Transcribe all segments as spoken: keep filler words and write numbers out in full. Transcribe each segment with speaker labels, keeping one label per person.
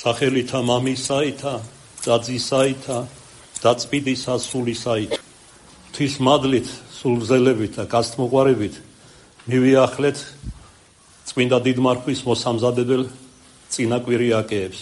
Speaker 1: სახელითა მამისაითა და ძისაითა და წმინდისა სულისაითა. ღვთის მადლით, სულგზელებით და გასთმოყვარებით მივიახლეთ წმინდა დიდმარხვის მოსამზადებელ წინა კვირიაკეებს.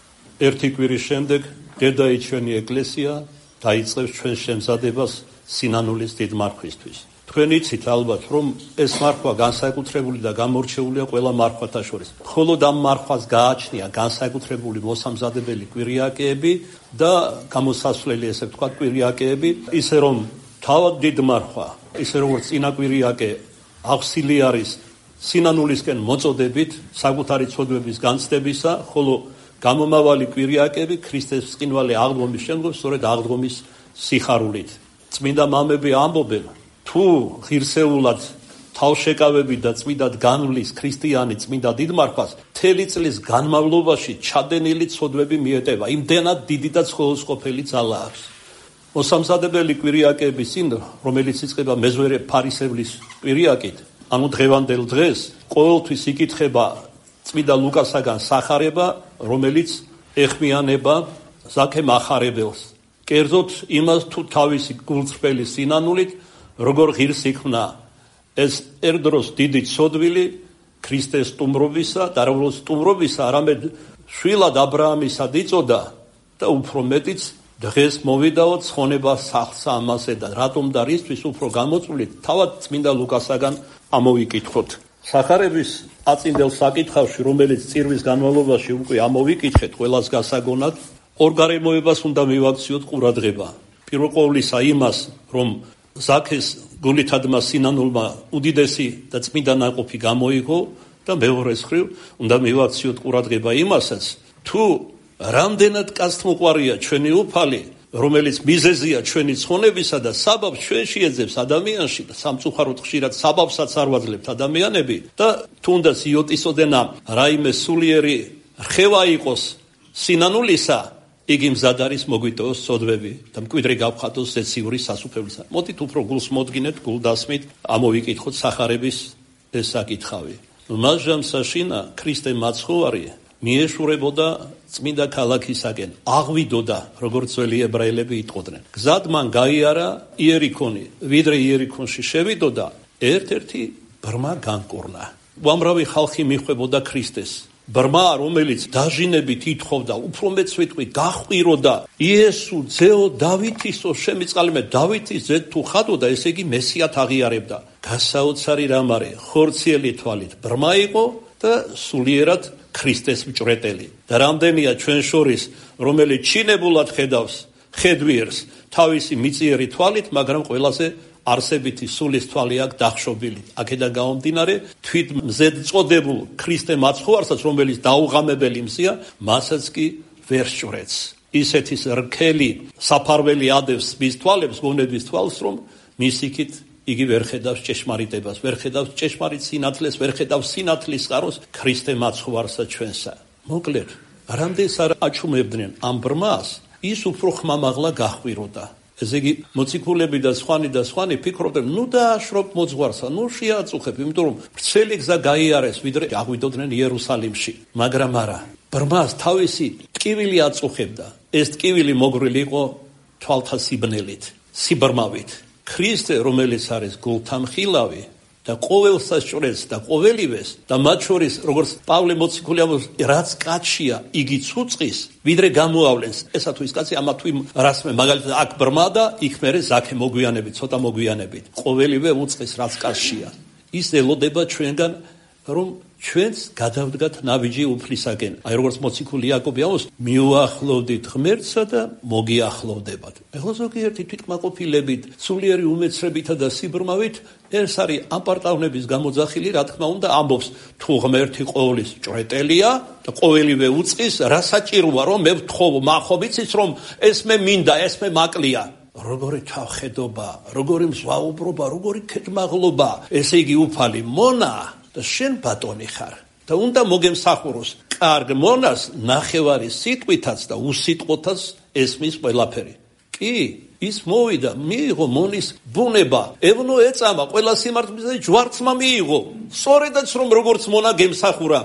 Speaker 1: ერთი კვირის შემდეგ დედაი ჩვენი ეკლესია დაიწყებს ჩვენს შემზადებას სინანულის დიდმარხვისთვის. თქვენ იცით ალბათ, რომ ეს მარხვა განსაკუთრებული და გამორჩეულია ყველა მარხვათა შორის. მხოლოდ ამ მარხვას გააჩნია განსაკუთრებული მოსამზადებელი კვირიაკეები და გამოსასვლელი, ესე ვთქვათ, კვირიაკეები, ისე რომ თავად დიდ მარხვა, ისე როგორც წინა კვირიაკე აღსილი არის სინანულისკენ მოწოდებით, საკუთარი ცოდვების განცდებისა, ხოლო გამომავალი კვირიაკეები ქრისტეს ბრწყინვალე აღდგომის შემდგომ სწორედ აღდგომის სიხარულით. წმინდა მამები ამბობენ, თუ ღირსეულად თავშეკავებით და წმინდად განვლის ქრისტიანი წმინდა დიდმარხვას, მთელი წლის განმავლობაში ჩადენილი ცოდვები მიეტევა. იმდენად დიდი და ცხოველსყოფელი ძალა აქვს. მოსამზადებელი კვირიაკეების წინ, რომელიც იწყება მეზვერე ფარისევლის კვირიაკით, ანუ დღევანდელ დღეს, ყოველთვის იკითხება წმინდა ლუკასაგან სახარება, რომელიც ეხმიანება ზაქე მახარებელს. კერძოდ იმას, თუ თავისი გულწრფელი სინანულით როგორ ღირს იქმნა ეს ერდროს დიდი ცოდვილი ქრისტეს სტუმრობისა და რა უბრალოდ სტუმრობისა, არამედ შვილად აბრაამისად იწოდა და უფრო მეტიც დღეს მოვიდაო ცხონება სახლსა ამასე და რატომ და რისთვის უფრო გამოწვლით თავად წმინდა ლუკასაგან ამოვიკითხოთ. სახარების აწინდელ საკითხავში, რომელიც წირვის განმავლობაში უკვე ამოვიკითხეთ, ყველას გასაგონად, ორ გარემოებას უნდა მივაქციოთ ყურადღება. პირველ ყოვლისა იმას, რომ ზაქეს გულითადმა სინანულმა უდიდესი და წმინდა ნაყოფი გამოიღო და მეორეს მხრივ უნდა მივაქციოთ ყურადღება იმასაც, თუ რამდენად კაცთმოყვარია ჩვენი უფალი, რომელიც მიზეზია ჩვენი ცხონებისა და საბაბს ჩვენში ეძებს ადამიანში და სამწუხაროდ ხშირად საბაბსაც არ ვაძლევთ ადამიანები და თუნდაც იოტისოდენა რაიმე სულიერი რხევა იყოს სინანულისა, იგი მზად არის მოგვიტოვოს ცოდვები და მკვიდრი გავხატოს ზეციური სასუფევლისა. მოდით უფრო გულს მოდგინეთ, გულდასმით ამოვიკითხოთ სახარების ეს საკითხავი. მაზჟამ საშინა ქრისტე მაცხოვარი მიეშურებოდა წმინდა ქალაქისაკენ, აღვიდოდა, როგორც ძველი ებრაელები იტყოდნენ. გზად მან გაიარა იერიქონი, ვიდრე იერიქონში შევიდოდა, ერთ-ერთი ბრმა განკურნა. უამრავი ხალხი მიხვებოდა ქრისტეს. ბრმა, რომელიც დაჟინებით ითხოვდა, უფრო მეც ვიტყვი, გაჰყვიროდა, იესო ძეო დავითისო, შემიწყალიმე, დავითის ძე თუ ხადოდა, ესე იგი მესიად აღიარებდა. გასაოცარი რამ არის, ხორციელი თვალით ბრმა იყო და სულიერად ქრისტეს მჭვრეტელი. და რამდენია ჩვენ შორის, რომელიც ჩინებულად ხედავს ხედვიერს თავისი მიწიერი თვალით, მაგრამ ყველაზე არსებითი სულის თვალი აქვს დახშობილი. აქედან გამომდინარე, თვით მზედ წოდებულ ქრისტე მაცხოვარსაც, რომელიც დაუღამებელი მზია, მასაც კი ვერ სჭვრეტს. ისეთის რქელი საფარველი ადევს მის თვალებს, გონების თვალს, რომ მის იქით იგი ვერ ხედავს ჭეშმარიტებას, ვერ ხედავს ჭეშმარიტ სინათლეს, ვერ ხედავს სინათლის წყაროს ქრისტე მაცხოვარსა ჩვენსა. მოკლედ, რამდენს არ აჩუმებდნენ ამ ბრმას, ის უფრო ხმამაღლა გაჰყვიროდა. ესე იგი, მოციქულები და სხვანი და სხვანი ფიქრობდნენ, ნუ დააშრობ მოძღვარსა, ნუ შეაწუხებ, იმიტომ რომ ვრცელი გზა გაიარეს, ვიდრე აღვიდოდნენ იერუსალიმში. მაგრამ არა, ბრმას თავისი ტკივილი აწუხებდა. ეს ტკივილი მოგრილი იყო თვალთა სიბნელით, სიბრმავით. ქრისტე, რომელიც არის გულთამხილავი და ყოველს ასჭრეს და ყოველივეს და მათ შორის, როგორც პავლე მოციქული ამბობს, რაც კაცშია, იგი ცუწყის, ვიდრე გამოავლენს. ესა თუ ის კაცი, ამა თუ იმ რასმე, მაგალითად აქ ბრმა და იქ მერე ზაქე მოგვიანებით, ცოტა მოგვიანებით. ყოველივე უწყის, რაც კაცშია. ის ელოდება ჩვენგან, რომ ჩვენც გადავდგათ ნაბიჯი უფლისაკენ. აი როგორც მოციქული იაკობი ამბობს, მიუახლოვდით ღმერთსა და მოგიახლოვდებათ. ეხლა ზოგიერთი თვითკმაყოფილებით, სულიერი უმეცრებითა და სიბრმავით ეს არის აპარტავნების გამოძახილი, რა თქმა უნდა, ამბობს, თუ ღმერთი ყოვლის მჭვრეტელია და ყოველივე უწყის, რა საჭიროა, რომ მე ვთხოვ, მახობ, იცის, რომ ეს მე მინდა, ეს მე მაკლია. როგორი თავხედობა, როგორი მზვაუბრობა, როგორი ქეთმაღლობა, ესე იგი უფალი მონა და შენ ბატონი ხარ და უნდა მოგემსახუროს. კარგ მონას ნახევარი სიტყვითაც და უსიტყვოთაც ესმის ყველაფერი. კი, ის მოვიდა, მიიღო მონის ბუნება, ევნო ეწამა, ყველა სიმართლისა და ჯვარცმა მიიღო. სწორედაც რომ როგორც მონა გემსახურა,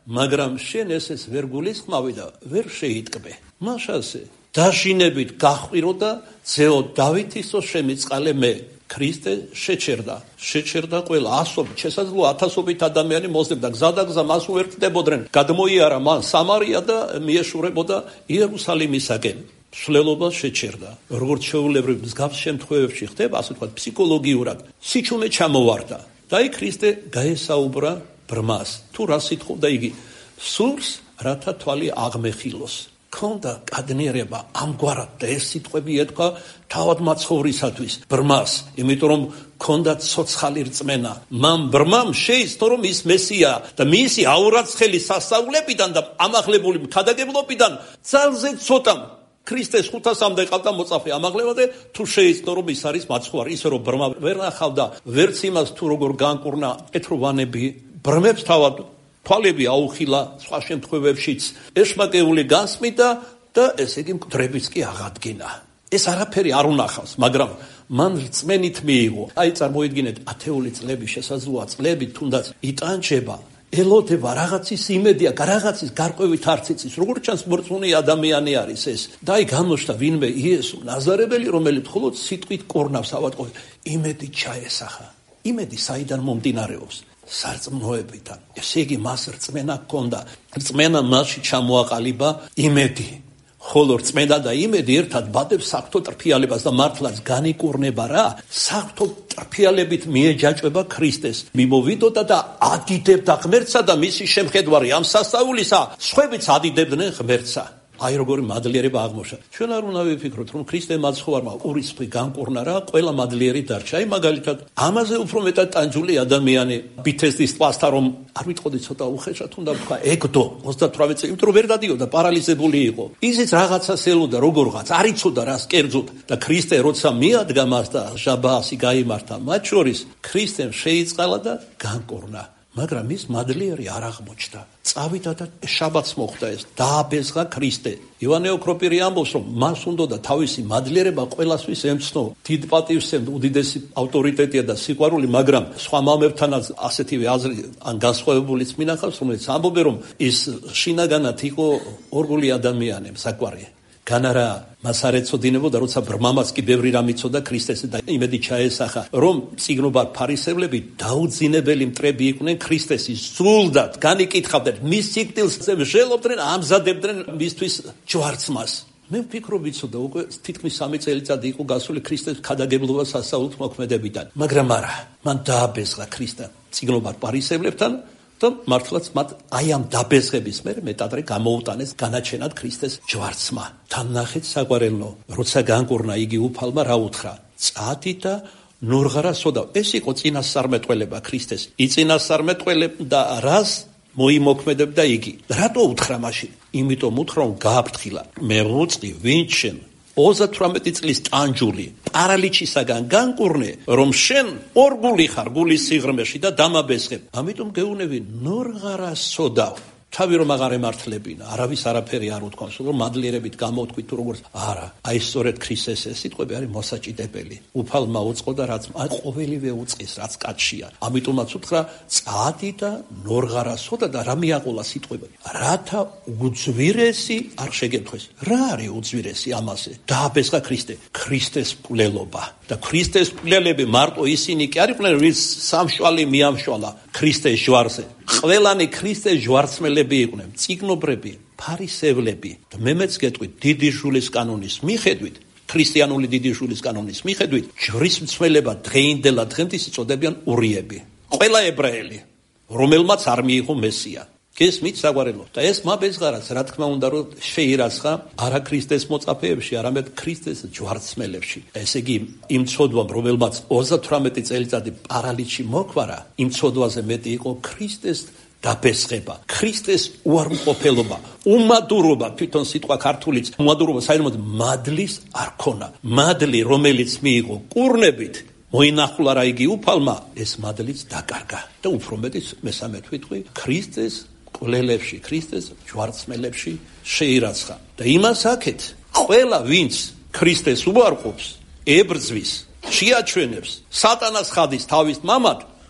Speaker 1: მაგრამ შენ ესეც ვერ გულისხმავი და ვერ შეიტკბე. მაშასე დაშინებით გახვირო და ძეო დავითისო შემიწყალე მე. ქრისტე შეჩერდა, შეჩერდა ყველა ასობით, შესაძლოა ათასობით ადამიანი მოსდებდა გზა და გზა მას უერთდებოდნენ. გადმოიარა მან სამარია და მიეშურებოდა იერუსალიმისაკენ. სვლელობა შეჩერდა. როგორც ჩვეულებრივ მსგავს შემთხვევებში ხდება, ასე ვთქვათ, ფსიქოლოგიურად სიჩუმე ჩამოვარდა. და იქ ქრისტე გაესაუბრა ბრმას. თუ რა სიტყოდა იგი? სურს, რათა თვალი აღმეხილოს. ქონდა კადნიერება ამგვარად და ეს სიტყვები ეთქვა თავად მაცხოვრისათვის ბრმას, იმიტომ რომ ქონდა ცოცხალი რწმენა. მან ბრმამ შეიცნო რომ ის მესია და მისი აურაცხელი სასწაულებიდან და ამაღლებული მქადაგებლობიდან ძალზე ცოტამ ქრისტეს ხუთასამდე ყავდა მოწაფე ამაღლებაზე, თუ შეიცნო რომ ის არის მაცხვარი, ისე რომ ბრმა ვერ ნახავდა ვერც იმას თუ როგორ განკურნა ეთროვანები, ბრმებს თავად თვალები აუხილა სხვა შემთხვევებშიც, ეშმაკეული გასმიდა და ესე იგი მკვდრებიც კი აღადგინა. ეს არაფერი არ უნახავს, მაგრამ მან რწმენით მიიღო. აი წარმოიდგინეთ, ათეული წლები, შესაძლოა წლები თუნდაც იტანჯება, ელოდება რაღაცის იმედია, რაღაცის გარკვევით არც იცის, როგორც ჩანს მორწმუნე ადამიანი არის ეს. და აი გამოჩნდა ვინმე იესო ნაზარებელი, რომელიც მხოლოდ სიტყვით კორნავს ავადმყოფს, იმედი ჩაესახა. იმედი საიდან მომდინარეობს? სარწმუნოებიდან. ესე იგი მას რწმენა ჰქონდა. რწმენა მასში ჩამოაყალიბა იმედი. ხოლო რწმენა და იმედი ერთად ბადებს საღვთო ტრფიალებას და მართლაც განიკურნება რა? საღვთო ტრფიალებით მიეჯაჭვება ქრისტეს. მიმოვიდოდა და ადიდებდა ღმერთსა და მისი შემხედვარი ამ სასწაულისა, სხვებიც ადიდებდნენ ღმერთსა. აი როგორი მადლიერება აღმოჩნდა. ჩვენ არ უნდა ვიფიქროთ, რომ ქრისტე მაცხოვარმა ურიცხვი განკურნა რა, ყველა მადლიერი დარჩა. აი მაგალითად, ამაზე უფრო მეტად ტანჯული ადამიანი ბითესდის ტბასთან რომ არ ვიტყოდი ცოტა უხეშად უნდა ვთქვა, ეგდო ოცდათვრამეტ წელი, იმიტომ რომ ვერ დადიოდა, პარალიზებული იყო. ისიც რაღაცას ელოდა, როგორღაც, არ იცოდა რას კერძოდ და ქრისტე როცა მიადგა მას და ჟაბაასი გაიმართა, მათ შორის ქრისტემ შეიწყალა და განკურნა. მაგრამ ის მადლიერი არ აღმოჩნდა. წავიდა და შაბათს მოხდა ეს. დააბეზღა ქრისტე. ივანე ოქროპირი ამბობს, რომ მას უნდა თავისი მადლიერება ყველასთვის ემცნო. დიდ პატივს ემ უდიდესი ავტორიტეტია და სიყვარული, მაგრამ სხვა მამებთანაც ასეთივე აზრი ან განსხვავებულიც მინახავს, რომელიც ამბობენ, რომ ის შინაგანად იყო ორგული ადამიანი, საკვარი. განარა მას არ ეცოდინებოდა, როცა ბრმამაც კი ბევრი რამ იცოდა ქრისტეს და იმედი ჩაესახა, რომ წიგნობარ ფარისევლები დაუძინებელი მტრები იყვნენ ქრისტესის ზულდად, განიკითხავდნენ მის სიკვდილს, ჟელობდნენ, ამზადებდნენ მისთვის ჯვარცმას. მე ვფიქრობ იცოდა უკვე თითქმის სამი წელიწადი იყო გასული ქრისტეს ქადაგებლობა სასწაულთ მოქმედებიდან, მაგრამ არა, მან დააბეზღა ქრისტე წიგნობარ ფარისევლებთან და მართლაც მათ აი ამ დაბეზღების მერე მეტადრე გამოუტანეს განაჩენად ქრისტეს ჯვარცმა. თან ნახეთ საყვარელო, როცა განკურნა იგი უფალმა რა უთხრა? წადი და ნორღარა სოდავ. ეს იყო წინასწარმეტყველება ქრისტეს. იწინასწარმეტყველებდა რას მოიმოქმედებდა იგი. რატო უთხრა მაშინ? იმიტომ უთხრა რომ გააფრთხილა. მე ვუწყი ვინც შენ ოცდათვრამეტი წლის ტანჯული პარალიჩისაგან განკურნე, რომ შენ ორგული ხარ გულის სიღრმეში და დამაბესხებ. ამიტომ გეუნები ნორღარა სოდავ. თავი რომ აღარ ემართლებინა, არავის არაფერი არ უთქვამს, რომ მადლიერებით გამოვთქვით თუ როგორც. არა, აი სწორედ ქრისტეს ეს სიტყვები არის მოსაჭიდებელი. უფალმა უწყო და რაც აი ყოველივე უწყის, რაც კაცშია. ამიტომაც უთხრა, წადი და ნორღარა სოდა და რა მიაყოლა სიტყვები. რათა უძვირესი არ შეგემთხვეს. რა არის უძვირესი ამაზე? დააბეზღა ქრისტე, ქრისტეს მკვლელობა. და ქრისტეს მკვლელები მარტო ისინი კი არ იყვნენ, ვის სამშვალი მიამშვალა ქრისტეს ჯვარზე. ყველანი ქრისტეს ჯვარცმელები იყვნენ, წიგნობრები, ფარისევლები. და მემეც გეტყვით, დიდი ჟულის კანონის მიხედვით, ქრისტიანული დიდი ჟულის კანონის მიხედვით, ჯვრის მცველება დღეინდელა დღემდე იწოდებიან ურიები. ყველა ებრაელი, რომელმაც არ მიიღო მესია. გესმით საყვარელო? და ეს მაბეზღარაც, რა თქმა უნდა, რომ შეირაცხა არა ქრისტეს მოწაფეებში, არამედ ქრისტეს ჯვარცმელებში. ესე იგი, იმ ცოდვამ, რომელმაც ოცდათვრამეტი წელიწადი პარალიჩი მოქვარა, იმ ცოდვაზე მეტი იყო ქრისტეს დაბესხება, ქრისტეს უარმყოფელობა, უმადურობა, თვითონ სიტყვა ქართულიც უმადურობა საერთოდ მადლის არ ქონა. მადლი, რომელიც მიიღო კურნებით, მოინახულა რა იგი უფალმა, ეს მადლიც დაკარგა. და უფრო მეტიც მესამე თვითყვი ქრისტეს კვლელებში, ქრისტეს ჯვარცმელებში შეირაცხა. და იმას აქეთ, ყველა ვინც ქრისტეს უარყოფს, ებრძვის, შეაჩვენებს, სატანას ხადის თავის მამად,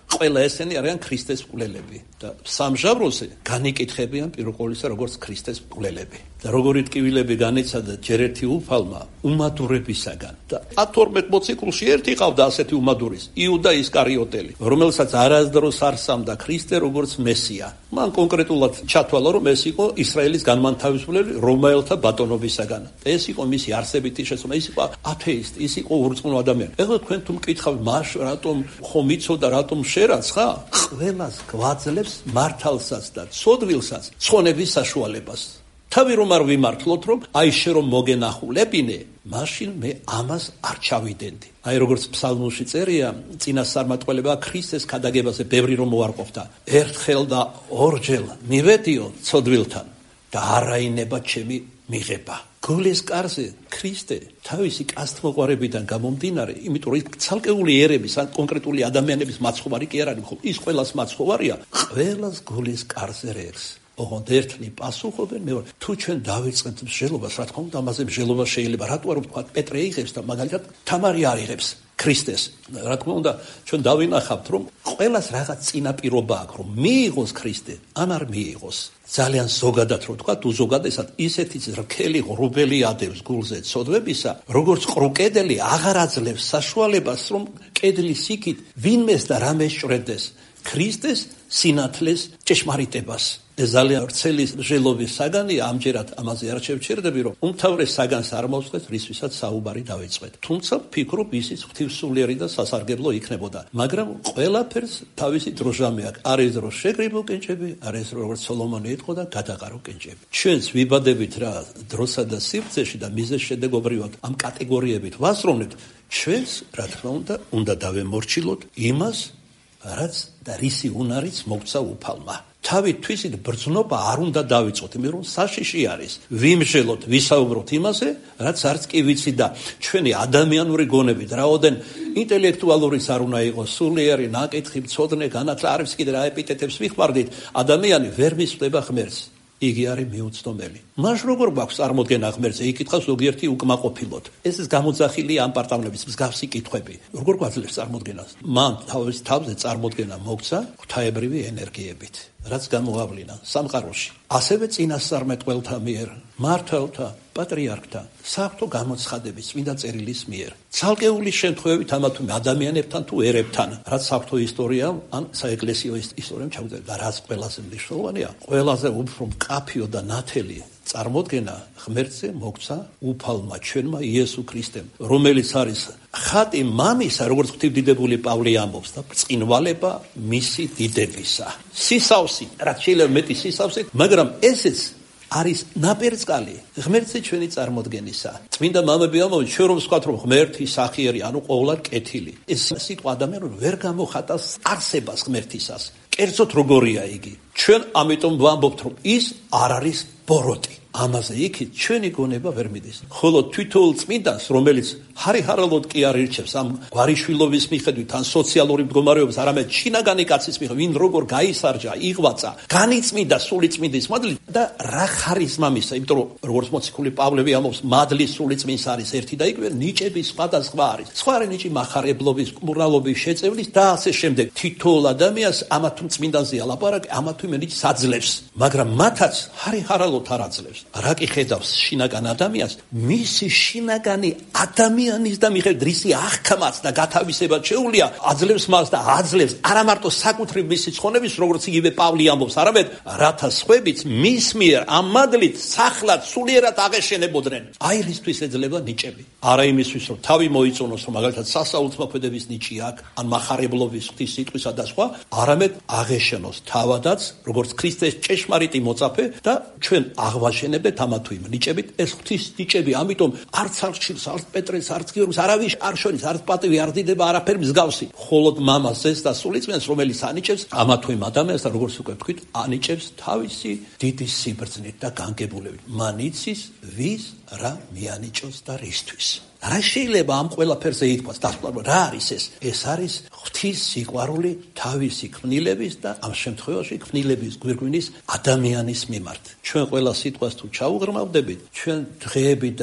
Speaker 1: ყველა ესენი არიან ქრისტეს მკვლელები და სამჟავროზე განიკითხებიან პირველ ყოვლისა როგორც ქრისტეს მკვლელები. და როგორი ტკივილები განიცადა ჯერ ერთი უფალმა უმადურებისაგან და ათორმეტ მოციქულში ერთი ყავდა ასეთი უმადურის, იუდა ისკარიოტელი, რომელსაც არასდროს არ სამდა ქრისტე როგორც მესია. მან კონკრეტულად ჩათვალა, რომ ეს იყო ისრაელის განმანთავისუფლებელი რომაელთა ბატონობისაგან. ეს იყო მისი არსებითი შესრულება, ის იყო ათეისტი, ის იყო ურწმუნო ადამიანი. ეხლა თქვენ თუ მკითხავთ, მას რატომ ხომ იცოდა, რატომ შერაცხა? ყველას გვაძლევს მართალსაც და ცოდვილსაც ცხონების საშუალებას. თავი რომ არ ვიმართლოთ, რომ აი შე რომ მოგენახულებინე, მაშინ მე ამას არ ჩავიდენდი. აი როგორც ფსალმულში წერია, წინასწარმეტყველება ქრისტეს ქადაგებაზე ბევრი რომ მოარყოფდა. ერთხელ და ორჯერ მივედიო ცოდვილთან და არაინება ჩემი მიღება. გულის კარზე ქრისტე თავისი კასტმოყვარებიდან გამომდინარე, იმიტომ რომ ცალკეული ერების ან კონკრეტული ადამიანების მაცხოვარი კი არ არის, ხო? ის ყველას მაცხოვარია, ყველას გულის კარზე რერს. ოღონდ ერთნი პასუხობენ, მეორე თუ ჩვენ დავიწყებთ მსჯელობას, რა თქმა უნდა, ამაზე მსჯელობა შეიძლება, რატო არ ვთქვათ, პეტრე იღებს და მაგალითად თამარი არ იღებს ქრისტეს. რა თქმა უნდა, ჩვენ დავინახავთ, რომ ყველას რაღაც წინაპირობა აქვს, რომ მიიღოს ქრისტე, ან არ მიიღოს. ძალიან ზოგადად რო ვთქვათ, უზოგადესად ისეთი რქელი ღრუბელი ადევს გულზე ცოდვებისა, როგორც ყრუკედელი აღარ აძლევს საშუალებას, რომ კედლის იქით ვინმეს და რამეს ჭრედეს ქრისტეს სინათლეს ჭეშმარიტებას. ეს ძალიან ვრცელი მსჯელობის საგანია, ამჯერად ამაზე არ შევჩერდები, რომ უმთავრეს საგანს არ მოვსვეთ, რისთვისაც საუბარი დავიწყეთ. თუმცა ვფიქრობ, ისიც ღვთივსულიერი და სასარგებლო იქნებოდა. მაგრამ ყველაფერს თავისი დროჟამი აქვს. არის დრო შეკრიბო კენჭები, არის როგორც სოლომონი ეთყო და გადაყარო კენჭები. ჩვენს ვიბადებით რა დროსა და სივრცეში და მიზეს შედეგობრივად ამ კატეგორიებით ვასრულებთ, ჩვენს რა თქმა უნდა, უნდა დავემორჩილოთ იმას, რაც და რისი უნარიც მოგცა უფალმა. თავი თვისით ბრძნობა არ უნდა დავიწყოთ, იმიტომ რომ საშიში არის ვიმსჯელოთ, ვისაუბროთ იმაზე, რაც არც კი ვიცი და ჩვენი ადამიანური გონებით რაოდენ ინტელექტუალურიც არ უნდა იყოს, სულიერი, ნაკითხი, მცოდნე, განათლა, არ ვიცი კიდე რა ეპიტეტებს ვიხმარდით, ადამიანი ვერ მისვდება ღმერთს. იგი არის მიუცდომელი. მაშ როგორ გვაქვს წარმოდგენა ღმერთზე? იკითხავს ზოგიერთი უკმაყოფილოდ. ეს ის გამოძახილია ამ პარტავლების მსგავსი კითხვები. როგორ გვაძლევს წარმოდგენას? მან თავის თავზე წარმოდგენა მოგცა ღვთაებრივი ენერგიებით, რაც გამოავლინა სამყაროში. ასევე წინასწარმეტყველთა მიერ, მმართველთა, პატრიარქთა, საღვთო გამოცხადების წმინდა წერილის მიერ. ცალკეული შემთხვევებით ამა თუ ადამიანებთან თუ ერებთან, რაც საღვთო ისტორია ან საეკლესიო ისტორიამ ჩაგვიწერა და რაც ყველაზე მნიშვნელოვანია, ყველაზე უფრო მკაფიო და ნათელი წარმოდგენა ღმერთზე მოგცა უფალმა ჩვენმა იესო ქრისტემ, რომელიც არის ხატი მამისა, როგორც ღვთივდიდებული პავლე ამბობს, და ბრწყინვალება მისი დიდებისა. სისავსი, რაც შეიძლება მეტი სისავსი, მაგრამ ესეც არის ნაპერწკალი ღმერთზე ჩვენი წარმოდგენისა. წმინდა მამები ამბობენ, ჩვენ რომ ვსვათ, რომ ღმერთი სახიერი, ანუ ყოვლად კეთილი. ეს სიტყვა ადამიანს ვერ გამოხატავს არსებას ღმერთისას. კერძოდ როგორია იგი? ჩვენ ამიტომ ვამბობთ, რომ ის არ არის ბოროტი. ამაზე იქით ჩვენი გონება ვერ მიდის. ხოლო თვითოულ წმინდანს, რომელიც ჰარიჰარალოდ კი არ ირჩევს ამ გვარიშვილობის მიხედვით ან სოციალური მდგომარეობის, არამედ შინაგანი კაცის მიხედვით, ვინ როგორ გაისარჯა, იღვაცა, განიწმინდა სული წმინდის მადლით და რა ხარისმა მისცა, იმიტომ რომ როგორც მოციქული პავლე ამბობს, მადლის სული წმინს არის ერთი და იგივე ნიჭების სხვადასხვა არის. სხვა არის ნიჭი მახარებლობის, მკურნალობის, შეწევლის და ასე შემდეგ. თითოეულ ადამიანს ამა თუ წმინდანზეა ლაპარაკი, ამა თუ ნიჭს აძლევს, მაგრამ მათაც ჰარიჰარალოდ არ აძლევს. რა კი ხედავს შინაგან ადამიანს, მისი შინაგანი ადამიანის და მიხედვით რისი აღქმაც და გათავისებაც შეუძლია, აძლევს მას და აძლევს არა მარტო საკუთრივ მისი ცხონების, როგორც იგივე პავლე ამბობს, არამედ რათა სხვებიც მის მიერ ამ მადლით სახლად სულიერად აღეშენებოდნენ. აი რისთვის ეძლევა ნიჭები. არა იმისთვის, რომ თავი მოიწონოს, რომ მაგალითად სასაულთმოქმედების ნიჭი აქვს, ან მახარებლობის, ღვთის სიტყვისა და სხვა, არამედ აღეშენოს თავადაც, როგორც ქრისტეს ჭეშმარიტი მოწაფე და ჩვენ აღვაშენებთ ამა თუ იმ ნიჭებით. ეს ღვთის ნიჭები, ამიტომ არც არჩილს, არც პეტრეს, არც გიორგის, არავის არ შორის, არც პატივი, არ დიდება, არაფერი მსგავსი. მხოლოდ მამას ეს და სულიწმინდას, რომელიც ანიჭებს ამა თუ იმ ადამიანს და როგორც უკვე ვთქვით, ანიჭებს თავისი დიდი სიბრძნით და განგებულებით. მან იცის ვის რა მიანიჭოს და რისთვის. რა შეიძლება ამ ყველაფერზე ითქვას? დასკვნად რა არის ეს? ეს არის ღვთის სიყვარული თავისი ქმნილების და ამ შემთხვევაში ქმნილების გვირგვინის ადამიანის მიმართ. ჩვენ ყველა სიტყვას თუ ჩაუღრმავდებით, ჩვენ დღეები და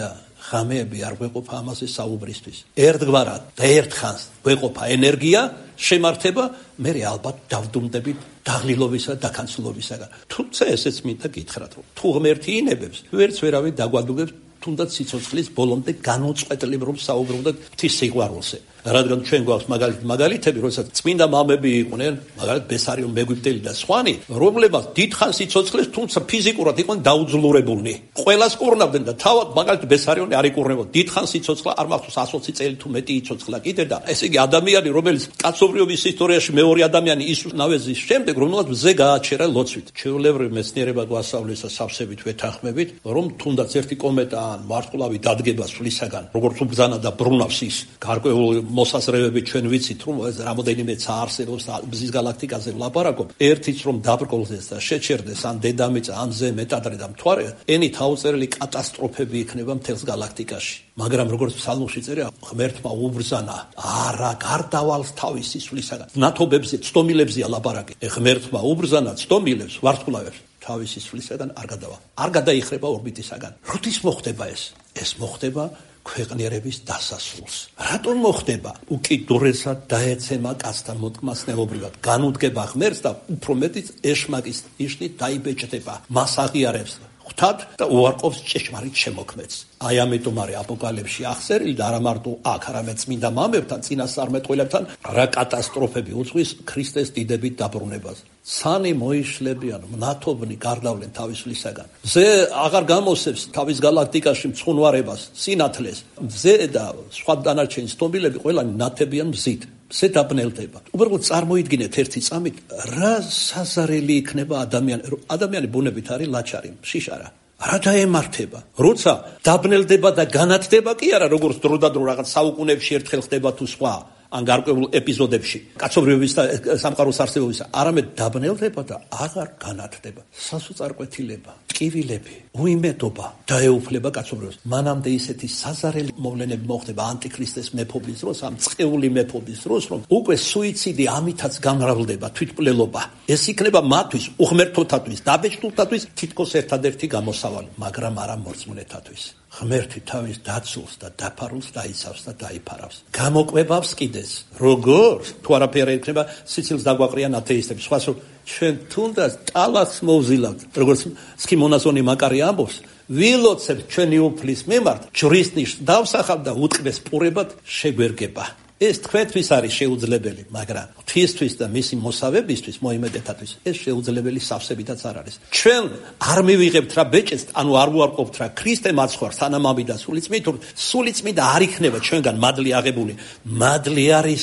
Speaker 1: ღამეები არ გვეყოფა ამაზე საუბრისთვის. ერთგვარად და ერთხანს გვეყოფა ენერგია, შემართება, მე ალბათ დავდუმდებით დაღლილობისა და დაქანცულობისაგან. თუმცა ესეც მინდა გითხრათ, რომ თუ ღმერთი ინებებს, ვერც ვერავინ დაგვადუგებს თუნდაც სიცოცხლის ბოლომდე განუწყვეტლივ რომ საუბრობდეთ ღვთის სიყვარულზე. რადგან ჩვენ გვაქვს მაგალითად მაგალითები, როდესაც წმინდა მამები იყვნენ, მაგალითად ბესარიონ მეგვიპტელი და სხვანი, რომლებაც დიდხანს სიცოცხლეს, თუმცა ფიზიკურად იყვნენ დაუძლურებულნი. ყველას კურნავდნენ და თავად მაგალითად ბესარიონი არ იკურნებოდა. დიდხანს სიცოცხლე არ მახსოვს εκ ოცი წელი თუ მეტი იცოცხლა კიდე და ესე იგი ადამიანი, რომელიც კაცობრიობის ისტორიაში მეორე ადამიანი ისუს ნავეზის შემდეგ, რომელსაც მზე გააჩერა ლოცვით. ჩვეულებრივ მეცნიერება გვასწავლის და სავსებით ვეთანხმებით, რომ თუნდაც ერთი კომეტა ან ვარსკვლავი დადგება სვლისაგან, როგორც უბრძანა და ბრუნავს ის გარკვეული მოსაზრებები ჩვენ ვიცით, რომ რამოდენიმე ცა არსებობს ბზის გალაქტიკაზე ვლაპარაკობ, ერთიც რომ დაბრკოლდეს და შეჩერდეს ან დედამიწა, ან ზე მეტადრე და მთვარე, ენით აუწერელი კატასტროფები იქნება მთელს გალაქტიკაში. მაგრამ როგორც ფსალმებში წერია, ღმერთმა უბრძანა, არა გარდავალს თავის სისვლისაგან. ნათობებზე, ცდომილებზეა ლაპარაკი. ღმერთმა უბრძანა ცდომილებს, ვარსკვლავებს თავისი სვლისაგან არ გადავა. არ გადაიხრება ორბიტისაგან. როდის მოხდება ეს? ეს მოხდება ქვეყნიერების დასასრულს. რატომ მოხდება? უკიდურესად დაეცემა კაცთა მოდგმას ნეობრივად. განუდგება ღმერთს და უფრო მეტიც ეშმაკის ნიშნით დაიბეჭდება. მას აღიარებს ღვთად და უარყოფს ჭეშმარიტ შემოქმედს. აი ამიტომ არის აპოკალიფსში აღწერილი და არა მარტო აქ, არამედ წმინდა მამებთან, წინასწარმეტყველებთან რა კატასტროფები უძღვის ქრისტეს დიდებით დაბრუნებას. სანი მოიშლებიან, მნათობნი გარდავლენ თავის სვლისაგან. მზე აღარ გამოსცემს თავის გალაქტიკაში მწყუნვარებას, სინათლეს. მზე და სხვა დანარჩენი სტომბილები ყველანი ნათებიან მზით. მზე დაბნელდება. უბრალოდ წარმოიდგინეთ ერთი წამით, რა საზარელი იქნება ადამიანი, რომ ადამიანი ბუნებით არის ლაჩარი, შიშარა. რა დაემართება? როცა დაბნელდება და განათდება კი არა, როგორც დროდადრო რაღაც საუკუნეებში ერთხელ ხდება თუ სხვა ან გარკვეულ ეპიზოდებში კაცობრიობის და სამყაროს არსებობისა, არამედ დაბნელდება და აღარ განათდება. სასოწარკვეთილება, ტკივილები, უიმედობა დაეუფლება კაცობრიობას. მანამდე ისეთი საზარელი მოვლენები მოხდება ანტიქრისტეს მეფობის დროს, ამ წყეული მეფობის დროს, რომ უკვე სუიციდი ამითაც გამრავლდება, თვითმკვლელობა. ეს იქნება მათთვის, უღმერთოთათვის, დაბეჭდულთათვის თითქოს ერთადერთი გამოსავალი, მაგრამ არა მორწმუნეთათვის. ღმერთი თავის დაცულს და დაფარულს დაიცავს და დაიფარავს. გამოკვებავს კიდეს. როგორ? თუ არაფერი იქნება, სიცილს დაგვაყრიან ათეისტები. სხვას რომ ჩვენ თუნდაც ტალახს მოვზილავთ, როგორც სკიმონაზონი მაკარი ამბობს, ვილოცებ ჩვენი უფლის მიმართ, ჯვრის ნიშს დავსახავ და უტყდეს პურებად შეგვერგება. ეს თქვენთვის არის შეუძლებელი, მაგრამ ღვთისთვის და მისი მოსავებისთვის, მოიმედეთათვის, ეს შეუძლებელი სავსებითაც არ არის. ჩვენ არ მივიღებთ რა ბეჭედს, ანუ არ ვუარყოფთ რა ქრისტე მაცხვარს, თანამამი და სულიწმით, სულიწმით არ იქნება ჩვენგან მადლი აღებული. მადლი არის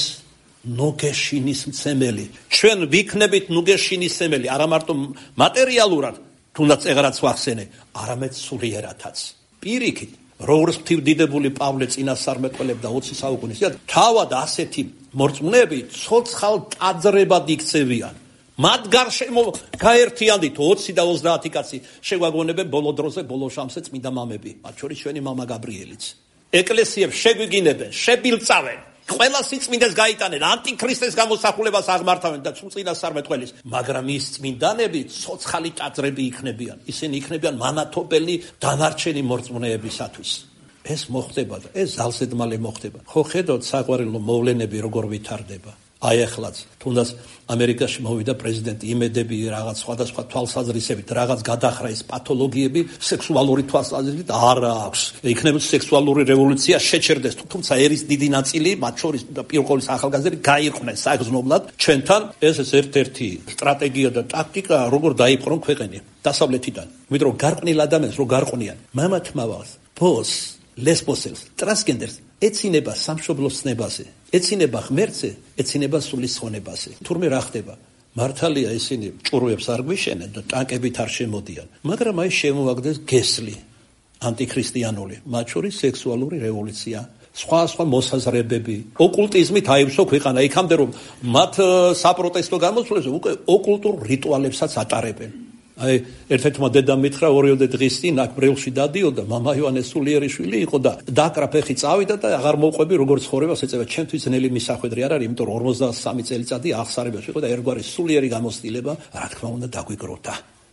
Speaker 1: ნუგეშინის მცემელი. ჩვენ ვიქნებით ნუგეშინის მცემელი, არა მარტო მატერიალურად, თუნდაც ეგრაც ვახსენე, არამედ სულიერათაც. პირიქით როგორც ღვთივდიდებული პავლე წინასწარმეტყველებდა ოცი საუკუნის წინ, თავად ასეთი მორწმუნეები ცოცხალ ტაძრებად იქცევიან. მათ გარშემო გაერთიანდით ოცი და ოცდაათი კაცი შეგვაგონებენ ბოლო დროზე, ბოლო შამსე წმინდა მამები, მათ შორის ჩვენი მამა გაბრიელიც. ეკლესიებს შეგვიგინებენ, შებილწავენ, ყველა სიწმინდეს გაიტანენ, ანტიქრისტეს გამოსახულებას აღმართავენ და წინასწარმეტყველის, მაგრამ ის წმინდანები ცოცხალი ტაძრები იქნებიან. ისინი იქნებიან მანათობელი დანარჩენი მორწმუნეებისათვის. ეს მოხდება და ეს ზალსედმალე მოხდება. ხო ხედავთ საყვარელო მოვლენები როგორ ვითარდება. აი ახლაც თუნდაც ამერიკაში მოვიდა პრეზიდენტი, იმედები რაღაც სხვადასხვა თვალსაზრისებით, რაღაც გადახრა ეს პათოლოგიები სექსუალური თვალსაზრისით არ აქვს. იქნება სექსუალური რევოლუცია შეჩერდეს, თუმცა ერის დიდი ნაწილი, მათ შორის პირველყოლის ახალგაზრდები გაიყვნენ საგრძნობლად ჩვენთან. ეს ეს ერთ-ერთი სტრატეგია და ტაქტიკა, როგორ დაიპყრონ ქვეყანი დასავლეთიდან. იმიტომ რომ გარყნილ ადამიანს რო გარყვნიან, მამათმავალს, ბოს, ლესბოსელს, ტრანსგენდერს ეცინება სამშობლოს ცნებაზე. ეცინება ღმერთზე, ეცინება სულის ხონებაზე. თურმე რა ხდება? მართალია ისინი ჭურვებს არ გვიშენენ და ტანკებით არ შემოდიან, მაგრამ აი შემოაგდეს გესლი ანტიქრისტიანული, მათ შორის სექსუალური რევოლუცია, სხვა სხვა მოსაზრებები, ოკულტიზმით აივსო ქვეყანა იქამდე რომ მათ საპროტესტო გამოსვლებზე უკვე ოკულტურ რიტუალებსაც ატარებენ. აი ერთ-ერთმა დედამ მითხრა ორიოდე დღის წინ აქ ბრელში დადიოდა, მამა ივანე სულიერიშვილი იყო და დაკრა ფეხი წავიდა და აღარ მოყვები როგორ ცხოვრებას ეწევა. ჩემთვის ძნელი მისახვედრი არ არის, იმიტომ რომ ორმოცდასამი წელიწადი აღსარებაში იყო და ერთგვარი სულიერი გამოცდილება, რა თქმა უნდა, დაგვიგროვდა.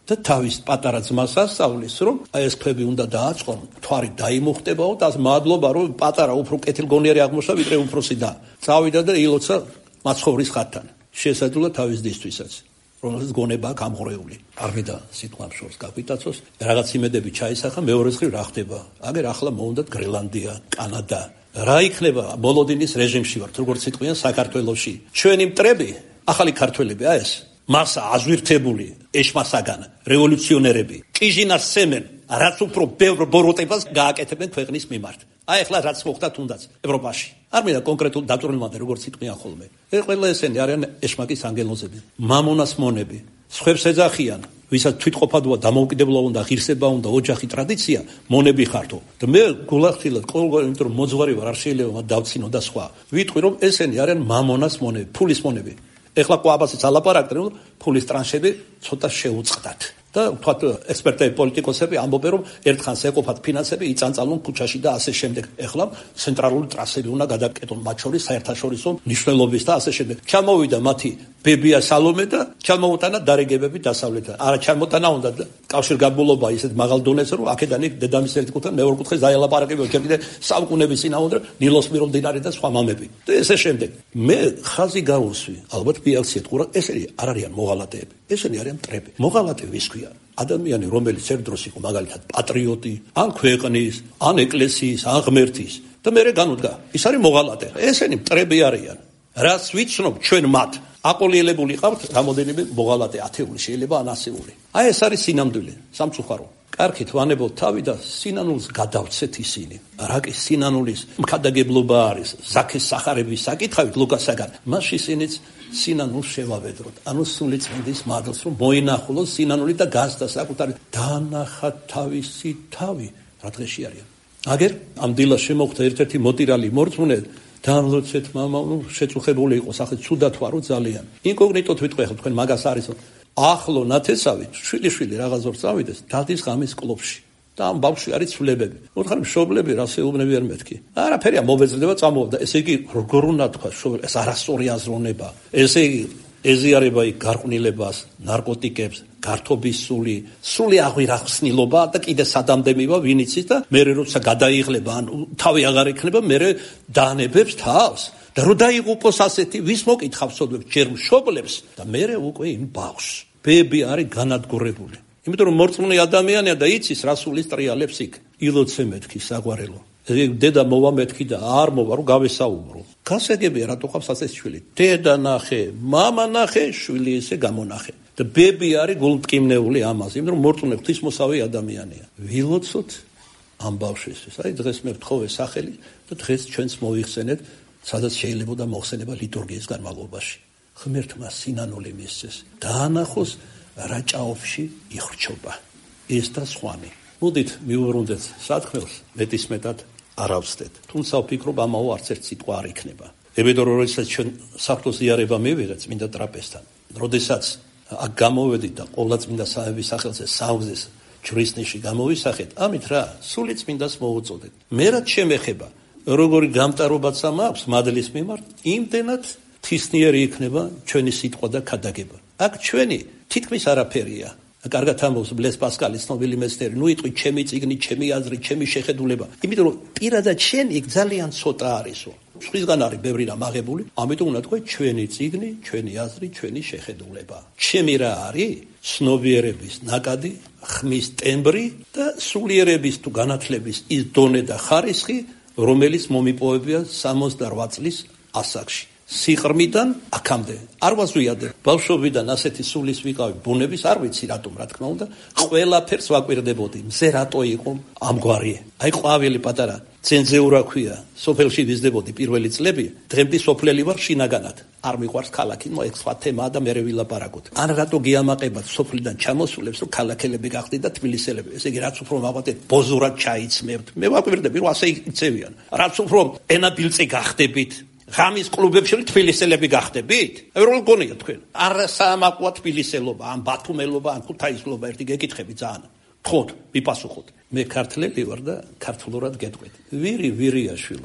Speaker 1: და თავის პატარა ძმას ასწავლის, რომ აი ეს ქვები უნდა დააწყო, თვარი დაიმუხტებაო და მადლობა რომ პატარა უფრო კეთილგონიერი აღმოჩნდა, ვიდრე უფროსი და წავიდა და ილოცა მაცხოვრის ხატთან. შესაძლოა თავის დისთვისაც, რომელსაც გონებაა გამღრეული. არ მინდა სიტყვამ შორს გაგვიტაცოს, რაღაც იმედები ჩაისახა, მეორე მხრივ რა ხდება? აგერ ახლა მოუნდათ გრენლანდია, კანადა. რა იქნება ბოლოდინის რეჟიმში ვართ, როგორც იტყვიან საქართველოში. ჩვენი მტრები, ახალი ქართველები, აი ეს მასა აზვირთებული ეშმასაგან რევოლუციონერები კიჟინას სემენ რაც უფრო ბევრ ბოროტებას გააკეთებენ ქვეყნის მიმართ. აი ახლა რაც მოხდა თუნდაც ევროპაში. არ მინდა კონკრეტულ დაწვრილმანდა როგორც იტყვიან ხოლმე. ეს ყველა ესენი არიან ეშმაკის ანგელოზები, მამონას მონები, სხვებს ეძახიან, ვისაც თვითყოფადოა დამოუკიდებლობა უნდა, ღირსება უნდა, ოჯახი, ტრადიცია, მონები ხართო. და მე გულახდილად ყოველგვარი, იმიტომ რომ მოძღვარი ვარ, არ შეიძლება მათ დავცინო და სხვა. ვიტყვი რომ ესენი არიან მამონას მონები, ფულის მონები. ეხლა ყვაბასიც ალაპარაკდნენ, რომ ფულის ტრანშები ცოტა შეუწყდათ. და ვთქვათ ექსპერტები, პოლიტიკოსები ამბობენ, რომ ერთხანს ეკოფათ ფინანსები, იწანწალონ ქუჩაში და ასე შემდეგ. ეხლა ცენტრალური ტრასები უნდა გადაკეთონ, მათ შორის საერთაშორისო მნიშვნელობის და ასე შემდეგ. ჩამოვიდა მათი ბებია სალომე და ჩამოუტანა დარიგებები დასავლეთიდან. არა ჩამოტანა უნდა კავშირგაბმულობა ისეთ მაღალ დონეზე, რომ აქედან იქ დედამის ერთი კუთხე, მეორე კუთხე დაელაპარაკებია, კიდე საუკუნების წინააღმდეგ ნილოს მირო მდინარე და სხვა მამები. და ესე შემდეგ. მე ხაზი გავუსვი, ალბათ მიაქციეთ ყურა, ესენი არ არიან მოღალატეები, ესენი არიან მტრები. მოღალატე ვის ქვია? ადამიანი, რომელიც ერთ დროს იყო მაგალითად პატრიოტი, ან ქვეყნის, ან ეკლესიის, ან ღმერთის და მერე განუდგა. ის არის მოღალატე. ესენი მტრები არიან. რაც ვიცნობ ჩვენ მათ აყოლიელებული ყავთ რამოდენიმე მოღალატე ათეული შეიძლება ან ასეული. აი ეს არის სინამდვილე, სამწუხარო. კარგით ვანებოთ თავი და სინანულს გადავცეთ ისინი. რა კი სინანულის მქადაგებლობა არის, ზაქეს სახარების საკითხავით ლუკასაგან. მაშინ ისინიც სინანულს შევავედროთ. ანუ სული წმინდის მადლს რომ მოინახულოს სინანული და გასდა საკუთარი დანახა თავისი თავი. რა დღეში არიან. აგერ ამ დილას შემოხვდა ერთ-ერთი მოტირალი მორწმუნე დამლოცეთ მამა, ნუ შეწუხებული იყო, სახე ცუდად ვარო ძალიან. ინკოგნიტოთ ვიტყვი ახლა თქვენ მაგას არის ახლო ნათესავით, შვილი-შვილი რაღაც ორ წავიდეს დადის ღამის კლუბში. და ამ ბავშვი არის ცვლილებები. მოთხარ მშობლები რა შეუბნები არ მეთქი. არაფერია მოვეძლება წამოვდა. ესე იგი როგორ უნდა თქვა, ეს არასწორი აზროვნება. ესე იგი ეზიარება იქ გარყვნილებას, ნარკოტიკებს, გართობის სული, სული აღვირახსნილობა და კიდე სადამდემივა ვინიცის და მე როცა გადაიღლება, ან თავი აღარ იქნება, მე დაანებებს თავს. და რო დაიღუპოს ასეთი, ვის მოკითხავს სოდვებს, ჯერ მშობლებს და მე უკვე იმ ბავშვს. ბები არის განადგურებული. იმიტომ რომ მორწმუნე ადამიანია და იცის რა სულის ტრიალებს იქ. ილოცე მეთქი საგვარელო. დედა მოვა მეთქი და არ მოვა რომ გავესაუბრო. გასაგებია რატო ყავს ასეთი შვილი. დედა ნახე, მამა ნახე, შვილი ესე გამონახე. და ბები არის გულმტკივნეული ამაზე, იმიტომ რომ მორწმუნე ღვთისმოსავი ადამიანია. ვილოცოთ ამ ბავშვისთვის. აი დღეს მე ვთხოვე სახელი და დღეს ჩვენც მოიხსენეთ, სადაც შეიძლება და მოხსენება ლიტურგიის განმავლობაში. ღმერთმა სინანული მისცეს. დაანახოს რა ჭაობში იხრჩობა. ეს და სხვანი. მოდით მიუბრუნდეთ სათქმელს, მეტისმეტად არ ავსდეთ. თუმცა ვფიქრობ ამაო არც ერთ სიტყვა არ იქნება. ებედო როდესაც ჩვენ საფრთხოს იარება მივიღეთ წმინდა ტრაპეზთან. როდესაც აქ გამოვედით და ყოლა წმინდა სამების სახელზე სამგზის ჯვრისნიში გამოვისახეთ, ამით რა, სული წმინდას მოუწოდეთ. მე რაც შემეხება, როგორი გამტარობაც მაქვს მადლის მიმართ, იმდენად თისნიერი იქნება ჩვენი სიტყვა და ქადაგება. აქ ჩვენი თითქმის არაფერია. კარგად ამბობს ბლეს პასკალი ცნობილი მეცნიერი, ნუ იტყვი ჩემი წიგნი, ჩემი აზრი, ჩემი შეხედულება. იმიტომ რომ პირადად შენ იქ ძალიან ცოტა არისო. სხვისგან არის ბევრი რამ აღებული, ამიტომ უნდა თქვი ჩვენი წიგნი, ჩვენი აზრი, ჩვენი შეხედულება. ჩემი რა არის? ცნობიერების ნაკადი, ხმის ტემბრი და სულიერების თუ განათლების ის დონე და ხარისხი, რომელიც მომიპოვებია სამოცდაოთხ წლის ასაკში. სიყრმიდან აქამდე არ ვაზვიადე ბავშვობიდან ასეთი სულის ვიყავი ბუნების არ ვიცი რატომ რა თქმა უნდა ყველაფერს ვაკვირდებოდი მზე რატო იყო ამგვარი აი ყვავილი პატარა ცენზურა ქვია სოფელში ვიზდებოდი პირველი წლები დღემდე სოფლელი ვარ შინაგანად არ მიყვარს ქალაქი ნუ ეს სხვა თემაა და მე ვილაპარაკოთ ან რატო გიამაყებათ სოფლიდან ჩამოსულებს რომ ქალაქელები გახდით და თბილისელები ესე იგი რაც უფრო მაღალად ბოზურად ჩაიცმევთ მე ვაკვირდები რომ ასე იწევიან რაც უფრო ენაბილწი გახდებით ღამის კლუბებში თბილისელები გახდებით? ევროპულ გონია თქვენ. არ საამაყოა თბილისელობა, ან ბათუმელობა, ან ქუთაისლობა, ერთი გეკითხები ძალიან. ხოთ, მიპასუხოთ. მე ქართველი ვარ და ქართულად გეტყვით. ვირი ვირია შვილო.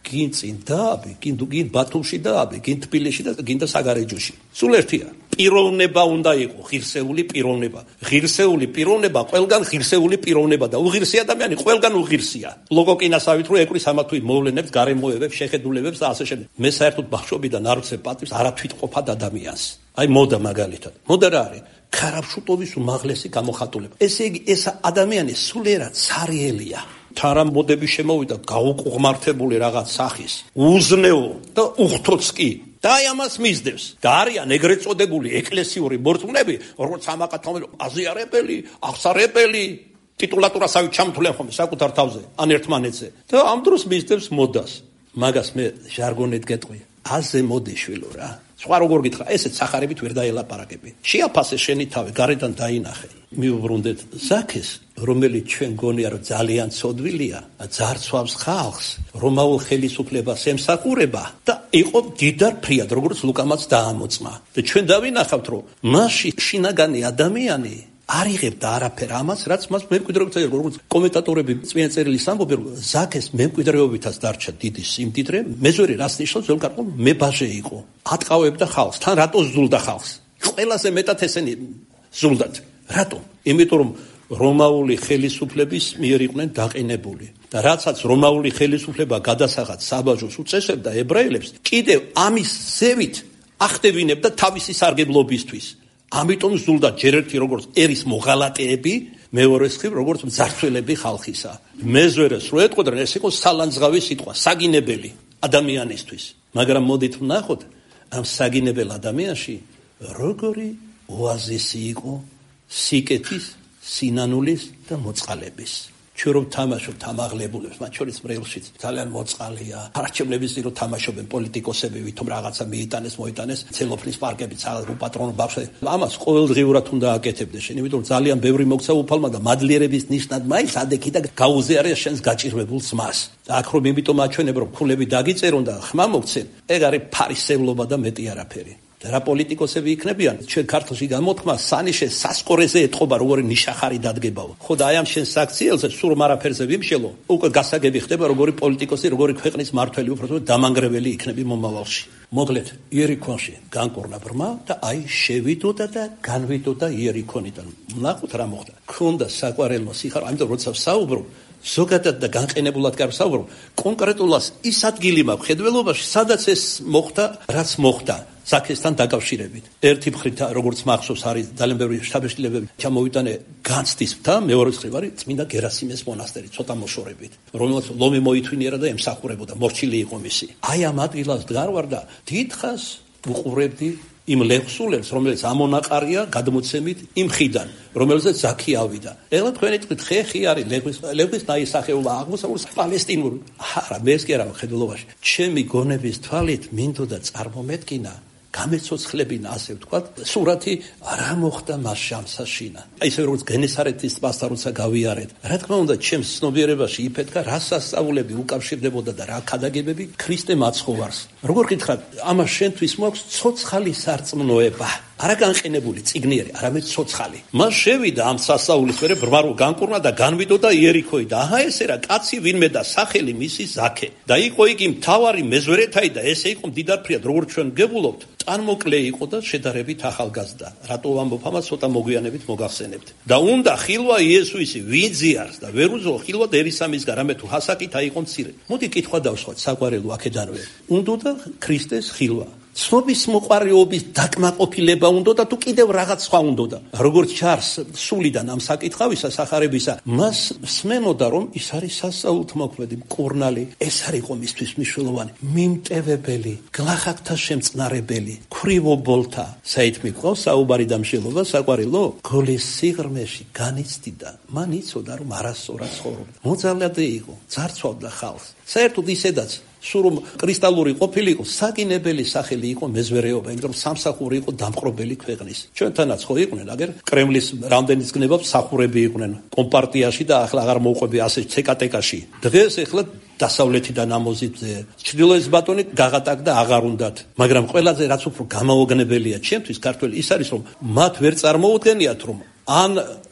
Speaker 1: გინ წინ დააბი, გინ გინ ბათუმში დააბი, გინ თბილისში და გინდა საგარეჯოში. სულ ერთია. პიროვნება უნდა იყოს, ღირსეული პიროვნება. ღირსეული პიროვნება ყველგან ღირსეული პიროვნება და უღირსი ადამიანი ყველგან უღირსია. ლოგოკინასავით რო ეკრის ამა თუ იმ მოვლენებს, გარემოებებს, შეხედულებებს და ასე შემდეგ. მე საერთოდ ბავშვობიდან არ ვცებ პატივს არათვითყოფად ადამიანს. აი მოდა მაგალითად. მოდა რა არის? ქარაფშუტოვის უმაღლესი გამოხატულება. ესე იგი ეს ადამიანი სულიერად ცარიელია. თარა მოდები შემოვიდა გაუყუღმართებული რაღაც სახის, უზნეო და უხთოც კი. და აი ამას მისდევს. და არიან ეგრეთ წოდებული ეკლესიური მორწმუნეები, როგორც ამაკათამელი აზიარებელი, აღსარებელი, ტიტულატურასავით ჩამთვლიან ხოლმე საკუთარ თავზე, ან ერთმანეთზე. და ამ დროს მისდევს მოდას. მაგას მე ჟარგონით გეტყვი. აზე მოდი შვილო რა. სხვა როგორ გითხრა, ესეც სახარებით ვერ დაელაპარაკები. შეაფასე შენი თავი, გარედან დაინახე. მიუბრუნდეთ ზაქეს, რომელიც ჩვენ გონია რომ ძალიან ცოდვილია, ძარცვავს ხალხს, რომაულ ხელისუფლებას ემსახურება და იყო დიდარ ფრიად, როგორც ლუკამაც დაამოწმა. და ჩვენ დავინახავთ, რომ მასში შინაგანი ადამიანი არ იღებდა არაფერ ამას, რაც მას მემკვიდრეობითაც როგორც კომენტატორები წმინდა წერილის ამბობენ, რომ ზაქეს მემკვიდრეობითაც დარჩა დიდი სიმდიდრე, მეზვერი რას ნიშნავს, ზოგადად მებაჟე იყო. ატყავებდა ხალხს, თან რატო ზულდა ხალხს? ყველაზე მეტად ესენი ზულდათ. რატომ? იმიტომ რომ რომაული ხელისუფლების მიერ იყვნენ დაყენებული. და რაცაც რომაული ხელისუფლება გადასახად საბაჟოს უწესებდა ებრაელებს, კიდევ ამის ზევით ახდევინებდა თავისი სარგებლობისთვის. ამიტომ ზულდა ჯერ ერთი როგორც ერის მოღალატეები, მეორე მხრივ როგორც მძარცველები ხალხისა. მეზვერეს რო ეტყოდნენ, ეს იყო სალანძღავი სიტყვა, საგინებელი ადამიანისთვის. მაგრამ მოდით ვნახოთ, ამ საგინებელ ადამიანში როგორი ოაზისი იყო სიკეთის, სინანულის და მოწყალების. ჩვენ რომ თამაშობთ ამაღლებულებს, მათ შორის ბრელშიც ძალიან მოწყალია. არჩევნების ძირო თამაშობენ პოლიტიკოსები, ვითომ რაღაცა მიიტანეს, მოიტანეს, ცელოფნის პარკებით, სადაც უპატრონო ბავშვი. ამას ყოველდღიურად უნდა აკეთებდეს შენ, იმიტომ ძალიან ბევრი მოქცა უფალმა და მადლიერების ნიშნად მაინც ადექი და გაუზიარეს შენს გაჭირვებულ ძმას. და აქ რომ იმიტომ აჩვენებ, რომ ქულები დაგიწერონ და ხმა მოგცენ, ეგ არის ფარისევლობა და მეტი არაფერი. და რა პოლიტიკოსები იქნებიან, ჩვენ ქართლში გამოთქმა სანიშე სასკორეზე ეთყობა, როგორი ნიშახარი დადგებაო. ხო და აი ამ შენ საქციელზე სულ მარაფერზე ვიმშელო, უკვე გასაგები ხდება, როგორი პოლიტიკოსი, როგორი ქვეყნის მართველი უბრალოდ დამანგრეველი იქნები მომავალში. მოკლედ, იერიქონში განკურნა ბრმა და აი შევიდოდა და განვიდოდა იერიქონიდან. ნახოთ რა მოხდა. ქონდა საყვარელო სიხარულე, ამიტომ როცა საუბრობ, ზოგადად და განყენებულად კი საუბრობ, კონკრეტულად ის ადგილი მაქვს ხედველობაში, სადაც ეს მოხდა, რაც მოხდა. ზაქესთან დაკავშირებით. ერთი მხრივ როგორც მახსოვს არის ძალიან ბევრი შთაბეჭდილებები ჩამოვიტანე განცდის მთა, მეორე მხრივ არის წმინდა გერასიმეს მონასტერი, ცოტა მოშორებით, რომელსაც ლომი მოითვინიერა და ემსახურებოდა, მორჩილი იყო მისი. აი ამ ადგილას დგარვარ და დიდხანს უყურებდი იმ ლექსულებს, რომელიც ამონაყარია გადმოცემით იმ ხიდან, რომელზეც ზაქი ავიდა. ეხლა თქვენი თქმით, ხეხი არის ლეგვის ლეგვის დაისახეულა აღმოსავლურ პალესტინურ. არა, მე ეს კი არა ხედულობაში. ჩემი გონების თვალით მინდოდა წარმომედგინა გამეცოცხლებინა, ასე ვთქვათ, სურათი რა მოხდა მას შამსაშინა. აი ესე როგორც გენესარეთის ტბასთან როცა გავიარეთ, რა თქმა უნდა, ჩემს ცნობიერებაში იფეთქა რა სასწაულები უკავშირდებოდა და რა ქადაგებები ქრისტე მაცხოვარს. როგორ გითხრათ, ამას შენთვის მოაქვს ცოცხალი სარწმუნოება. არა განყენებული წიგნიერი, არამედ ცოცხალი. მას შევიდა ამ სასწაულის მერე ბრმა რო განკურნა და განვიდოდა იერიქოი და აჰა ესე რა კაცი ვინმე და სახელი მისი ზაქე. და იყო იგი მთავარი მეზვერეთაი და ესე იყო მდიდარ ფრიად, როგორც ჩვენ გებულობთ. ტანმოკლე იყო და შედარებით ახალგაზრდა. რატო ვამბობ ამას, ცოტა მოგვიანებით მოგახსენებთ. და უნდა ხილვა იესოისი ვიძიარს და ვერ უზო ხილვა ერისამისგან, რამე თუ ჰასაკით აიყო მცირე. მოდი კითხვა დავსვათ საყვარელო აქედანვე. უნდა და ქრისტეს ხილვა. ცნობის მოყარეობის დაკმაყოფილება უნდა და თუ კიდევ რაღაც სხვა უნდა. როგორც ჩარს სულიდან ამ საკითხავისა სახარებისა, მას სმენოდა რომ ის არის სასწაულთმოქმედი, მკურნალი, ეს არის ყომისთვის მნიშვნელოვანი, მიმტევებელი, გლახაკთა შემწყნარებელი, ქრივობოლთა. საითმი ყავს საუბარი და მშელობა საყვარელო, გოლის სიღრმეში განიცდიდა, მან იცოდა რომ არასწორად ცხოვრობდა. მოძალადე იყო, ძარცვავდა ხალხს. საერთოდ ისედაც სულ რომ კრისტალური ყოფილიყო, საგინებელი სახელი იყო მეზვერეობა, იმიტომ რომ სამსახური იყო დამყრობელი ქვეყნის. ჩვენთანაც ხო იყვნენ, აგერ კრემლის რამდენი ზგნება მსახურები იყვნენ კომპარტიაში და ახლა აღარ მოუყვები ასე ცეკატეკაში. დღეს ახლა დასავლეთიდან ამოზიდზე, ჩრდილოეთის ბატონი გაღატაკდა აღარ უნდათ. მაგრამ ყველაზე რაც უფრო გამაოგნებელია ჩემთვის ქართველი ის არის, რომ მათ ვერ წარმოუდგენიათ, რომ ან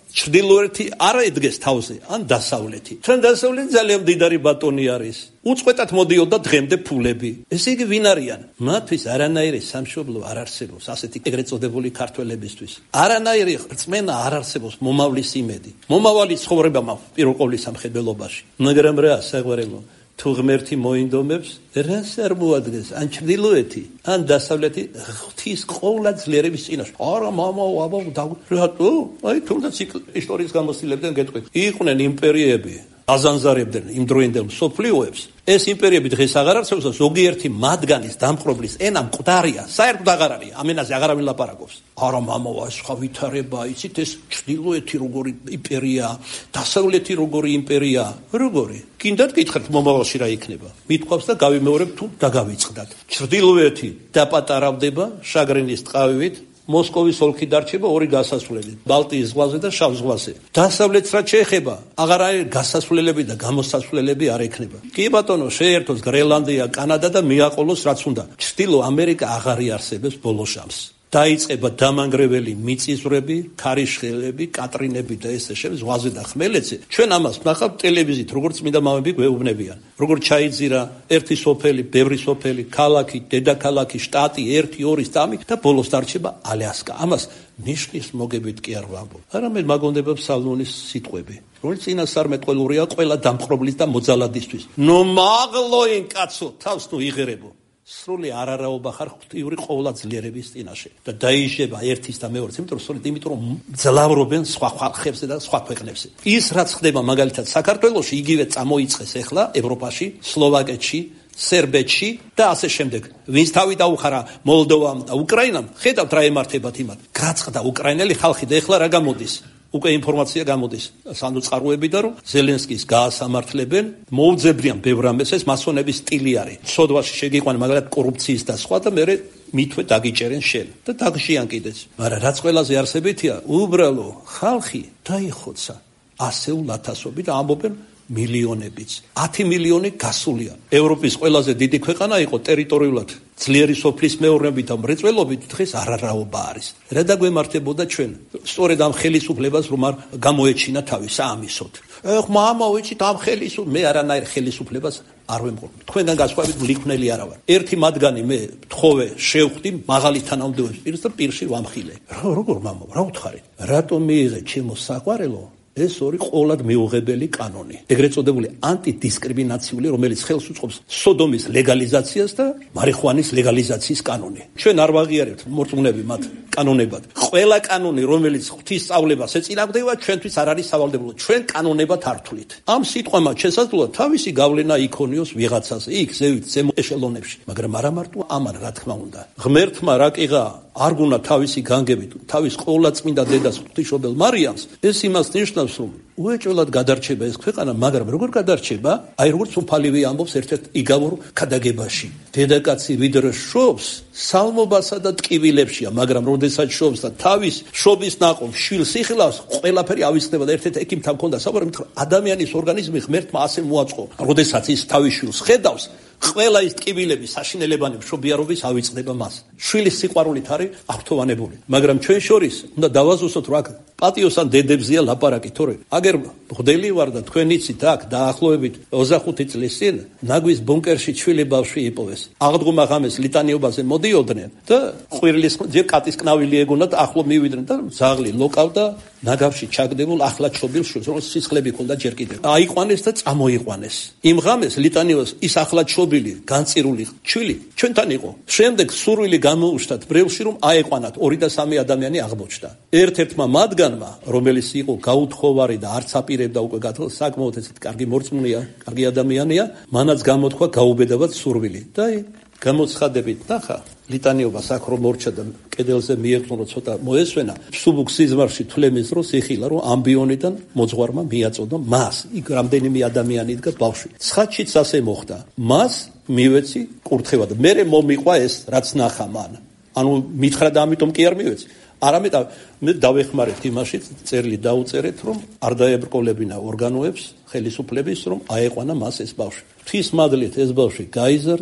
Speaker 1: ჩრდილოეთი არ ედგეს თავზე, ან დასავლეთი. ჩვენ დასავლეთი ძალიან მდიდარი ბატონი არის. უწყვეტად მოდიოდა დღემდე ფულები. ესე იგი ვინ არიან? მათთვის არანაირი სამშობლო არ არსებობს, ასეთი ეგრეთ წოდებული ქართველებისთვის. არანაირი რწმენა არ არსებობს მომავლის იმედი. მომავალი ცხოვრება მაქვს პირველ ყოვლისა მხედველობაში. მაგრამ რა საგვარელო თუ ღმერთი მოინდომებს, რას არ მოადგენს, ან ჩრდილოეთი, ან დასავლეთი ღვთის ყოლა ძლიერების წინაშე. არა, მამა, აბა, რატო? აი, თუნდაც ისტორიის გამოცდილებიდან გეტყვით. იყვნენ იმპერიები, აზანზარებდნენ იმ დროინდელ მსოფლიოებს. ეს იმპერიები დღეს აღარ არსებობს, ზოგიერთი მათგანის დამპყრობლის ენა მკვდარია, საერთოდ აღარ არის, ამ ენაზე აღარავინ ლაპარაკობს. არა, მამა, ეს სხვა ვითარება, იცით, ეს ჩრდილოეთი როგორი იმპერია, დასავლეთი როგორი იმპერია, როგორი? კიდათ გითხრათ მომავალში რა იქნება. მithქვავს და გავიმეორებ თუ დაგავიწყდათ. ჩრდილოეთი დაპატარავდება შაგრენის ტყავით, მოსკოვის ოლქი დარჩება ორი გასასვლელი, ბალტიის ზღვაზე და შავ ზღვაზე. დასავლეთს რაც შეეხება, აღარ არის გასასვლელები და გამოსასვლელები არ ექნება. კი ბატონო, შეერთოს გრენლანდია, კანადა და მიაყოლოს რაც უნდა. ჩრდილო ამერიკა აღარ იარსებებს ბოლო შამს. დაიწყება დამანგრეველი მიწისძვრები, ქარიშხელები, კატრინები და ესე შემდეგ, ზღვაზე და ხმელეთზე. ჩვენ ამას ვნახავთ ტელევიზიით, როგორც წმინდა მამები გვეუბნებიან. როგორც ჩაიძირა ერთი სოფელი, ბევრი სოფელი, ქალაქი, დედაქალაქი, შტატი, ერთი, ორი, სამი და ბოლოს დარჩება ალიასკა. ამას ნიშნის მოგებით კი არ ვამბობ. არამედ მაგონდება ფსალმონის სიტყვები, რომელიც წინასწარმეტყველურია ყველა დამპყრობლის და მოძალადისთვის. ნუ მაღლოინ კაცო, თავს ნუ იღერებო. სრული არარაობა ხარ ღვთიური ყოლა ძლიერების წინაშე და დაიჟება ერთის და მეორეს, იმიტომ რომ იმიტომ რომ ძლავრობენ სხვა ხალხებზე და სხვა ქვეყნებზე. ის რაც ხდება მაგალითად საქართველოში, იგივე წამოიწყეს ახლა ევროპაში, სლოვაკეთში, სერბეთში და ასე შემდეგ. ვინც თავი დაუხარა მოლდოვამ და უკრაინამ, ხედავთ რა ემართებათ იმათ. გაწყდა უკრაინელი ხალხი და ახლა რა გამოდის? უკვე ინფორმაცია გამოდის სანდუწყაროებიდან, რომ ზელენსკის გაასამართლებენ, მოუძებნიან ბევრ ამას, ეს მასონების სტილი არის. სოდვაში შეგიყვანენ მაგალითად კორუფციის და სხვა და მერე მithვე დაგიჭერენ შენ და დაგშიან კიდეც. მაგრამ რაც ყველაზე არსებითია, უბრალო ხალხი დაიხოცა ასეულ ათასობით და ამბობენ მილიონებიც. ათი მილიონი გასულია. ევროპის ყველაზე დიდი ქვეყანა იყო ტერიტორიულად ძლიერი სოფლის მეურნეობით და მრეწველობით, დღეს არარაობა არის. რა დაგვემართებოდა ჩვენ? სწორედ ამ ხელისუფლებას რომ არ გამოეჩინა თავი საამისოდ. ეხ, მამა, ვიცით, ამ ხელისუფლებას მე არანაირ ხელისუფლებას არ ვემყურებ. თქვენგან გასხვავებით მლიქვნელი არა ვარ. ერთი მათგანი მე თხოვე შევხვდი მაღალი თანამდებობის პირს და პირში ვამხილე. როგორ მამა, რა უთხარი? რატომ მიიღე ჩემო საყვარელო? ეს ორი ყოლად მიუღებელი კანონი. ეგრეთ წოდებული ანტიდისკრიმინაციული, რომელიც ხელს უწყობს სოდომის ლეგალიზაციას და მარიხუანის ლეგალიზაციის კანონი. ჩვენ არ ვაღიარებთ მორწმუნეები მათ კანონებად. ყველა კანონი, რომელიც ღვთის სწავლებას ეწინააღმდება, ჩვენთვის არ არის სავალდებულო. ჩვენ კანონებად არ თვლით. ამ სიტყვამაც შესაძლოა თავისი გავლენა იქონიოს ვიღაცაზე, იქ ზევით ზემო ეშელონებში, მაგრამ არა მარტო ამან, რა თქმა უნდა. ღმერთმა რა კიღა არ გუნა თავისი განგებით, თავის ყოვლადწმინდა დედას ღვთისმშობელ მარიამს, ეს იმას ნიშნავს, რომ უეჭველად გადარჩება ეს ქვეყანა, მაგრამ როგორ გადარჩება? აი როგორც უფალივე ამბობს ერთ-ერთ იგავურ ქადაგებაში. დედაკაცი ვიდრე შობს, სალმობასა და ტკივილებშია, მაგრამ როდესაც შობს და თავის შობის ნაყოფ შვილს იხილავს, ყველაფერი ავიწყდება და ერთ-ერთ ექიმთან მქონდა საუბარი, მითხრა ადამიანის ორგანიზმი ღმერთმა ასე მოაწყო, როდესაც ის თავის შვილს ხედავს, ყველა ის ტკივილები საშინელებანი მშობიარობის ავიწყდება მას. შვილის სიყვარულით არის აღფრთოვანებული. მაგრამ ჩვენ შორის უნდა დავაზუსტოთ, რა პატიოს ან დედებზია ლაპარაკი, თორე აგერ მღვდელი ვარ და თქვენ იცით აქ დაახლოებით ოცდახუთი წლის წინ ნაგვის ბუნკერში ჩვილი ბავშვი იპოვეს. აღდგომა ღამეს ლიტანიობაზე მოდიოდნენ და ყვირილის ძე კატის კნავილი ეგონათ, ახლო მივიდნენ და ზაღლი ლოკავდა ნაგავში ჩაგდებულ ახლა ჩობილ შვილს, რომ სისხლები ქონდა ჯერ კიდევ. აიყვანეს და წამოიყვანეს. იმ ღამეს ლიტანიოს ის ახლა ჩობილი განწირული ჩვილი ჩვენთან იყო. შემდეგ სურვილი გამოუშვათ ბრელში, რომ აეყვანათ. ორი და სამი ადამიანი აღმოჩნდა. ერთ-ერთმა მათგანმა, რომელიც იყო გაუთხოვარი და არც აპირებდა უკვე გათხოვს, საკმაოდ ესეთი კარგი მორწმუნეა, კარგი ადამიანია, მანაც გამოთქვა გაუბედავად სურვილი. და გამოცხადებით ნახა ლიტანიობას აქ რომ მორჩა და კედელზე მიეყნო, ცოტა მოესვენა, სუბუქ სიზმარში თვლემის დროს იხილა, რომ ამბიონიდან მოძღვარმა მიაწოდა მას. იქ რამდენიმე ადამიანი იდგა ბავშვი. ცხადშიც ასე მოხდა. მას მივეცი კურთხევად. მერე მომიყვა ეს, რაც ნახა მან. ანუ მითხრა და ამიტომ კი არ მივეცი. არამედ მე დავეხმარეთ იმაში, წერილი დაუწერეთ, რომ არ დაებრკოლებინა ორგანოებს, ხელისუფლების, რომ აეყვანა მას ეს ბავშვი. ღვთის მადლით ეს ბავშვი გაიზარდა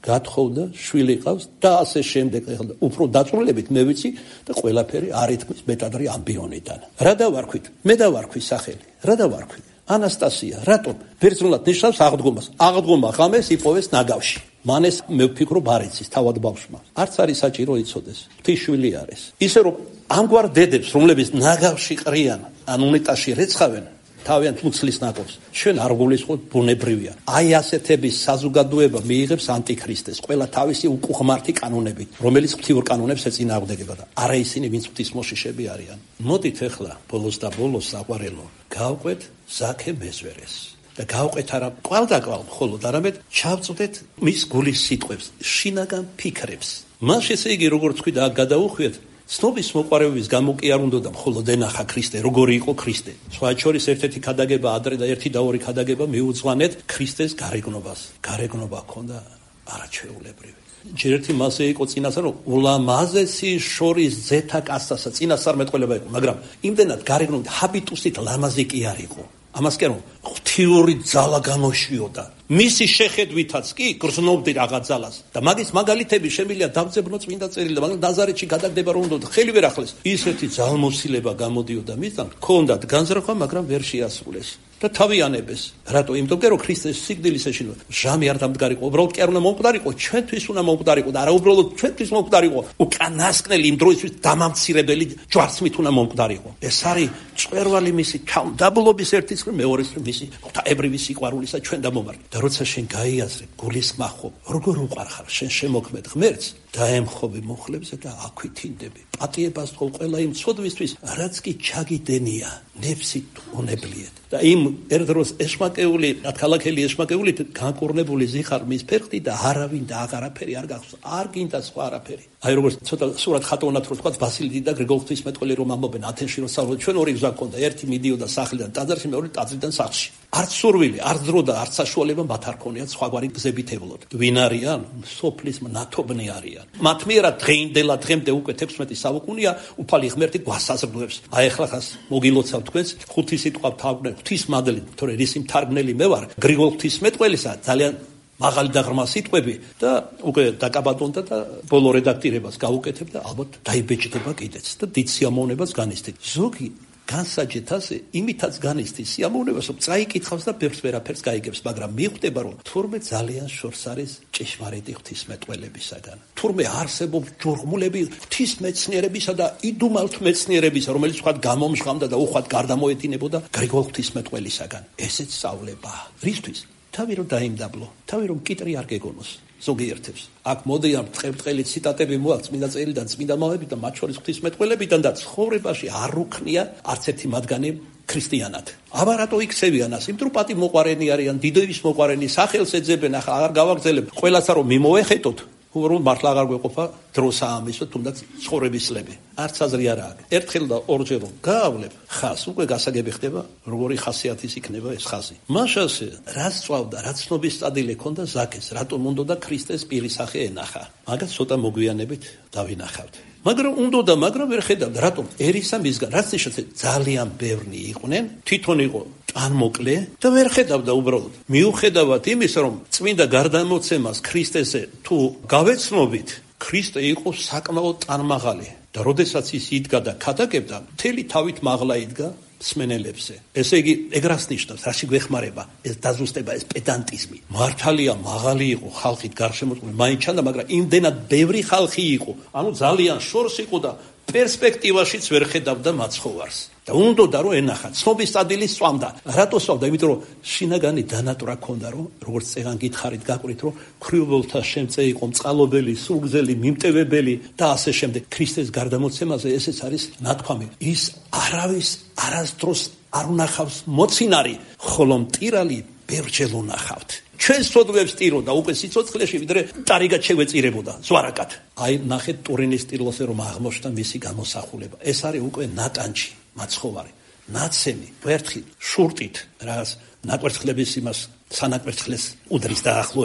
Speaker 1: გათხოვდა, შვილი ყავს და ასე შემდეგ. ეხლა უფრო დაწვრილებით მე ვიცი და ყველაფერი არ ითქმის მეტადრი ამბიონიდან. რა დავარქვით? მე დავარქვი სახელი. რა დავარქვი? ანასტასია. რატომ? ბერძნულად ნიშნავს აღდგომას. აღდგომა ღამეს იპოვეს ნაგავში. მან ეს მე ვფიქრობ არ იცის თავად ბავშვმა. არც არის საჭირო იცოდეს. ღვთისშვილი არის. ისე რომ ამგვარ დედებს, რომლებიც ნაგავში ყრიან, ან უნეტაში რეცხავენ, თავიანთ მუცლის ნაკობს, ჩვენ არ გულისხმობ ბუნებრივია. აი ასეთების საზოგადოება მიიღებს ანტიქრისტეს, ყველა თავისი უკუღმართი კანონებით, რომელიც ღვთიურ კანონებს ეწინააღმდეგება და არა ისინი, ვინც ღვთისმოშიშები არიან. მოდით ახლა ბოლოს და ბოლოს საყვარელო, გავყვეთ ზაქე მეზვერეს. და გავყვეთ არა კვალდაკვალ მხოლოდ, არამედ ჩავწვდეთ მის გულის სიტყვებს, შინაგან ფიქრებს. მას ესე იგი, როგორც თქვი და აქ გადაუხვიეთ, ცნობის მოყარების გამო კი არ უნდა მხოლოდ ენახა ქრისტე, როგორი იყო ქრისტე. სხვათა შორის ერთ-ერთი ქადაგება ადრე და ერთი და ორი ქადაგება მიუძღვანეთ ქრისტეს გარეგნობას. გარეგნობა ჰქონდა არაჩვეულებრივი. ჯერ ერთი მასე იყო წინასწარ, რომ ულამაზესი შორის ზეთა კასტასა წინასწარმეტყველება იყო, მაგრამ იმდენად გარეგნობით ჰაბიტუსით ლამაზი კი არ იყო. ამას კი არ ღვთიური ძალა გამოშვიოდა. მისი შეხედვითაც კი გრძნობდი რაღაც ძალას და მაგის მაგალითები შემიძლია დავძებნო წმინდა წერილი და მაგრამ ნაზარეთში გადაგდება რომ უნდა ხელი ვერ ახლეს. ისეთი ძალმოსილება გამოდიოდა მისთან, ჰქონდათ განზრახვა, მაგრამ ვერ შეასრულეს. და თავიანებეს. რატო? იმიტომ რომ ქრისტეს სიკვდილის ეშინო ჟამი არ დამდგარიყო, უბრალოდ კი არ უნდა მომკვდარიყო, ჩვენთვის უნდა მომკვდარიყო და არა უბრალოდ ჩვენთვის მომკვდარიყო, უკანასკნელი იმ დროისთვის დამამცირებელი ჯვარცმით უნდა მომკვდარიყო. ეს არის წვერვალი მისი თავდაბლობის ერთის მეორეს მისი ღვთაებრივი სიყვარულისა ჩვენ დამომართ. და როცა შენ გაიაზრებ, გულისხმა ხო, როგორ უყარ ხარ შენ შემოქმედ ღმერთს, დაემხობი მუხლებზე და აქვითინდები. პატიებას თქო ყველა იმ ცოდვისთვის, რაც კი ჩაგიდენია, ნებსით უნებლიეთ. და იმ ერთ დროს ეშმაკეული, ნათქალაქელი ეშმაკეულით განკურნებული ზიხარ მის ფერხდი და არავინ და აღარაფერი არ გახსოვს. არ გინდა სხვა არაფერი. აი როგორც ცოტა სურათ ხატოვნად რო თქვა ბასილი და გრიგოლ ღვთისმეტყველი რომ ამბობენ ათენში რომ სწავლობ, ჩვენ ორი გზა გქონდა, ერთი მიდიოდა სახლიდან ტაძარში, მეორე ტაძრიდან სახლში. არც სურვილი, არც დრო და არც საშუალება მათ არ ქონიათ სხვაგვარი გზებით ევლოთ. ვინ არიან? სოფლის მნათობნი არიან. მათ მიერად დღეინდელა დღემდე უკვე თექვსმეტი საუკუნეა უფალი ღმერთი გვასაზრდოებს. აი ახლა ხას მოგილოცავ თქვენს ხუთი სიტყვა თავგნე ღვთის მადლი, თორე რის მთარგმნელი მე ვარ, გრიგოლ ღვთისმეტყველისა ძალიან მაღალი და ღრმა სიტყვები და უკვე დაკაბატონდა და ბოლო რედაქტირებას გაუკეთებ და ალბათ დაიბეჭდება კიდეც და დიდ სიამოვნებას განიცდით. ზოგი განსაჯეთ ასე, იმითაც განიცდის სიამოვნებას, რომ წაიკითხავს და ბევრს ვერაფერს გაიგებს, მაგრამ მიხვდება, რომ თურმე ძალიან შორს არის ჭეშმარიტი ღვთისმეტყველებისაგან. თურმე არსებობს ჯურღმულები ღვთისმეცნიერებისა და იდუმალთ მეცნიერებისა, რომელიც ვთქვათ გამომჟღავდა და უხვად გარდამოედინებოდა გრიგოლ ღვთისმეტყველისაგან. ესეც სწავლებაა. რისთვის? თავი რომ დაიმდაბლო, თავი რომ კიტრი არ გეგონოს. ზოგიერთებს. აქ მოდიან ბრწყებწყელი ციტატები მოაქვს წმინდა წერილიდან, წმინდა მამებიდან, მათ შორის ღვთისმეტყველებიდან და ცხოვრებაში არ უქნია არც ერთი მათგანი ქრისტიანად. აბა რატო იქცევიან ასე? იმიტომ რომ პატი მოყარენი არიან, დიდების მოყარენი, სახელს ეძებენ, ახლა აღარ გავაგრძელებ. ყველასა რომ მიმოეხეთოთ, რომ მართლა აღარ გვეყოფა დროსა ამისო, თუნდაც ცხოვრებისლები. არც აზრი არა აქვს. ერთხელ და ორჯერ რომ გაავლებ ხას, უკვე გასაგები ხდება, როგორი ხასიათის იქნება ეს ხაზი. მაშასე რაც წვავდა, რაც ცნობის სტადილი ჰქონდა ზაქეს, რატომ უნდოდა ქრისტეს პირისახე ენახა. მაგას ცოტა მოგვიანებით დავინახავთ. მაგრამ უნდოდა, მაგრამ ვერ ხედავდა, რატომ? ერისა მისგან, რაც ნიშნავს ძალიან ბევრი იყვნენ, თვითონ იყო ტანმოკლე და ვერ ხედავდა უბრალოდ. მიუხედავად იმისა, რომ წმინდა გარდამოცემას ქრისტესე თუ გავეცნობით, ქრისტე იყო საკმაოდ ტანმაღალი და როდესაც ის იდგა და ქადაგებდა, მთელი თავით მაღლა იდგა მსმენელებზე. ესე იგი, ეგრას ნიშნავს, რაში გვეხმარება ეს დაზუსტება, ეს პედანტიზმი. მართალია მაღალი იყო ხალხით გარშემოწმული, მაინც ჩანდა, მაგრამ იმდენად ბევრი ხალხი იყო, ანუ ძალიან შორს იყო და პერსპექტივაშიც ვერ ხედავდა მაცხოვარს. და უნდოდა რომ ენახა, ცნობის სტადილი სწვამდა. რატო სწვამდა? იმიტომ რომ შინაგანი დანატვრა ჰქონდა, რომ როგორც წეგან გითხარით, გაკვირით, რომ ქრიუბელთა შემწე იყო მწყალობელი, სულგზელი, მიმტევებელი და ასე შემდეგ. ქრისტეს გარდამოცემაზე ესეც არის ნათქვამი. ის არავის არასდროს არ უნახავს მოცინარი, ხოლო მტირალი ბევრჯერ უნახავთ. ჩვენ სოდვებს ტიროდა უკვე სიცოცხლეში, ვიდრე ტარიგად შეგვეწირებოდა ზვარაკად. აი ნახეთ ტურინის ტილოსე რომ აღმოჩნდა მისი გამოსახულება. ეს არის უკვე ნატანჩი, მაცხოვარი, ნაცემი, ვერთხი, შურტით, რაღაც ნაკვერცხლების იმას, სანაკვერცხლეს უდრის დაახლოებით.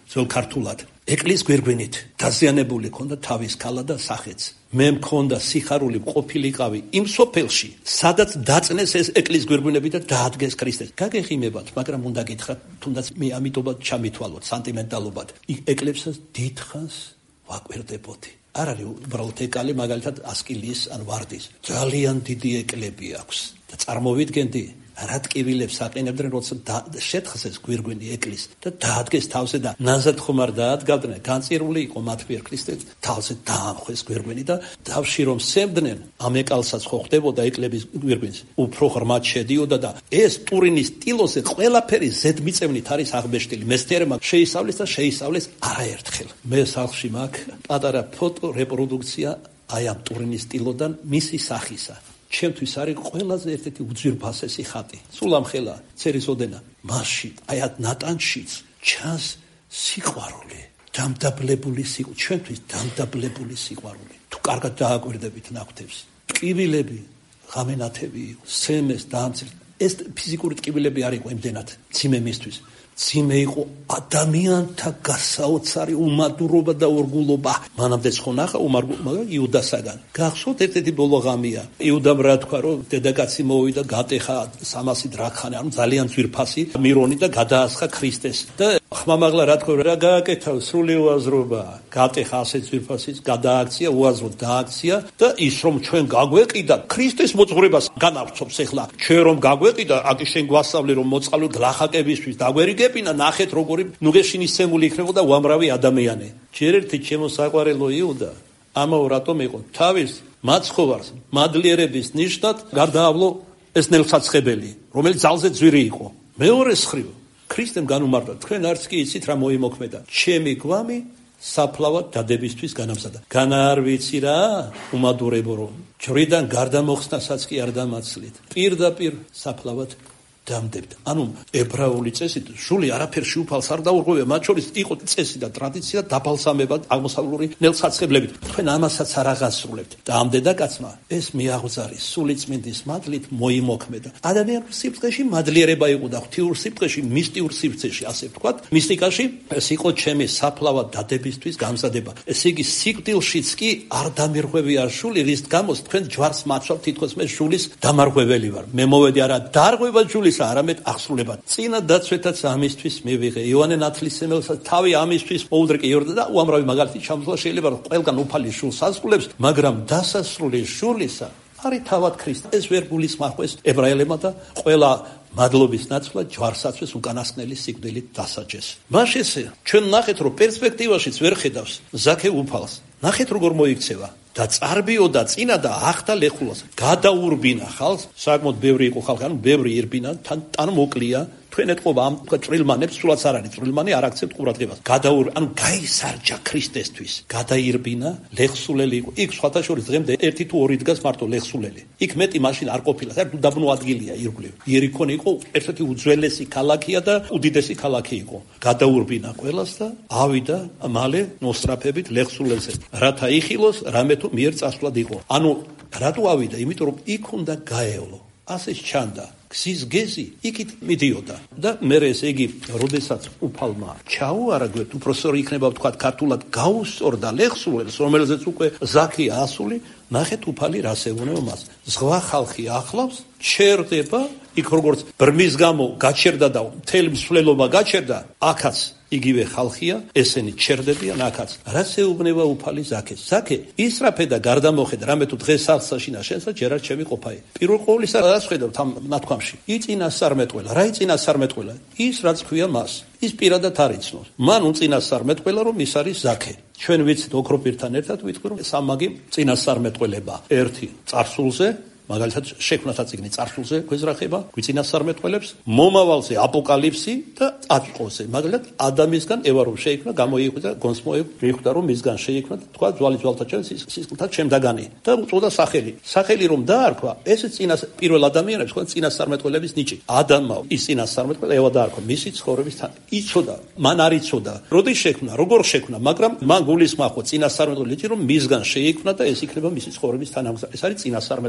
Speaker 1: ძველ ქართულად. ეკლის გვირგვინით დაზიანებული ქონდა თავის ქალა და სახეც. მე მქონდა სიხარული ყოფილიყავი იმ სოფელში, სადაც დაწნეს ეს ეკლის გვირგვინები და დაადგეს ქრისტეს. გაგეხიმებათ, მაგრამ უნდა გითხრათ, თუნდაც მე ამიტომაც ჩამithვალოთ სანტიმენტალობად. იქ ეკლებსაც დიდხანს ვაკვირდებოდი. არ არის უბრალოდ ეკალი, მაგალითად ასკილის ან ვარდის. ძალიან დიდი ეკლები აქვს და წარმოვიდგენდი რა ტკივილებს აყენებდნენ, როცა შეთხეს ეს გვირგვინი ეკლის და დაადგეს თავზე და ნაზად ხომ არ დაადგავდნენ, განწირული იყო მათ მიერ ქრისტე, თავზე დაამხეს გვირგვინი და თავში რომ სემდნენ, ამ ეკალსაც ხო ხდებოდა ეკლების გვირგვინს, უფრო ღრმად შედიოდა და ეს ტურინის ტილოზე ყველაფერი ზედმიწევნით არის აღბეჭდილი. მესტიარებმა შეისწავლეს და შეისწავლეს არაერთხელ. მე სახლში მაქვს პატარა ფოტო რეპროდუქცია აი ამ ტურინის ტილოდან მისი სახისა. ჩემთვის არის ყველაზე ერთ-ერთი უძვირფასესი ხატი. სულ ამ ხელა წერის ოდენა. მასში, აი ამ ნატანშიც ჩანს სიყვარული, დამდაბლებული სიყვარული, ჩვენთვის დამდაბლებული სიყვარული. თუ კარგად დააკვირდებით ნაკვთებს, ტკივილები, ღამენათები, სემეს დაამცირდა. ეს ფიზიკური ტკივილები არ იყო იმდენად ციმე მისთვის. ციმე იყო ადამიანთა გასაოცარი უმადურობა და ორგულობა. მანამდეც ხო ნახა უმარგულობა იუდასაგან. გახსოვთ ერთ-ერთი ბოლო ღამეა. იუდამ რა თქვა, რომ დედაკაცი მოვიდა, გატეხა სამასი დრაქხანი, ანუ ძალიან ძვირფასი მირონი და გადაასხა ქრისტეს. და ხმამაღლა რა თქვა, რა გააკეთა სრული უაზრობა. გატეხა ასე ძვირფასის, გადააქცია, უაზრო დააქცია და ის რომ ჩვენ გაგვეყიდა, ქრისტეს მოძღვრებას განავცობს ახლა. ჩვენ რომ გაგვეყიდა, აკი შენ გვასწავლე რომ მოწყალო გლახაკებისთვის დაგვერიგე ეპინა ნახეთ როგორი ნუგეშინისცემული იქნებოდა უამრავი ადამიანი. ჯერ ერთი ჩემო საყვარელო იუდა ამაო რატომ იყო თავის მაცხოვარს მადლიერების ნიშნად გარდაავლო ეს ნელსაცხებელი, რომელიც ძალზე ძვირი იყო. მეორე მხრივ ქრისტემ განუმარტა, თქვენ არც კი იცით რა მოიმოქმედა. ჩემი გვამი საფლავად დადებისთვის განამზადა. განა არ ვიცი რა უმადურებო რომ ჯვრიდან გარდამოხსნასაც კი არ დამაცლით. პირდაპირ საფლავად დამდებდა. ანუ ებრაული წესით სული არაფერში უფალს არ დაურღვევია, მათ შორის იყო წესი და ტრადიცია დაბალსამება აღმოსავლური ნელსაცხებლებით. თქვენ ამასაც არ აღასრულებთ. და ამ დედაკაცმა ეს მიაღწარი სული წმინდის მადლით მოიმოქმედა. ადამიანურ სიბრწყეში მადლიერება იყო და ღვთიურ სიბრწყეში, მისტიურ სიბრწყეში, ასე ვთქვათ, მისტიკაში ეს იყო ჩემი საფლავად დადებისთვის გამზადება. ესე იგი სიკვდილშიც კი არ დამირღვევია სული, რის გამოც თქვენ ჯვარს მაცვალთ, თითქოს მე სულის დამარღვეველი ვარ. მე მოვედი არა დარღვევა სულის არამედ აღსრულებად. წინა დაცვეთაც ამისთვის მივიღე. იოანე ნათლისმცემელსაც თავი ამისთვის მოუდრეკე იორდა და უამრავი მაგალითი ჩამოსვლა შეიძლება რომ ყველგან უფალი სულს ასრულებს, მაგრამ დასასრული სულისა არის თავად ქრისტე. ეს ვერ გულისხმავს ებრაელებმა და ყველა მადლობის ნაცვლად ჯვარსაცვეს უკანასკნელი სიკვდილით დასაჯეს. მაშესე ჩვენ ნახეთ რომ პერსპექტივაშიც ვერ ხედავს ზაქე უფალს. ნახეთ როგორ მოიქცევა და წარბიოდა წინა და ახდა ლეხულას. გადაურბინა ხალხს, საკმაოდ ბევრი იყო ხალხი, ანუ ბევრი ირბინა, თან ტან მოკლია. თქვენ ეთყობა ამ წვრილმანებს, სულაც არ არის წვრილმანი, არ აქცევთ ყურადღებას. გადაურ, ანუ გაისარჯა ქრისტესთვის. გადაირბინა, ლეხსულელი იყო. იქ სხვათა შორის დღემდე ერთი თუ ორი დგას მარტო ლეხსულელი. იქ მეტი მაშინ არ ყოფილა, საერთოდ უდაბნო ადგილია ირგვლივ. იერიქონი იყო ერთ-ერთი უძველესი ქალაქია და უდიდესი ქალაქი იყო. გადაურბინა ყველას და ავიდა მალე მოსწრაფებით ლეხსულელზე. რათა იხილოს, რამე თუ მიერ წასვლად იყო. ანუ რატო ავიდა? იმიტომ რომ იქ უნდა გაევლო. ასე ჩანდა. გზის გეზი იქით მიდიოდა და მერე ეს იგი როდესაც უფალმა ჩაუარაგეთ, უпроსორი იქნება ვთქვათ ქართულად გაუსწორდა ლეხსულელს, რომელზეც უკვე ზაქია ასული, ნახეთ უფალი რას ეუბნება მას. ზღვა ხალხი ახლავს, ჩერდება, იქ როგორც ბრმის გამო გაჩერდა და მთელი მსვლელობა გაჩერდა, აქაც იგივე ხალხია, ესენი ჩერდებიან აქაც. რაც ეუბნება უფალი ზაქეს? ზაქე, ისრაფე და გარდამოხედა, რამე თუ დღეს სახლსაშინა შენსა ჯერ არ ჩემი ყოფაი. პირველ ყოვლისა რაც ხედავთ ამ ნათქვამში, იწინასწარმეტყველა. რა იწინასწარმეტყველა? ის რაც ქვია მას. ის პირადად არ იცნობს. მან უწინასწარმეტყველა რომ ის არის ზაქე. ჩვენ ვიცით ოქროპირთან ერთად ვიტყვი რომ სამაგი წინასწარმეტყველება. ერთი წარსულზე, მაგალითად შექმნათა წიგნი წარსულზე გვეზრახება, გვიწინასწარმეტყველებს, მომავალზე აპოკალიფსი და აწმყოზე. მაგალითად ადამისგან ევა რომ შეიქმნა, გამოიხვდა გონსმოე, მიხვდა რომ მისგან შეიქმნა, თქვა ძვალი ძვალთა ჩემს სისხლთა ჩემდაგანი და უწოდა სახელი. სახელი რომ დაარქვა, ეს წინას პირველ ადამიანებს ხო წინასწარმეტყველების ნიჭი. ადამმა ის წინასწარმეტყველა ევა დაარქვა მისი ცხოვრების თან. იცოდა, მან არ იცოდა, როდის შექმნა, როგორ შექმნა, მაგრამ მან გულისხმახო წინასწარმეტყველები, რომ მისგან შეიქმნა და ეს იქნება მისი ცხოვრების თანამგზავრი. ეს არის წინასწარმეტყველება.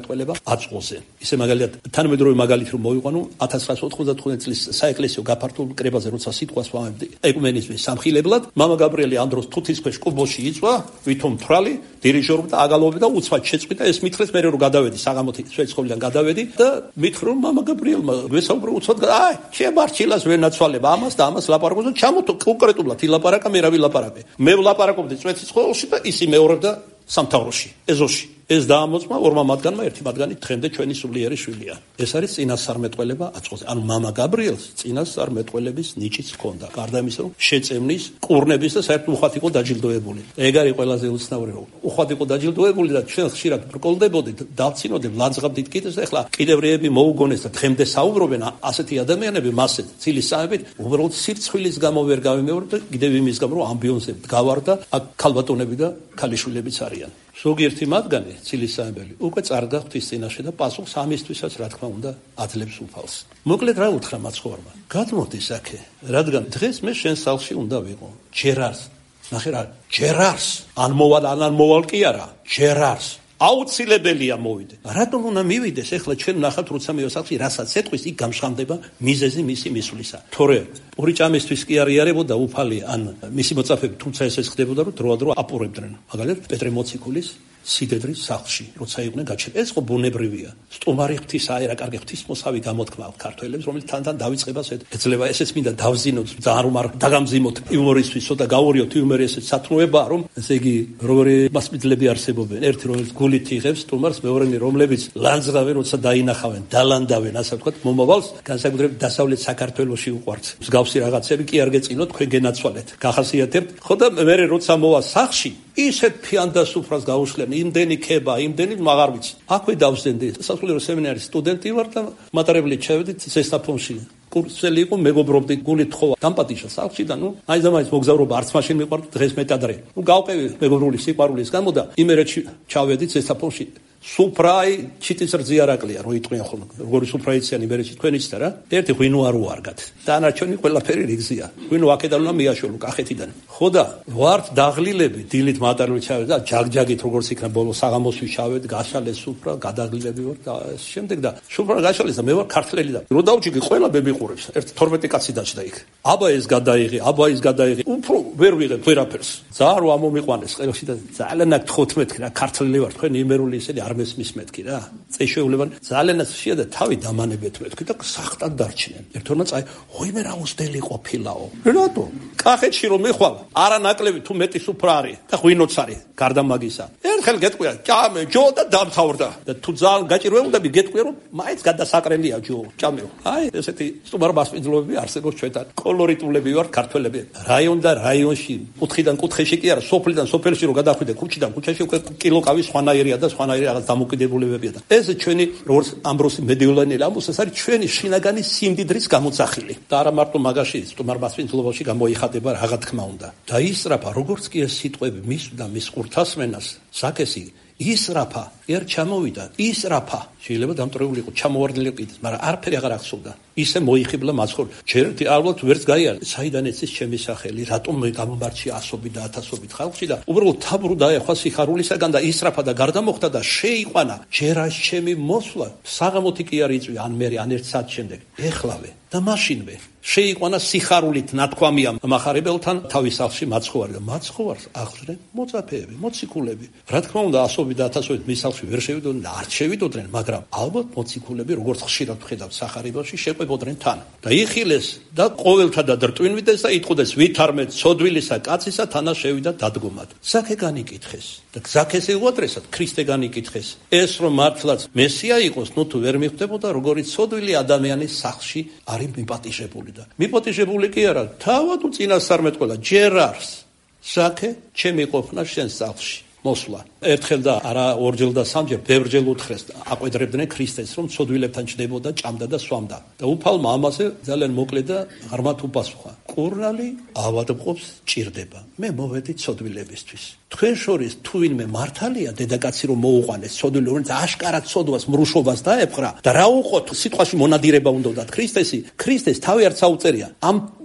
Speaker 1: აწყოზე. ისე მაგალითად თანამედროვე მაგალითი რომ მოვიყვანო ათას ცხრაასი ოთხმოცდათხუთმეტი წლის საეკლესიო გაფართოულ კრებაზე როცა სიტყვას ვამებდი ეკუმენიზმის სამხილებლად მამა გაბრიელი ანდროს თუთის ქვეშ კუბოში იწვა ვითომ თრალი დირიჟორობდა აგალობდა და უცბად შეწყვიტა ეს მითხრეს მე რომ გადავედი საღამოთი სვეტსხოვლიდან გადავედი და მითხრა რომ მამა გაბრიელმა გვესაუბრა უცბად აი ჩემარჩილას ვერ ნაცვალებ ამას და ამას ლაპარაკობს და ჩამოთო კონკრეტულად ილაპარაკა მე რა ვილაპარაკე მე ვლაპარაკობდი სვეტსხოვლში და ისი მეორებდა სამთავროში ეზოში ეს დაამოწმა ორმა მათგანმა ერთი მათგანი დღემდე ჩვენი სულიერი შვილია ეს არის წინასწარმეტყველება აწყოზე ანუ მამა გაბრიელს წინასწარმეტყველების ნიჭიც ჰქონდა გარდა იმისა რომ შეწევნის კურნების და საერთოდ უხვად იყო დაჯილდოებული ეგ არის ყველაზე უცნაური რომ უხვად იყო დაჯილდოებული და ჩვენ ხშირად ბრკოლდებოდით დავცინოდით ლანძღავდით კიდეც ეხლა კიდევრიები მოუგონეს და დღემდე საუბრობენ ასეთი ადამიანები მასეთ ცილის სამებით უბრალოდ სირცხვილის გამო ვერ გავიმეორებ და კიდევ იმის გამო რომ ამბიონზე დგავარ და აქ ქალბატონები და ქალიშვილებიც არიან ზოგიერთი მათგანი ცილისამებელი უკვე წარდა ღვთის წინაშე და პასუხს ამისთვისაც რა თქმა უნდა აძლევს უფალს. მოკლედ რა უთხრა მაცხოვარმა? გადმოდი საქე, რადგან დღეს მე შენ სახლში უნდა ვიყო. ჯერ არს. ნახე რა, ჯერ არს. ან მოვალ ან არ მოვალ კი არა, ჯერ არს. აუცილებელია მოვიდე. რატომ უნდა მივიდეს? ეხლა ჩვენ ნახავთ როცა მე სახლში რასაც ეთქვის, იქ გამშხამდება მიზეზი მისი მისვლისა. თორე ორი ჭამისთვის კი არ იარებოდა უფალი ან მისი მოწაფეები, თუმცა ეს ეს ხდებოდა რომ დროადრო აპურებდნენ. მაგალითად პეტრე მოციქულის სიდედრის სახლში, როცა იყვნენ გაჩერებული. ეს ხო ბუნებრივია. სტუმარი ღვთის აერა, კარგი ღვთისმოსავი გამოთქმა ქართველებს, რომელიც თანდათან დავიწყებას ეძლევა ესეც მინდა დავზინოთ, ძალიან რომ არ დაგამძიმოთ იუმორისთვის, ცოტა გავორიოთ იუმორი ესეც სათნოებაა, რომ ესე იგი როგორი მასპინძლები არსებობენ. ერთი რომელიც გულით იღებს სტუმარს, მეორენი რომლებიც ლანძღავენ, როცა დაინახავენ, დალანდავენ, ასე ვთქვათ, მომავალს, განსაკუთრებით დასავლეთ საქართველოში უყვართ. მსგავსი რაღაცები კი არ გეწინოთ, თქვენ გენაცვალეთ. გახასიათებთ. ხო და მე როცა მოვა სახლში, ისეთ ფიანდა სუფრას გაუშლენ იმდენი ქება, იმდენი მაგარ ვიცი. აქვე დავსდენდი. სასულიერო სემინარის სტუდენტი ვარ და მატარებლით ჩავედით ზესტაფონში. კურსელი იყო, მეგობრობდი, გულით ხოვა. დამპატიშა სახლში და ნუ აი ზამაის მოგზაურობა არც მაშინ მიყვარდა, დღეს მეტად რე. ნუ გავყევი მეგობრული სიყვარულის გამო და იმერეთში ჩავედით ზესტაფონში. სუფრაი ჩიტის რძიარაკლია რო იტყვიან ხოლმე როგორი სუფრაი იციან იმერეთში თქვენ იცით რა ერთი ღვინო არ უარგათ დანარჩენი ყველაფერი რიგზია ღვინო აქედან უნდა მიაშოლო კახეთიდან ხო და ვართ დაღლილები დილით მატარებლით ჩავედი და ჯაგჯაგით როგორც იქნა ბოლო საღამოსში ჩავედი გაშალეს სუფრა გადაღლილები ვარ და შემდეგ და სუფრა გაშალეს და მე ვარ ქართველი და რო დავჭიგი ყველა ბებიყურებს ერთ თორმეტი კაცი დაჭდა იქ აბა ეს გადაიღე აბა ის გადაიღე უფრო ვერ ვიღებ ვერაფერს ძალიან რო ამომიყვანეს ყელში და ძალიან აქ თხუთმეტი რა ქართველი ვარ თქვენ იმერული ისეთი მეს მისმეთქი რა წეშეულებანი ძალიანაც შეა და თავი დამანებეთ მეთქი და სახტად დარჩნენ ერთონაც აი ხოიმე რა უსდელი ყოფილაო რატო კახეთში რომ მეხვალ არა ნაკლები თუ მეტი სუფრა არის და ღვინოც არის გარდა მაგისა ერთხელ გეტყვია ჭამე ჯო და დამთავრდა და თუ ძალიან გაჭირვებულები გეტყვია რომ მაინც გადასაკრელია ჯო ჭამეო აი ესეთი სტუმარ მასპინძლობები არსებობს ჩვენთან კოლორიტულები ვარ ქართველები რაიონ და რაიონში კუთხიდან კუთხეში კი არა სოფლიდან სოფელში რომ გადახვიდე ქუჩიდან ქუჩაში უკვე კილოკავი სხვანაირია და სხვანაირი რაღაც დამოკიდებულებებია და ეს ჩვენი როგორც ამბროსი მედიულანელი ამბობს ეს არის ჩვენი შინაგანი სიმდიდრის გამოძახილი და არა მარტო მაგაში სტუმარ მასპინძლობაში გამოიხატება რაღა თქმა უნდა და ისრაფა როგორც კი ეს სიტყვები მის და მის ყურთასმენას საქესი ისრაფა ერთ ჩამოვიდა ისრაფა შეიძლება დამტრეული იყო ჩამოვარდნილი კიდე მაგრამ არაფერი აღარ ახსოვდა ისე მოიხიბლა მაცხოვრი ჯერეთი ალბათ ვერც გაიარა საიდან ეცის ჩემი სახელი რატომ მე გამომარჩი ასობით და ათასობით ხალხში და უბრალოდ თაბრო დაეხვა სიხარულისაგან და ისრაფა და გარდამოხდა და შეიყვანა ჯერას ჩემი მოსვლა საღამოთი კი არ იწვია ან მე ან ერთ საათ შემდეგ ეხლავე და მაშინვე შეიყვანა სიხარულით ნათქვამია მახარებელთან თავის სახლში მაცხოვარი და მაცხოვარს აღძრენ მოწაფეები მოციქულები რა თქმა უნდა ასობით და ათასობით მის სახლში ვერ შევიდოდნენ და არ შევიდოდნენ მაგრამ ალბათ მოციქულები როგორც ხშირად ვხედავთ სახარებელში შეყვებოდნენ თან და იხილეს და ყოველთა და დრტვინვიდეს და იტყოდეს ვითარმე ცოდვილისა კაცისა თანა შევიდა დადგომად საქე განიკითხეს და საქეს ეუადრესად ქრისტე განიკითხეს ეს რომ მართლაც მესია იყოს ნუ თუ ვერ მიხვდებოდა როგორი ცოდვილი ადამიანის სახლში არის მიპატიჟებული და მიპატიჟებული კი არა თავად უწინასწარმეტყველა ჯერ არს საქე ჩემი ყოფნა შენ სახლში მოსვლა ერთხელ და არა ორჯერ და სამჯერ ბევრჯერ უთხრეს აყვედრებდნენ ქრისტეს რომ ცოდვილებთან ჭდებოდა ჭამდა და სვამდა და უფალმა ამაზე ძალიან მოკლედ და ღრმად უპასუხა კურნალი ავადმყოფს ჭირდება მე მოვედი ცოდვილებისთვის თქვენ შორის თუ ვინმე მართალია დედაკაცი რომ მოუყვანეს ცოდვილი რომელიც აშკარად ცოდვას მრუშობას დაეპყრა და რა უყოთ სიტყვაში მონადირება უნდათ ქრისტესი ქრისტეს თავი არც აუწერია ამ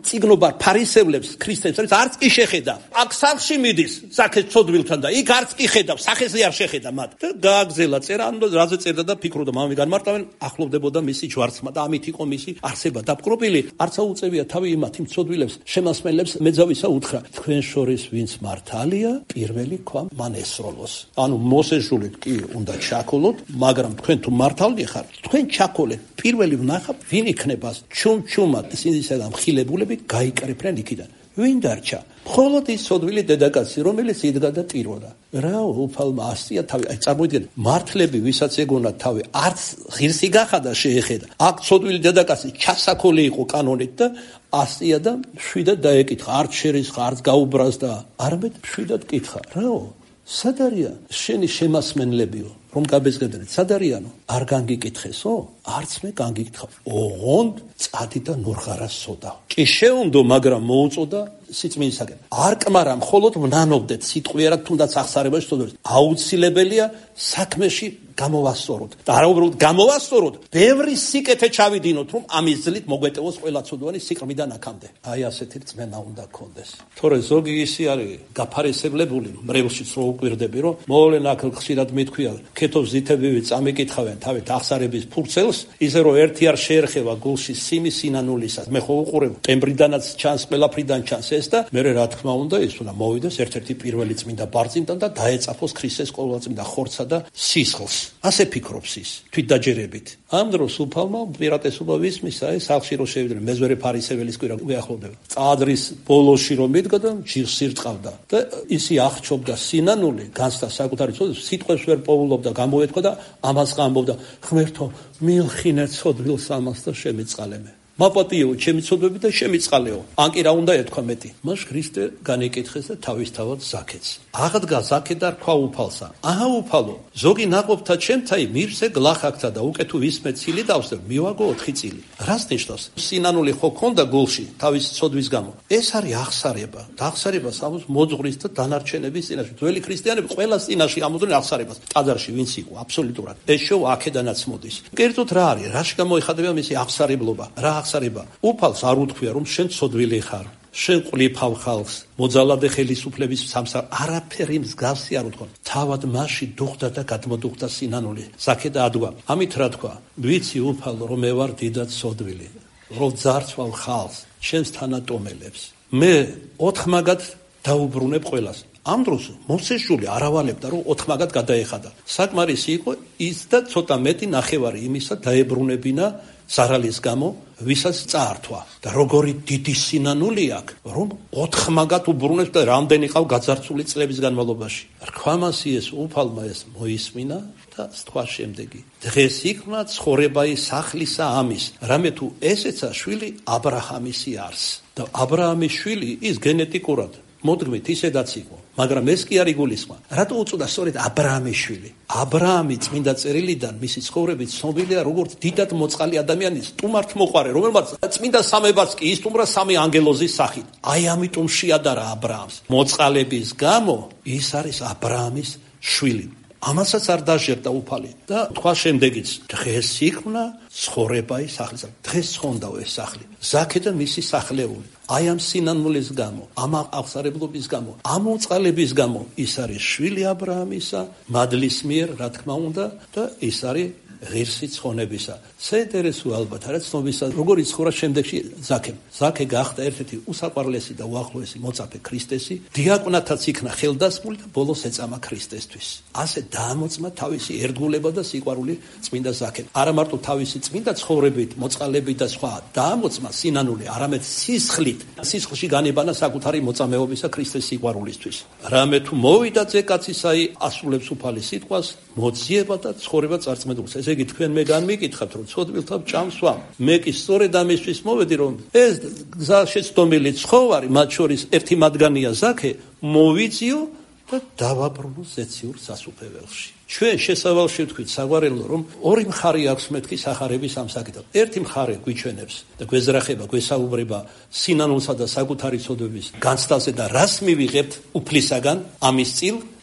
Speaker 1: წიგნობარ ფარისევლებს ქრისტეებს არც კი შეხედა. აქ სახლში მიდის საქეს ცოდვილთან და იქ არც კი ხედავს, სახეზე არ შეხედა მათ. და გააგზელა წერა, ანუ რაზე წერდა და ფიქრობდა მამი განმარტავენ, ახლოვდებოდა მისი ჯვარცმა და ამით იყო მისი არსება დაპყრობილი. არც აუწევია თავი იმათ იმ ცოდვილებს, შემასმელებს მეძავისა უთხრა. თქვენ შორის ვინც მართალია, პირველი ქვა მან ესროლოს. ანუ მოსეშულით კი უნდა ჩაქოლოთ, მაგრამ თქვენ თუ მართალნი ხართ, თქვენ ჩაქოლეთ. პირველი ვნახავ, ვინ იქნება ჩუმჩუმად სინდისაგან ხილებულები გაიკრიფნენ იქიდან. ვინ დარჩა? მხოლოდ ის ცოდვილი დედაკაცი, რომელიც იდგა და ტიროდა. რა უფალმა ასწია თავი, აი წარმოიდგინეთ, მართლები, ვისაც ეგონა თავი, არც ღირსი გახადა შეეხედა. აქ ცოდვილი დედაკაცი ჩასაქოლი იყო კანონით და ასწია და შვიდად დაეკითხა, არც შერისხა, არც გაუბრაზდა, არამედ შვიდად კითხა. რაო? სად არიან შენი შემასმენლებიო, რომ გაბეზგებდეთ? სად არიანო? არ განგიკითხესო? არც მე განგიკითხავ. ოღონდ წადი და ნორღარას სოდა. კი შეუნდო, მაგრამ მოუწოდა სიწმინისაგან. არ კმარა, მხოლოდ ვნანობდეთ სიტყვიერად, თუნდაც აღსარებაში თოდოს. აუცილებელია საქმეში გამოვასწოროთ. და არა უბრალოდ გამოვასწოროთ, ბევრი სიკეთე ჩავიდინოთ, რომ ამის ძლით მოგვეტევოს ყველა ცოდვანი სიყრმიდან აქამდე. აი ასეთი რწმენა უნდა გქონდეს. თორე ზოგი ისი არის გაფარისებლებული, მრევლშიც რო უკვირდები, რომ მოვლენ აქ ხშირად მithქვია, ქეთოს ზითებივი წამიკითხავენ თავით აღსარების ფურცელს, ისე რომ ერთი არ შეერხება გულში სიმი სინანულისას. მე ხო უყურებ, ტემბრიდანაც ჩანს, ყველაფრიდან ჩანს ეს და მე რა თქმა უნდა ის უნდა მოვიდეს ერთ-ერთი პირველი წმინდა ბარძიმდან და დაეწაფოს ქრისტეს ყოვლადწმინდა ხორცსა და სისხლს. ასე ფიქრობს ის, თვითდაჯერებით. ამ დროს უფალმა პირატესობა ვისმისა, ეს სახლში რო შევიდნენ, მეზვერე ფარისეველის კვირა უახლოვდება. წადრის ბოლოში რომ მიდგა და ჯირს სირწყავდა და ისი აღჩობდა სინანული, განცდა საკუთარი ცოდვის, სიტყვებს ვერ პოულობდა, გამოეთქვა და ამას ამბობდა, ღმერთო, მილხინე ცოდვილს ამას და შემიწყალე. მაპატიო, ჩემი ცოდვები და შემიწყალეო. ან კი რა უნდა ეთქვა მეტი? მას ქრისტე განეკითხეს და თავისთავად ზაქეთს. აღდგა ზაქე და რქვა უფალსა. აჰა უფალო, ზოგი ნაყოფთა ჩემთაი მირსე გლახაკთა და უკვე თუ ვისმე ცილი დავსდევ, მივაგო ოთხი წილი. რას ნიშნავს? სინანული ხო ქონდა გულში თავის ცოდვის გამო. ეს არის აღსარება. და აღსარება სამოს მოძღვრის და დანარჩენების წინაშე. ძველი ქრისტიანები ყველა წინაშე ამოძღვნენ აღსარებას. ტაძარში ვინც იყო აბსოლუტურად. ეს შოუ აქედანაც მოდის. კერძოდ რა არის? რაში გამოიხატება მისი აღსარებლობა? რა აღსარება? უფალს არ უთქვია რომ შენ ცოდვილი ხარ. შენ ყლიფავ ხალხს, მოძალადე ხელისუფლების სამსარ, არაფერი მსგავსი არ უთქვა. თავად მასში დუხდა და გადმოდუხდა სინანული. ზაქე და ადვა. ამით რა თქვა? ვიცი უფალო, რომ მე ვარ დიდად ცოდვილი, რომ ძარცვალ ხალხს, შენს თანატომელებს. მე ოთხმაგად დაუბრუნებ ყველას. ამ დროს მოსეშული არავალებდა, რომ ოთხმაგად გადაეხადა. საკმარისი იყო ის და ცოტა მეტი ნახევარი იმისა დაებრუნებინა ზარალის გამო, ვისაც წაართვა. და როგორი დიდი სინანული აქვს, რომ ოთხმაგად უბრუნებს და რამდენი ყავ გაძარცული წლების განმავლობაში. რქვამასი ეს უფალმა ეს მოისმინა და თქვა შემდეგი. დღეს იქნა ცხოვრებაი სახლისა ამის, რამე თუ ესეცა შვილი აბრაჰამისი არს. და აბრაამის შვილი ის გენეტიკურად მოდგმით ისედაც იყო, მაგრამ ეს კი არ იგულისხმა. რატო უწოდა სწორედ აბრაამის შვილი? აბრაამი წმინდა წერილიდან მისი ცხოვრებით ცნობილია როგორც დიდად მოწყალი ადამიანის სტუმართ მოყარე, რომელმაც წმინდა სამებას კი ისტუმრა სამი ანგელოზის სახით. აი ამიტომ შეადარა აბრაამს. მოწყალების გამო ის არის აბრაამის შვილი. ამასაც არ დაჟერდა უფალი და თქვა შემდეგიც, დღეს იქნა ცხოვრებაი სახლისა. დღეს ხონდაო ეს სახლი. ზაქე და მისი სახლეული. აი ამ სინანულის გამო, ამ აღსარებლობის გამო, ამ უწყალების გამო ის არის შვილი აბრაამისა, მადლის მიერ, რა თქმა უნდა, და ის არის ღირსი ცხონებისა. საინტერესო ალბათ არა ცნობისა, როგორ იცხოვრა შემდეგში ზაქემ. ზაქე გახდა ერთ-ერთი უსაყვარლესი და უახლოესი მოწაფე ქრისტესი, დიაკვნათაც იქნა ხელდასმული და ბოლოს ეწამა ქრისტესთვის. ასე დაამოწმა თავისი ერთგულება და სიყვარული წმინდა ზაქემ. არა მარტო თავისი წმინდა ცხოვრებით, მოწყალებით და სხვა დაამოწმა სინანული, არამედ სისხლით. სისხლში განებანა საკუთარი მოწამეობისა ქრისტეს სიყვარულისთვის. რამე თუ მოვიდა ძეკაცისაი, ასრულებს უფალი სიტყვას, მოძიება და ცხოვრება წარწმენდულს. ესე იგი თქვენ მე განმიკითხავთ, რომ ცოდვილთა ჭამსვა. მე კი სწორედ ამისთვის მოვედი, რომ ეს გზაშეცდომილი ცხოვარი, მათ შორის ერთი მათგანია ზაქე, მოვიწიო და დავაბრუნო ზეციურ სასუფეველში. ჩვენ შესავალში ვთქვით საგვარელო, რომ ორი მხარე აქვს მეთქი სახარების ამ საკითხად. ერთი მხარე გვიჩვენებს და გვეზრახება, გვესაუბრება სინანულსა და საკუთარი ცოდვების განცდაზე და რას მივიღებთ უფლისაგან ამის წილ.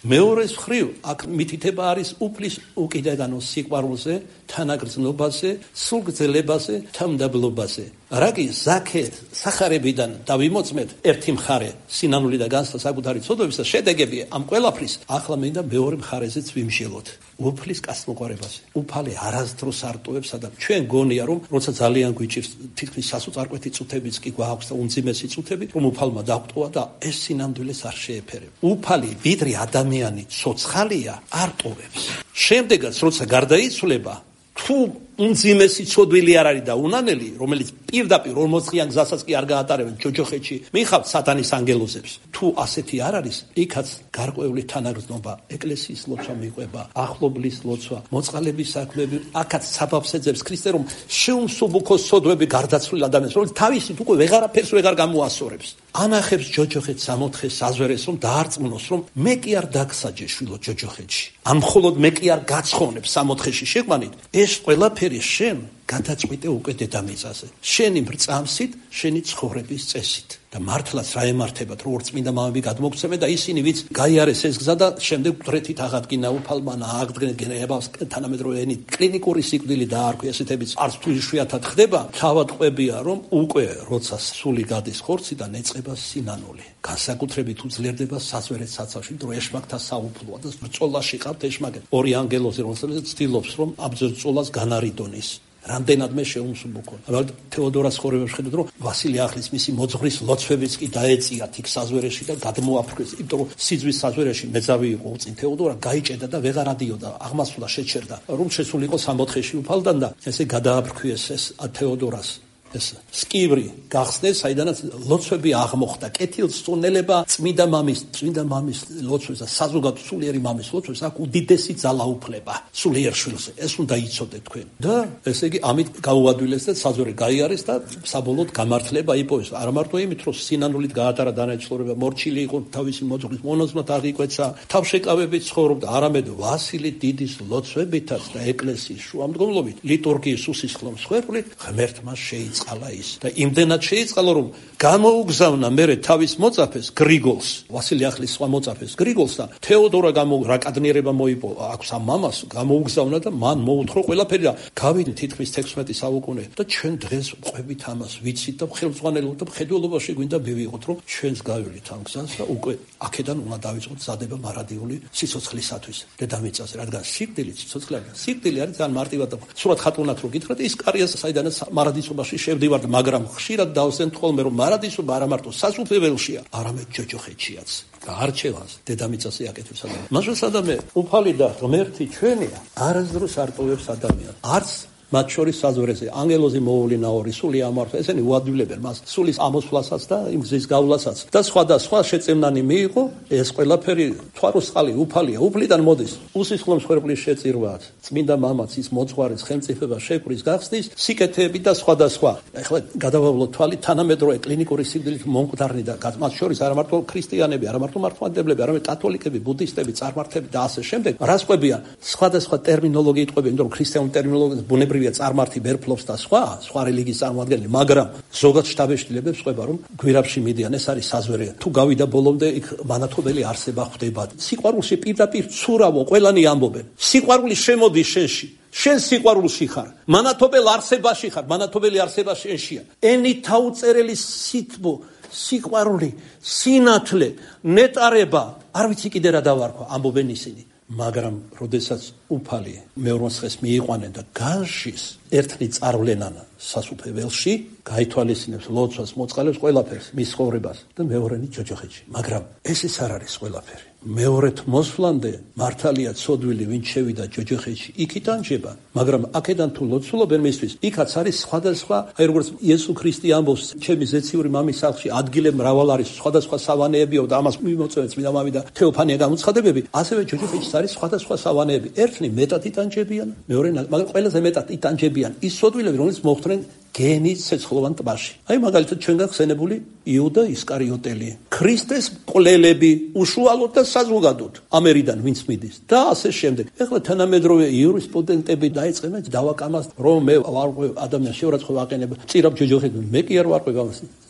Speaker 1: მეორეს მხრივ აქ მითითება არის უფლის უკიდაგანო სიყვარულზე, თანაგრძნობაზე, სულგრძელებაზე, თანმდაბლობაზე. რაგი ზაქე სახარებიდან დავიმოწმეთ ერთი მხარე სინანული და განცდა საკუთარი ცოდვებისა შედეგები ამ ყველაფრის ახლა მინდა მეორე მხარეზეც ვიმშილოთ უფლის კაცმოყვარებაზე. უფალი არასდროს არ ტოვებსა და ჩვენ გონია რომ როცა ძალიან გვიჭირს თითქმის სასოწარკვეთი წუთებიც კი გვაქვს და უმძიმესი წუთები რომ უფალმა დაგვტოვა და ეს სინამდვილეს არ შეეფერება. უფალი ვიდრე ადამიანი ცოცხალია არ ტოვებს. შემდეგაც როცა გარდაიცვლება თუ უმძიმესი ცოდვილი არ არის და უნანელი, რომელიც პირდაპირ ორმოწიან გზასაც კი არ გაატარებენ ჯოჯოხეთში, მიხავთ სატანის ანგელოზებს. თუ ასეთი არ არის, იქაც გარკვეული თანაგრძნობა, ეკლესიის ლოცვა მიყვება, ახლობლის ლოცვა, მოწყალების საქმეები, აქაც საბაბს ეძებს ქრისტე რომ შეუმსუბუქოს ცოდვები გარდაცვლილ ადამიანს, რომელიც თავისით უკვე ვეღარაფერს ვეღარ გამოასწორებს. ანახებს ჯოჯოხეთს, ამოთხეს, აზვერეს რომ დაარწმუნოს რომ მე კი არ დაგსაჯე შვილო ჯოჯოხეთში. ან მხოლოდ მე კი არ გაცხონებ სამოთხეში შეყვანით. ეს ყველაფერი შენ გადაწყვიტე უკვე დედამიწაზე. შენი მრწამსით, შენი ცხოვრების წესით. და მართლაც რა ემართებათ, რო წმინდა მამები გადმოგცემენ და ისინი ვიც გაიარეს ეს გზა და შემდეგ დრეთით აღადგინა უფალმა აღდგენებას თანამედროვე ენით კლინიკური სიკვდილი დაარქვია, ესეთებიც არც თუ იშვიათად ხდება. თავად ყვებია რომ უკვე როცა სული გადის ხორციდან ეწყება სინანული. განსაკუთრებით უძლიერდება საზვერეთ საცავში, რომ ეშმაკთა საუფლოა და ბრძოლაში ყავთ ეშმაკები. ორი ანგელოზი რომელსაც ცდილობს რომ ამ ბრძოლას განარიდონ ის. რამდენადმე შეუმსუბუქო. ალბათ თეოდორას ხორეებში ხედავთ რომ ვასილი ახლის მისი მოძღვრის ლოცვებიც კი დაეწიათ იქ საზვერეში და გადმოაფრქვეს, იმიტომ რომ სიძვის საზვერეში მეძავი იყო უწინ თეოდორა, გაიჭედა და ვეღარ ადიოდა, აღმასვლა შეჩერდა. რომ შესულიყო სამოთხეში უფალდან და ესე გადააფრქვეს ეს თეოდორას ეს სკივრი გახსნეს, საიდანაც ლოცვები აღმოხდა. კეთილწონელება წმინდა მამის, წმინდა მამის ლოცვებს და საზოგადო სულიერი მამის ლოცვებს აქ უდიდესი ძალა უფლება სულიერ შვილზე. ეს უნდა იცოდეთ თქვენ. და ესე იგი ამით გაუადვილეს და საზღვარი გაიარეს და საბოლოოდ გამართლება იპოვეს. არა მარტო იმით, რომ სინანულით გაატარა დანაეცლორება, მორჩილი იყო თავისი მოძღვრის მონაზვნად აღიკვეცა, თავშეკავებით ცხოვრობდა, არამედ ვასილი დიდის ლოცვებითაც და ეკლესიის შუამდგომლობით, ლიტურგიის უსისხლო მსხვერპლით ღმერთმა შეიწყალა ის და იმდენად შეიწყალა რომ გამოუგზავნა მერე თავის მოწაფეს გრიგოლს, ვასილი ახლის სხვა მოწაფეს გრიგოლს და თეოდორა გამო რა კადნიერება მოიპო აქვს ამ მამას, გამოუგზავნა და მან მოუთხრა ყველაფერი და გავიდნენ თითქმის თექვსმეტი საუკუნე და ჩვენ დღეს ყვებით ამას, ვიცით და ხელმძღვანელობთ და მხედველობაში გვინდა მივიღოთ რომ ჩვენს გავივლით ამ გზას და უკვე აქედან უნდა დავიწყოთ ზადება მარადიული სიცოცხლისათვის დედამიწაზე, რადგან სიკვდილი სიცოცხლე არის. სიკვდილი არის ძალიან მარტივად და სულად ხატუნად რო გითხრათ ის კარიას საიდანაც მარადისობაში შევდივართ, მაგრამ ხშირად დავსენთ ხოლმე რომ მარადისობა არა მარტო სასუფეველშია, არამედ ჯოჯოხეთშიაც. და არჩევანს დედამიწაზე აკეთებს ადამიანი. მაშინ სადამე უფალი და ღმერთი ჩვენია, არასდროს არ ტოვებს ადამიანს. არც მათ შორის საზღვრებზე ანგელოზი მოუვლინა ორი სული ამართვა, ესენი უადვილებენ მას სულის ამოსვლასაც და იმ გზის გავლასაც და სხვა და სხვა შეწემნანი მიიღო. ეს ყველაფერი თვაროსყალი უფალია, უფლიდან მოდის უსისხლო მსხვერპლის შეწირვაც, წმინდა მამაც ის მოძღვარის ხელმწიფება შეკვრის გახსნის, სიკეთეები და სხვა და სხვა. ეხლა გადავავლოთ თვალი თანამედროვე კლინიკური სიკვდილით მომკვდარნი და მათ შორის არა მარტო ქრისტიანები, არა მარტო მართლმადიდებლები, არამედ კათოლიკები, ბუდისტები, წარმართები და ასე შემდეგ. რას ყვებიან? სხვადასხვა ტერმინოლოგიით ყვებიან, იმიტომ რომ ქრისტიანული ტერმინოლოგია ბუნებრივია წარმართი ბერფლობს და სხვა, სხვა რელიგიის წარმოადგენელი, მაგრამ ზოგად შტაბეშტილებებს ყვება რომ გვირაბში მიდიან, ეს არის საზვერე. თუ გავიდა ბოლომდე იქ მანათობელი არსება ხდება. სიყვარულში პირდაპირ ცურავო, ყველანი ამბობენ. სიყვარული შემოდის შენში. შენ სიყვარულში ხარ, მანათობელ არსებაში ხარ, მანათობელი არსება შენშია. ენი თაუწერელი სითბო, სიყვარული, სინათლე, ნეტარება, არ ვიცი კიდე რა დავარქვა, ამბობენ ისინი. მაგრამ როდესაც უფალი მეორმოს დღეს მიიყვანენ და განშის ერთნი წარვლენან სასუფეველში, გაითვალისწინებს ლოცვას, მოწყალებს ყველაფერს, მის ცხოვრებას და მეორენი ჯოჯოხეთში. მაგრამ ეს ის არ არის ყველაფერი. მეორეთ მოსვლამდე მართალია ცოდვილი ვინც შევიდა ჯოჯოხეთში, იქიდან ჯება, მაგრამ აქედან თუ ლოცულობენ მისთვის, იქაც არის სხვადასხვა, აი როგორც იესო ქრისტე ამბობს, ჩემი ზეციური მამის სახლში ადგილები მრავალ არის, სხვადასხვა სავანეებიო და ამას მიმოწევენ წმინდა მამი და თეოფანია გამოცხადებები, ასევე ჯოჯოხეთში არის სხვადასხვა სავანეები. ერთნი მეტად იტანჯებიან, მეორე მაგრამ ყველაზე მეტად იტანჯებიან ის ცოდვილები, რომელიც მოხვდნენ გენის ცეცხლოვან ტბაში. აი მაგალითად ჩვენგან ხსენებული იუდა ისკარიოტელი, ქრისტეს მკვლელები, უშუალოდ და საზოგადოდ ამერიდან ვინც მიდის და ასე შემდეგ. ეხლა თანამედროვე იურისპრუდენტები დაიწყებენ დავაკამას, რომ მე ვარყვე ადამიანს შეურაცხყოფა აყენება, წირაბ ჯოჯოხეთს, მე კი არ ვარყვებ ამას.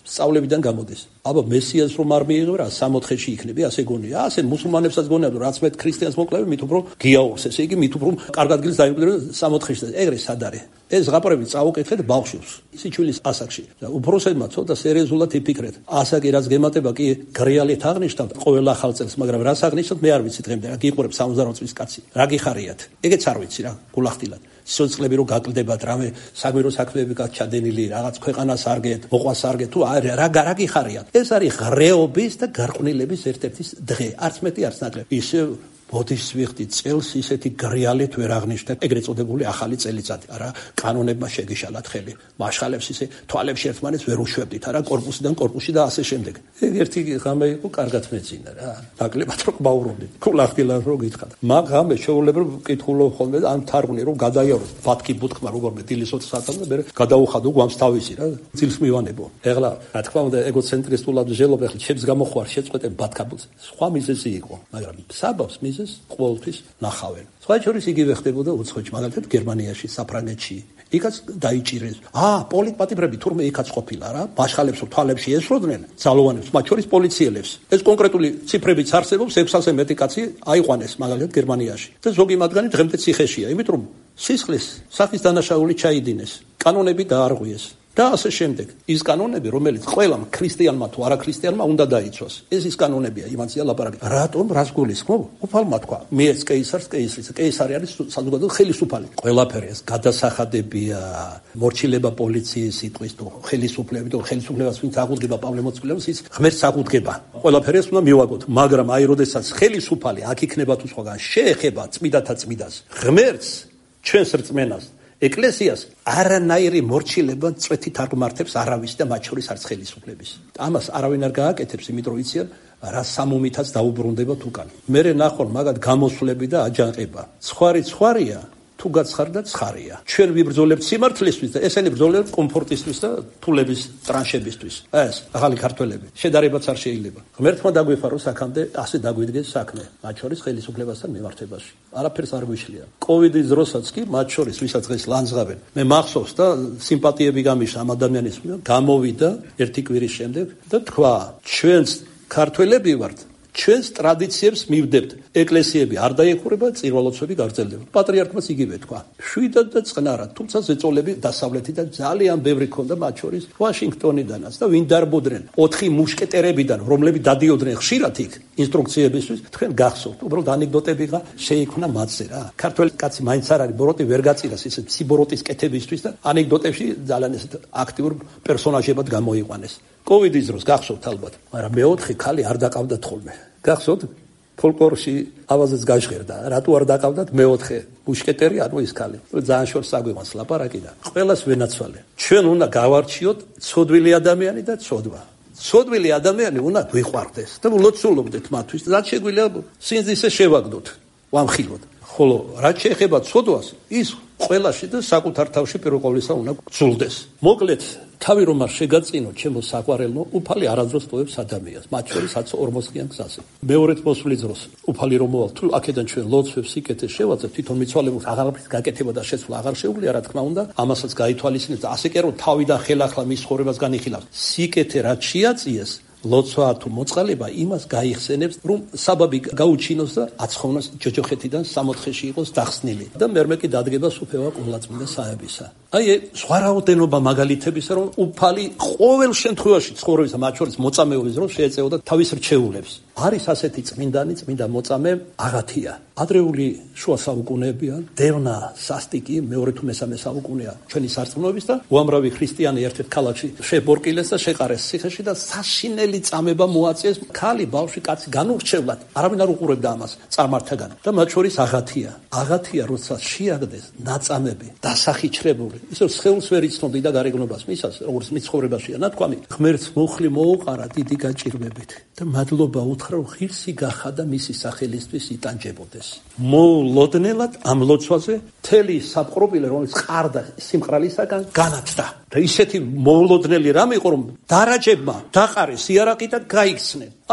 Speaker 2: სწავლებიდან გამოდის. აბა მესიას რომ არ მიიღებ რა სამოთხეში იქნები, ასე გონია. ასე მუსულმანებსაც გონია რომ რაც მეტ ქრისტიანს მოკლები, მით უფრო გიაურს, ესე იგი მით უფრო კარგ ადგილს დაიმკვიდრებს სამოთხეში. ეგრე სად არის? ეს ზღაპრები წაუკითხეთ ბავშვს, სიჩვილის ასაკში. უბრალოდ ცოტა სერიოზულად იფიქრეთ. ასაკი რაც გემატება კი გრეალით აღნიშნავთ ყოველ ახალ წელს, მაგრამ რას აღნიშნავთ მე არ ვიცი დღემდე. რა გიყურებ სამოცდაოთხ წლის კაცი. რა გიხარიათ? ეგეც არ ვიცი რა, გულახდილად. სოციალები რო გაკლდებათ, რამე საგვირო საქმეები გაჩადენილი, რაღაც ქვეყანას არგეთ, მოყვას არგეთ, თუ რა რა გიხარიათ? ეს არის ღრეობის და გარყვნილების ერთ-ერთი დღე. არც მეტი, არც ნაკლები. ისე ბოდის ვიხდი წელს ისეთი გრეალით ვერ აღნიშნეთ, ეგრეთ წოდებული ახალი წელიწადი. არა, კანონებმა შეგიშალათ ხელი. მაშხალებს ისე თვალებში ერთმანეთს ვერ უშვებდით, არა, კორპუსიდან კორპუსში და ასე შემდეგ. ეგ ერთი ღამე იყო, კარგად მეძინა რა. ნაკლებად რო ყბაურობდით. გულახდილად რო გითხათ. მაგ ღამე შეულებრივ ვკითხულობ ხოლმე ან თარგმნი რომ გადაიარო ბათქი ბუთხმა როგორმე დილის ოთხ საათამდე მე გადაუხადო გვამს თავისი რა. ძილს მივანებო. ეხლა რა თქმა უნდა ეგოცენტრისტულად ვჟელობ, ეხლა ჩემს გამოხვარ შეწყვეტე ბათქაბულს. სხვა მიზეზი იყო, მაგრამ საბავს მიზეზი ყოველთვის ნახავენ. სხვა შორის იგივე ხდებოდა უცხოეთში, მაგალითად გერმანიაში, საფრანგეთში. იქაც დაიჭირეს. აა, პოლიტპატიმრები თურმე იქაც ყოფილა რა. მაშხალებს თვალებში ესროდნენ, ძალოვანებს, მათ შორის პოლიციელებს. ეს კონკრეტული ციფრებიც არსებობს, ექვსასზე მეტი კაცი აიყვანეს მაგალითად გერმანიაში. და ზოგი მათგანი დღემდე ციხეშია, იმიტომ რომ სისხლის სახის დანაშაული ჩაიდინეს, კანონები დაარღვიეს. და ასე შემდეგ. ის კანონები, რომელიც ყველამ ქრისტიანმა თუ არა ქრისტიანმა უნდა დაიცვას. ეს ის კანონებია, იმაცია ლაპარაკი. რატომ რას გულისხმობ? უფალმა თქვა, მეც კეისარს კეისრის, კეისარი არის საზოგადო ხელისუფალი. ყველაფერი ეს გადასახადებია, მორჩილება პოლიციის სიტყვის თუ ხელისუფლების თუ ხელისუფლებას ვინც აღუდგება პავლე მოწმეებს, ის ღმერთს აღუდგება. ყველაფერი ეს უნდა მივაგოთ, მაგრამ აი როდესაც ხელისუფალი აქ იქნება თუ სხვაგან შეეხება წმიდათა წმიდას, ღმერთს, ჩვენს რწმენას ეკლესიას არანაირი მორჩილება წვეთით არ გმართებს არავის და მათ შორის არც ხელისუფლების. ამას არავინ არ გააკეთებს, იმიტომ რომ იციან რა სამომითაც დაუბრუნდებათ უკან. მერე ნახონ მაგათ გამოსვლები და აჯანყება. ცხარი ცხარია, თუ გაცხარ და ცხარია. ჩვენ ვიბრძოლებთ სიმართლისთვის და ესენი ბრძოლებთ კომფორტისთვის და ფულების ტრანშებისთვის. ეს ახალი ქართველები. შედარებაც არ შეიძლება. ღმერთმა დაგვიფარო აქამდე ასე დაგვიდგეს საქმე, მათ შორის ხელისუფლებასთან მიმართებაში. არაფერს არ გვიშლია. კოვიდის დროსაც კი მათ შორის ვისაც დღეს ლანძღავენ. მე მახსოვს და სიმპათიები გამიშა ამ ადამიანის მიერ, გამოვიდა ერთი კვირის შემდეგ და თქვა, ჩვენს ქართველები ვართ. ჩვენს ტრადიციებს მივდებთ. ეკლესიები არ დაიხურება, წირვალოცები გაგრძელდება. პატრიარქმაც იგივე თქვა. შვიდად და წყნარად, თუმცა ზეწოლები დასავლეთიდან ძალიან ბევრი ქონდა, მათ შორის ვაშინგტონიდანაც და ვინ დარბოდნენ ოთხი მუშკეტერებიდან, რომლებიც დადიოდნენ ხშირად იქ ინსტრუქციებისთვის. თქვენ გახსოვთ, უბრალოდ ანეკდოტები შეიქმნა მათზე რა. ქართველი კაცი მაინც არ არის ბოროტი ვერ გაწირას ისე სიბოროტის კეთებისთვის და ანეკდოტებში ძალიან ესეთ აქტიურ პერსონაჟებად გამოიყვანეს. კოვიდის დროს გახსოვთ ალბათ, მაგრამ მეოთხე ქალი არ დაკავდათ ხოლმე. გახსოვთ? ფოლკლორში ავაზეც გაჟღერდა. რატო არ დაკავდათ მეოთხე მუშკეტერი, ანუ ის ქალი? ძალიან შორს აგვიყვანს ლაპარაკი და ყველას ვენაცვალე. ჩვენ უნდა გავარჩიოთ ცოდვილი ადამიანი და ცოდვა. ცოდვილი ადამიანი უნდა გვიყვარდეს და ვლოცულობდეთ მათთვის. რაც შეგვიძლია სინძისე შევაგდოთ, ვამხილოთ. ხოლო რაც შეეხება ცოდვას, ის ყველაში და საკუთარ თავში პირველ ყოვლისა უნდა გძულდეს. მოკლედ თავი რომ არ შეგაწინო ჩემო საყვარელო, უფალი არადროს ტოვებს ადამიანს, მათ შორის ორმოციან გზაზე. მეორედ მოსვლის დროს უფალი რომ მოვალ, თუ აქედან ჩვენ ლოცვებს სიკეთეს შევაძებ, თვითონ მიცვალებულს აღარაფრის გაკეთება და შეცვლა აღარ შეუძლია, რა თქმა უნდა, ამასაც გაითვალისწინებს და ასე კი რომ თავი და ხელახლა მის ცხოვრებას განიხილავს. სიკეთე რაც შეაწიეს, ლოცვა თუ მოწყალება იმას გაიხსენებს, რომ საბაბი გაუჩინოს და აცხოვნოს ჯოჯოხეთიდან სამოთხეში იყოს დახსნილი და მერმე კი დადგება სუფევა ყოლაწმინდა საებისა. აი სხვა რაოდენობა მაგალითებისა, რომ უფალი ყოველ შემთხვევაში ცხოვრებისა, მათ შორის მოწამეობის დროს შეეწეოდა თავის რჩეულებს. არის ასეთი წმინდანი, წმინდა მოწამე აღათია. ადრეული შუა საუკუნეებია, დევნა სასტიკი, მეორე თუ მესამე საუკუნეა ჩვენი სარწმუნოების და უამრავი ქრისტიანი ერთ-ერთ ქალაქში შებორკილეს და შეყარეს ციხეში და საშინელი წამება მოაწეს. ქალი, ბავშვი, კაცი განურჩევლად, არავინ არ უყურებდა ამას წარმართაგან. და მათ შორის აღათია. აღათია როცა შეაგდეს ნაწამები, დასახიჩრებული, ისე სხეულს ვერ იცნობდი და გარეგნობას მისას, როგორც მიცხოვრებაშია ნათქვამი, ღმერთს მოხლი მოუყარა დიდი გაჭირვებით და მადლობა უთხრა, რომ ღირსი გახადა მისი სახელისთვის იტანჯებოდეს. მოულოდნელად ამ ლოცვაზე თელი საპყრობილე, რომელიც ყარდა სიმყრალისაგან, განათდა. და ისეთი მოულოდნელი რამე იყო, რომ დარაჯებმა დაყარეს იარაღი და გაიქცნენ.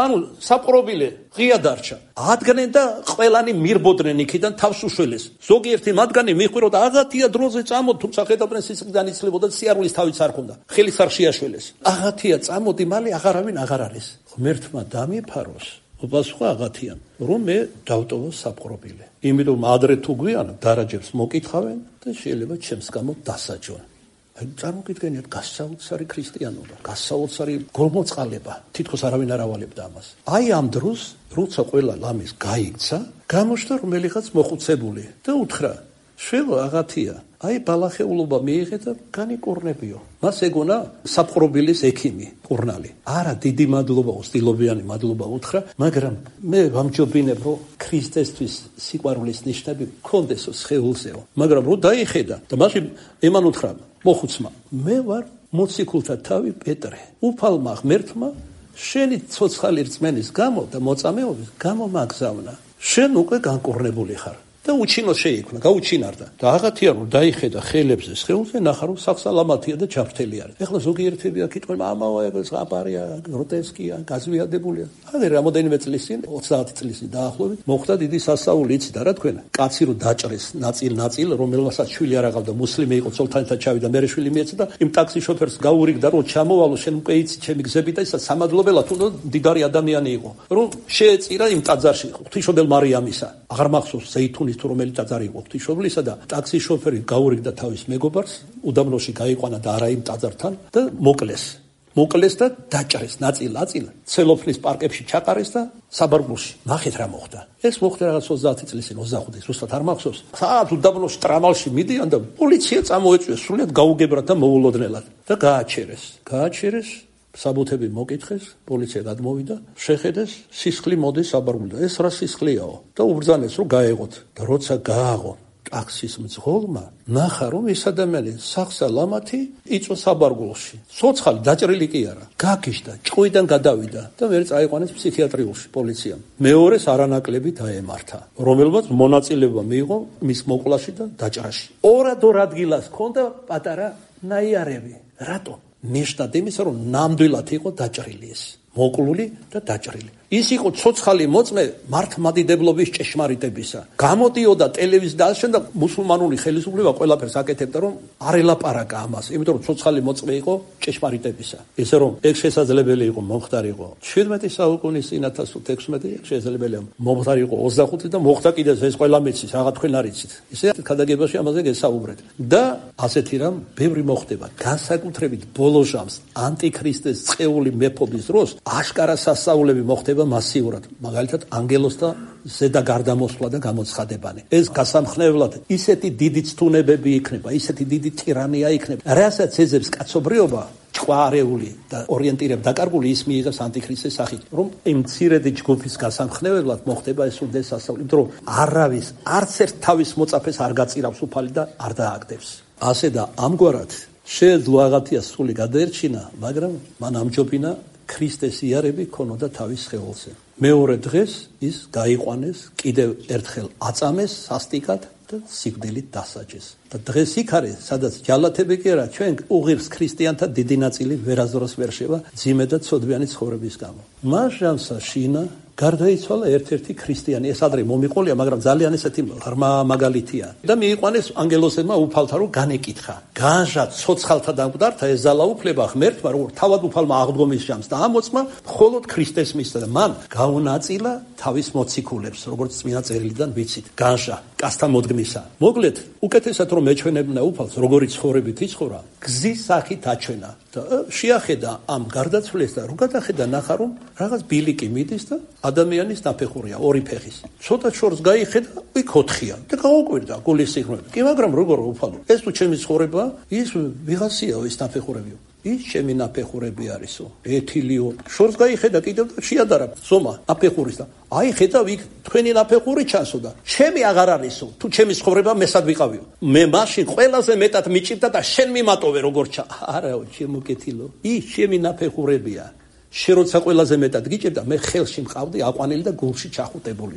Speaker 2: ანუ საპყრობილე ღია დარჩა. ადგენენ და ყველანი მირბოდნენ იქიდან თავს უშველეს. ზოგიერთი მათგანი მიხვიროდა აღათია დროზე წამოდ, თუმცა ხედავდნენ სისხლიდან იცლებოდა სიარულის თავიც არ ქონდა. ხელის არ შეაშველეს. აღათია წამოდი მალე აღარავინ აღარ არის. ღმერთმა დამიფაროს. უბასხვა აღათიან, რომ მე დავტოვო საპყრობილე. იმიტომ ადრე თუ გვიან დარაჯებს მოკითხავენ და შეიძლება ჩემს გამო დასაჯონ. წარმოგიდგენიათ გასაოცარი ქრისტიანობა, გასაოცარი გულმოწყალება, თითქოს არავინ არ ავალებდა ამას. აი ამ დროს, როცა ყველა ლამის გაიქცა, გამოჩნდა რომელიღაც მოხუცებული და უთხრა: "შველო აღათია, აი ბალახეულობა მიიღე და განიკურნებიო." მას ეგონა საპყრობილის ექიმი, კურნალი. არა, დიდი მადლობა, უსტილობიანი მადლობა უთხრა, მაგრამ მე ვამჯობინებ, რომ ქრისტესთვის სიყვარულის ნიშნები მქონდესო სხეულზეო. მაგრამ რო დაიხედა და მაშინ ემან უთხრა მოხუცმა: "მე ვარ მოციქულთა თავი პეტრე. უფალმა ღმერთმა შენი ცოცხალი რწმენის გამო და მოწამეობის გამო მაგზავნა. შენ უკვე განკურნებული ხარ." და უჩინო შეიქმნა, გაუჩინარდა. და აღათია რომ დაიხედა ხელებზე, სხეულზე ნახა რომ სახსალამათია და ჩაფრთელი არის. ეხლა ზოგიერთები აქ იტყვება, ამაო ეს აპარია, გროტესკია, გაზვიადებულია. აი რამოდენიმე წლის წინ, ოცდაათი წლის წინ დაახლოებით, მოხდა დიდი სასაული, იცი და რა თქვენ? კაცი რომ დაჭრეს ნაწილ-ნაწილ, რომელსაც შვილი არ აღავდა, მუსლიმი იყო, ცოლთანთან ჩავიდა, მერე შვილი მიეცა და იმ ტაქსი შოფერს გაურიგდა, რომ ჩამოვალო, შენ უკვე იცი ჩემი გზები და ისა სამადლობელად თუ დიდარი ადამიანი იყო, რომ შეეწირა იმ ტაძარში, ღვთისმშობელ მარიამისა. აღარ მახსოვს ზეითუნის თუ რომელი ტაძარი იყო ღვთისმშობლისა და ტაქსის შოფერი გაურიგდა თავის მეგობარს, უდაბნოში გაიყვანა და არა იმ ტაძართან და მოკლეს. მოკლეს და დაჭრეს ნაწილ-ნაწილ, ცელოფნის პარკებში ჩაყარეს და საბარგულში. ნახეთ რა მოხდა. ეს მოხდა რაღაც ოცდაათი წლის წინ, ოცდახუთი, ზუსტად არ მახსოვს. საათ უდაბნოში ტრამალში მიდიან და პოლიცია წამოეწვიეს სრულიად გაუგებრად და მოულოდნელად და გააჩერეს. გააჩერეს, საბუთები მოკითხეს, პოლიცია გადმოვიდა, შეხედეს, სისხლი მოდის საბარგულიდან. ეს რა სისხლიაო? და უბრძანეს რომ გაეღოთ. და როცა გააღო ტაქსის მძღოლმა, ნახა რომ ეს ადამიანი სახსალამათი იწვა საბარგულში. ცოცხალი დაჭრილი კი არა. გაგიშდა, ჭყვიდან გადავიდა და ვერ წაიყვანეს ფსიქიატრიულში პოლიციამ. მეორეს არანაკლები დაემართა, რომელმაც მონაწილეობა მიიღო მის მოკლაში და დაჭრაში. ორ-ორ ადგილას ჰქონდა პატარა ნაიარები. რატო? ნიშნად იმისა, რომ ნამდვილად იყო დაჭრილი ეს, მოკლული და დაჭრილი. ის იყო ცოცხალი მოწმე მართლმადიდებლობის ჭეშმარიტებისა. გამოდიოდა ტელევიზიიდან და მუსულმანური ხელისუფლება ყველაფერს აკეთებდა, რომ არ ელაპარაკა ამას, იმიტომ რომ ცოცხალი მოწმე იყო ჭეშმარიტებისა. ესე რომ ეგ შესაძლებელი იყო მომხდარიყო შვიდმეტი საუკუნის წინ ათას თექვსმეტი, შესაძლებელია მომხდარიყო ოცდახუთი და მოხდა კიდეც ეს ყველა მეცის, რაღაც თქვენ არ იცით. ისე ქადაგებაში ამაზე გესაუბრეთ. და ასეთი რამ ბევრი მოხდება. განსაკუთრებით ბოლო ჟამს ანტიქრისტეს წეული მეფობის დროს აშკარა სასწაულები მოხდება მასიურად, მაგალითად ანგელოსთა ზედა გარდამოსვლა და გამოცხადებანი. ეს გასამხნევლად ისეთი დიდი ცთუნებები იქნება, ისეთი დიდი ტირანია იქნება, რასაც ეძებს კაცობრიობა, ჭყვარეული და ორიენტირებ დაკარგული ის მიიღებს ანტიქრისტეს სახით, რომ იმ მცირედი ჯგუფის გასამხნევლად მოხდება ეს უდეს სასწაული, იმიტომ რომ არავის არც ერთ თავის მოწაფეს არ გაწირავს უფალი და არ დააგდებს. ასე და ამგვარად შეეძლო აღათიას სული გადაერჩინა, მაგრამ მან ამჯობინა ქრისტეს იარები ქონოდა თავის სხეულზე. მეორე დღეს ის გაიყვანეს, კიდევ ერთხელ აწამეს სასტიკად და სიკვდილით დასაჯეს. და დღეს იქ არის, სადაც ჯალათები კი არა, ჩვენ უღირს ქრისტიანთა დიდი ნაწილი ვერასდროს ვერ შევა ძიმე და ცოდვიანი ცხოვრების გამო. მას ჟამსა შინა გარდაიცვალა ერთ-ერთი ქრისტიანი, ეს ადრე მომიყოლია, მაგრამ ძალიან ესეთი ღრმა მაგალითია. და მიიყვანეს ანგელოსებმა უფალთა რომ განეკითხა. განჟა ცოცხალთა დამკვდართა ეზალა უფლება ღმერთმა, რომ თავად უფალმა აღდგომის ჟამს და ამოწმა მხოლოდ ქრისტეს მისცა და მან გაუნაწილა თავის მოციქულებს, როგორც წმინდა წერილიდან ვიცით. განჟა კაცთა მოდგმისა. მოკლედ, უკეთესად რომ ეჩვენებნა უფალს, როგორი ცხოვრებით იცხოვრა, გზის სახით აჩვენა. და შეახედა ამ გარდაცვლილს და რო გადახედა ნახა რომ რაღაც ბილიკი მიდის და ადამიანის ნაფეხურია, ორი ფეხის. ცოტა შორს გაიხედა, იქ ოთხია და გაუკვირდა გულის სიღრმეში. კი, მაგრამ როგორ უფალო? ეს თუ ჩემი ცხოვრება, ის ვიღაციაო ის ნაფეხურებიო. ის ჩემი ნაფეხურები არისო. ეთილიო. შორს გაიხედა კიდევ და შეადარა ზომა ნაფეხურის და აი ხედავ იქ თქვენი ნაფეხური ჩანსო და ჩემი აღარ არისო. თუ ჩემი ცხოვრება მესად ვიყავიო. მე მაშინ ყველაზე მეტად მიჭირდა და შენ მიმატოვე როგორ ჩა. არაო, ჩემო კეთილო. ის ჩემი ნაფეხურებია. შენ როცა ყველაზე მეტად გიჭირდა, მე ხელში მყავდი აყვანილი და გულში ჩახუტებულიო.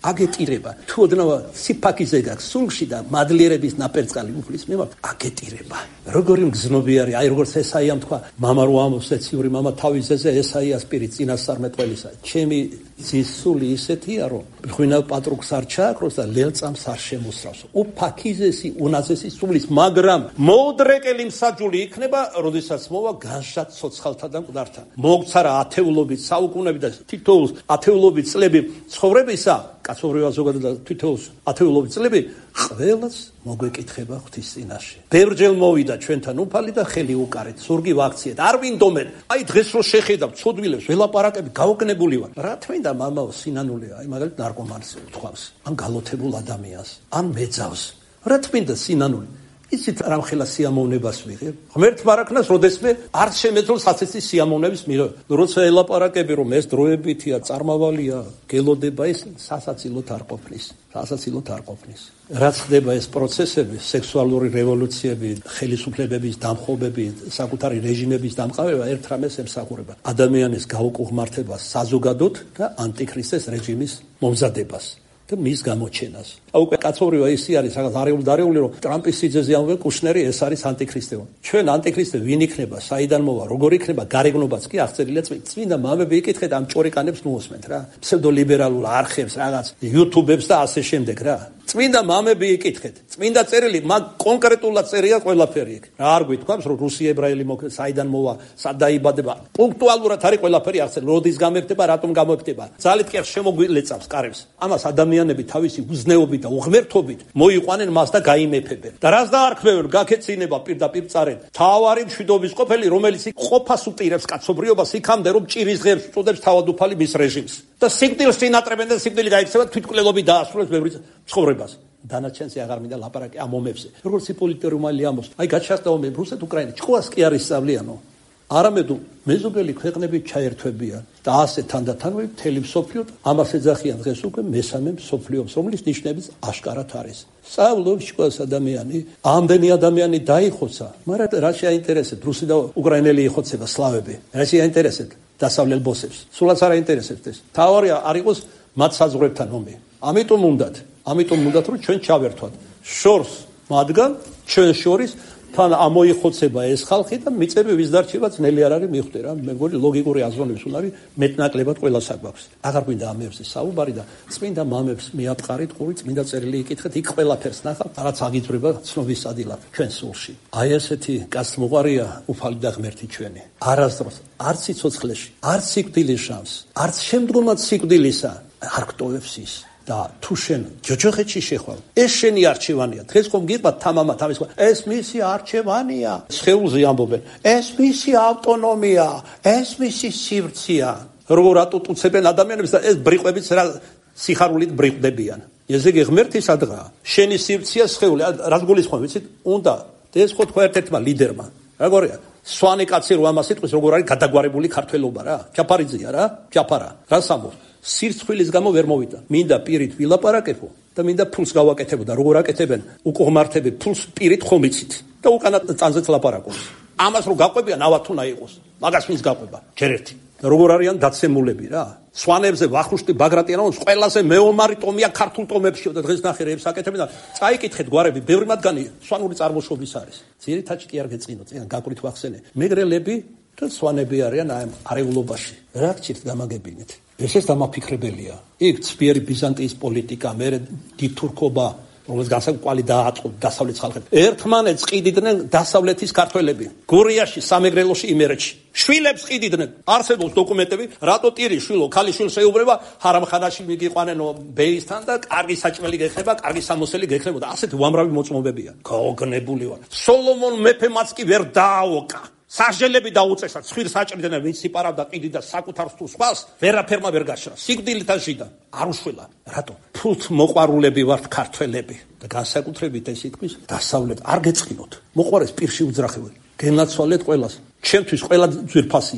Speaker 2: აგეტირება. თუ ოდნავ სიფაქიზე გაქვს სულში და მადლიერების ნაპერწკალი უფლის მიმართ, აგეტირება. როგორი მგზნობი არის, აი როგორც ესაიამ თქვა, მამა რო ამბობს ეციური მამა თავის ძეზე ესაიას პირი წინასწარმეტყველისა. ჩემი ძის სული ისეთია, რომ ღვინავ პატრუკს არ ჩააქროს და ლელწამს არ შემოსრავს. უფაქიზესი, უნაზესი სულის, მაგრამ მოუდრეკელი მსაჯული იქნება, როდესაც მოვა განშად ცოცხალთა და მკვდართან. მოგცა რა ათეულობით საუკუნეები და თითოეულს ათეულობით წლები ცხოვრებისა, კაცობრიობა ზოგადად და თითოეულს ათეულობით წლები, ყველას მოგვეკითხება ღვთის წინაშე. ბევრჯერ მოვიდა ჩვენთან უფალი და ხელი უკარეთ, ზურგი ვაქციეთ. არ ვინდომენ. აი დღეს რო შეხედავ ცოდვილებს, ველაპარაკები გაოგნებული ვარ. რა თქმა მამა სინანულია, აი მაგალითად ნარკომანს უთქვავს, ან გალოთებულ ადამიანს, ან მეძავს. რა თქმა სინანული. იცით რამ ხელა სიამოვნებას ვიღებ? ღმერთმა არაქნას როდესმე არ შემეძლო საცეცის სიამოვნების მიღება. როცა ელაპარაკები რომ ეს დროებითია, წარმავალია, გელოდება ეს სასაცილოდ არ ყოფნის. სასაცილოდ არ ყოფნის. რაც ხდება ეს პროცესები, სექსუალური რევოლუციები, ხელისუფლებების დამხობები, საკუთარი რეჟიმების დამყარება ერთ რამეს ემსახურება. ადამიანის გაუკუღმართებას საზოგადოდ და ანტიქრისტეს რეჟიმის მომზადებას. და მის გამოჩენას. აუ უკვე კაცობრიობა ისი არის, რაღაც არეული დარეული, რომ ტრამპის სიძეზე ამბობენ კუშნერი ეს არის ანტიქრისტე. ჩვენ ანტიქრისტე ვინ იქნება, საიდან მოვა, როგორ იქნება, გარეგნობაც კი აღწერილია წმინდა მამები იკითხეთ ამ ჭორიკანებს ნუოსმენთ რა. ფსევდოლიბერალურ არხებს, რაღაც YouTube-ებს და ასე შემდეგ რა. წმინდა მამები იკითხეთ. წმინდა წერილი მაგ კონკრეტულად წერია ყველაფერი იქ. რა არ გვითქვამს, რომ რუსი ებრაელი მოხდა, საიდან მოვა, სად დაიბადება. პუნქტუალურად არის ყველაფერი აღწერილი. როდის გამეფდება, რატომ გამეფდება. ძალით კი შემოგვილეწავს კარებს. ამას ადამიანები თავისი უზნეობით და უღმერთობით მოიყვანენ მას და გაიმეფებენ. და რას დაარქმევენ, გაქეცინება პირდაპირ წარენ. თავარი მშვიდობის ყოფილი, რომელიც ყოფას უპირებს კაცობრიობას იქამდე, რომ ჭირის ღერს უწოდებს თავადუფალი მის რეჟიმს. და სიკვდილს წინატრებენ და სიკვდილი გაიქცევა თვითმკვლელობით დაასრულებს ბევრი ცხოვრებას. დანარჩენზე აღარ მინდა ლაპარაკი ამ ომებზე. როგორც პოლიტიკურმალი ამბობს, აი გაჩაღდა ომი რუსეთ-უკრაინა, ჭკუას კი არ ისწავლიანო. არამედ მეზობელი ქვეყნები ჩაერთვებიან და ასე თანდათანვე მთელი მსოფლიო ამას ეძახიან დღეს უკვე მესამე მსოფლიო ომს, რომლის ნიშნებიც აშკარად არის. სწავლობს ჭკუას ადამიანი, ამდენი ადამიანი დაიხოცა, მაგრამ რა შეაინტერესებს რუსი და უკრაინელი იხოცება სლავები. რა შეაინტერესებს დასავლელ ბოსებს? სულაც არ აინტერესებს ეს. თავარია არ იყოს მათ საზღვრებთან ომი. ამიტომ უნდათ, ამიტომ უნდათ რომ ჩვენ ჩავერთვათ შორს მათგან, ჩვენ შორის თან ამოიხოცება ეს ხალხი და მიწები ვის დარჩება ძნელი არ არის მიხვდე რა. მე მგონი ლოგიკური აზროვნების უნარი მეტნაკლებად ყველას აქვს. აღარ გვინდა ამებზე საუბარი და წმინდა მამებს მიაპყარით, ყური წმინდა წერილი იკითხეთ, იქ ყველაფერს ნახავთ, რაც აგიწვრება ცნობის სადილად ჩვენ სულში. აი ესეთი კაცმოყარია უფალი და ღმერთი ჩვენი. არასდროს არც სიცოცხლეში, არც სიკვდილის შანს, არც შემდგომად სიკვდილისა არ გტოვებს ის. და თუ შენ ჯოჯოხეთში შეხვალ, ეს შენი არჩევანია. დღეს ხომ გიყვა თამამა თავის ყვა, ეს მისი არჩევანია. სხეულზე ამბობენ, ეს მისი ავტონომია, ეს მისი სივრცეა. როგორ ატუტუცებენ ადამიანებს და ეს ბრიყვებიც რა სიხარულით ბრიყვდებიან. ესე იგი ღმერთი სადღაა. შენი სივრცეა სხეული, რაც გულისხმობ, ვიცით? უნდა და ეს ხო თქვა ერთ-ერთმა ლიდერმა. როგორია? სვანი კაცი რო ამას იტყვის, როგორ არის გადაგვარებული ქართველობა რა? ჩაფარიძია რა? ჩაფარა. რას ამბობს? სირცხვილის გამო ვერ მოვიდა. მინდა პირით ვილაპარაკებო და მინდა ფულს გავაკეთებო და როგორ აკეთებენ უკუღმართები ფულს პირით ხომიცით და უკანა წანზეც ლაპარაკობს. ამას რო გაყვებიან ავათუნა იყოს. მაგას ვინც გაყვება? ჯერ ერთი. და როგორ არიან დაცემულები რა? სვანებზე ვახუშტი ბაგრატიანო ყველაზე მეომარი ტომია ქართულ ტომებში და დღეს ნახე რეებს აკეთებენ და წაიკითხეთ გვარები, ბევრი მათგანი სვანური წარმოშობის არის. ძირითადად კი არ გეწინო, წინ გაკვირით ვახსენე. მეგრელები და სვანები არიან ამ არეულობაში. რა გჭირთ გამაგებინეთ? ესეც დამაფიქრებელია. იქ ცბიერი ბიზანტიის პოლიტიკა, მერე დითურქობა, რომელიც განსაკუთრებული დააწყო დასავლეთ ხალხებს. ერთმანეთს ყიდიდნენ დასავლეთის ქართველები. გურიაში, სამეგრელოში, იმერეთში. შვილებს ყიდიდნენ. არსებობს დოკუმენტები, რატო ტირი შვილო, ქალიშვილს ეუბნება, ჰარამხანაში მიგიყვანენო ბეისთან და კარგი საჭმელი გეხება, კარგი სამოსელი გეხება და ასეთი უამრავი მოწმობებია. გაოგნებული ვარ. სოლომონ მეფემაც კი ვერ დააოკა. სასჯელები დაუწესა, ცხვირს აჭრიდნენ, ვინც იპარავდა ყიდიდა საკუთარ თუ სხვას, ვერაფერმა ვერ გაშრა. სიკვდილით აშიდა, არ უშველა. რატო? ფულთ მოყვარულები ვართ ქართველები და განსაკუთრებით ეს იტყვის დასავლეთ არ გეწყინოთ. მოყვარეს პირში უძრახები. გენაცვალეთ ყველას. ჩემთვის ყველა ძვირფასია.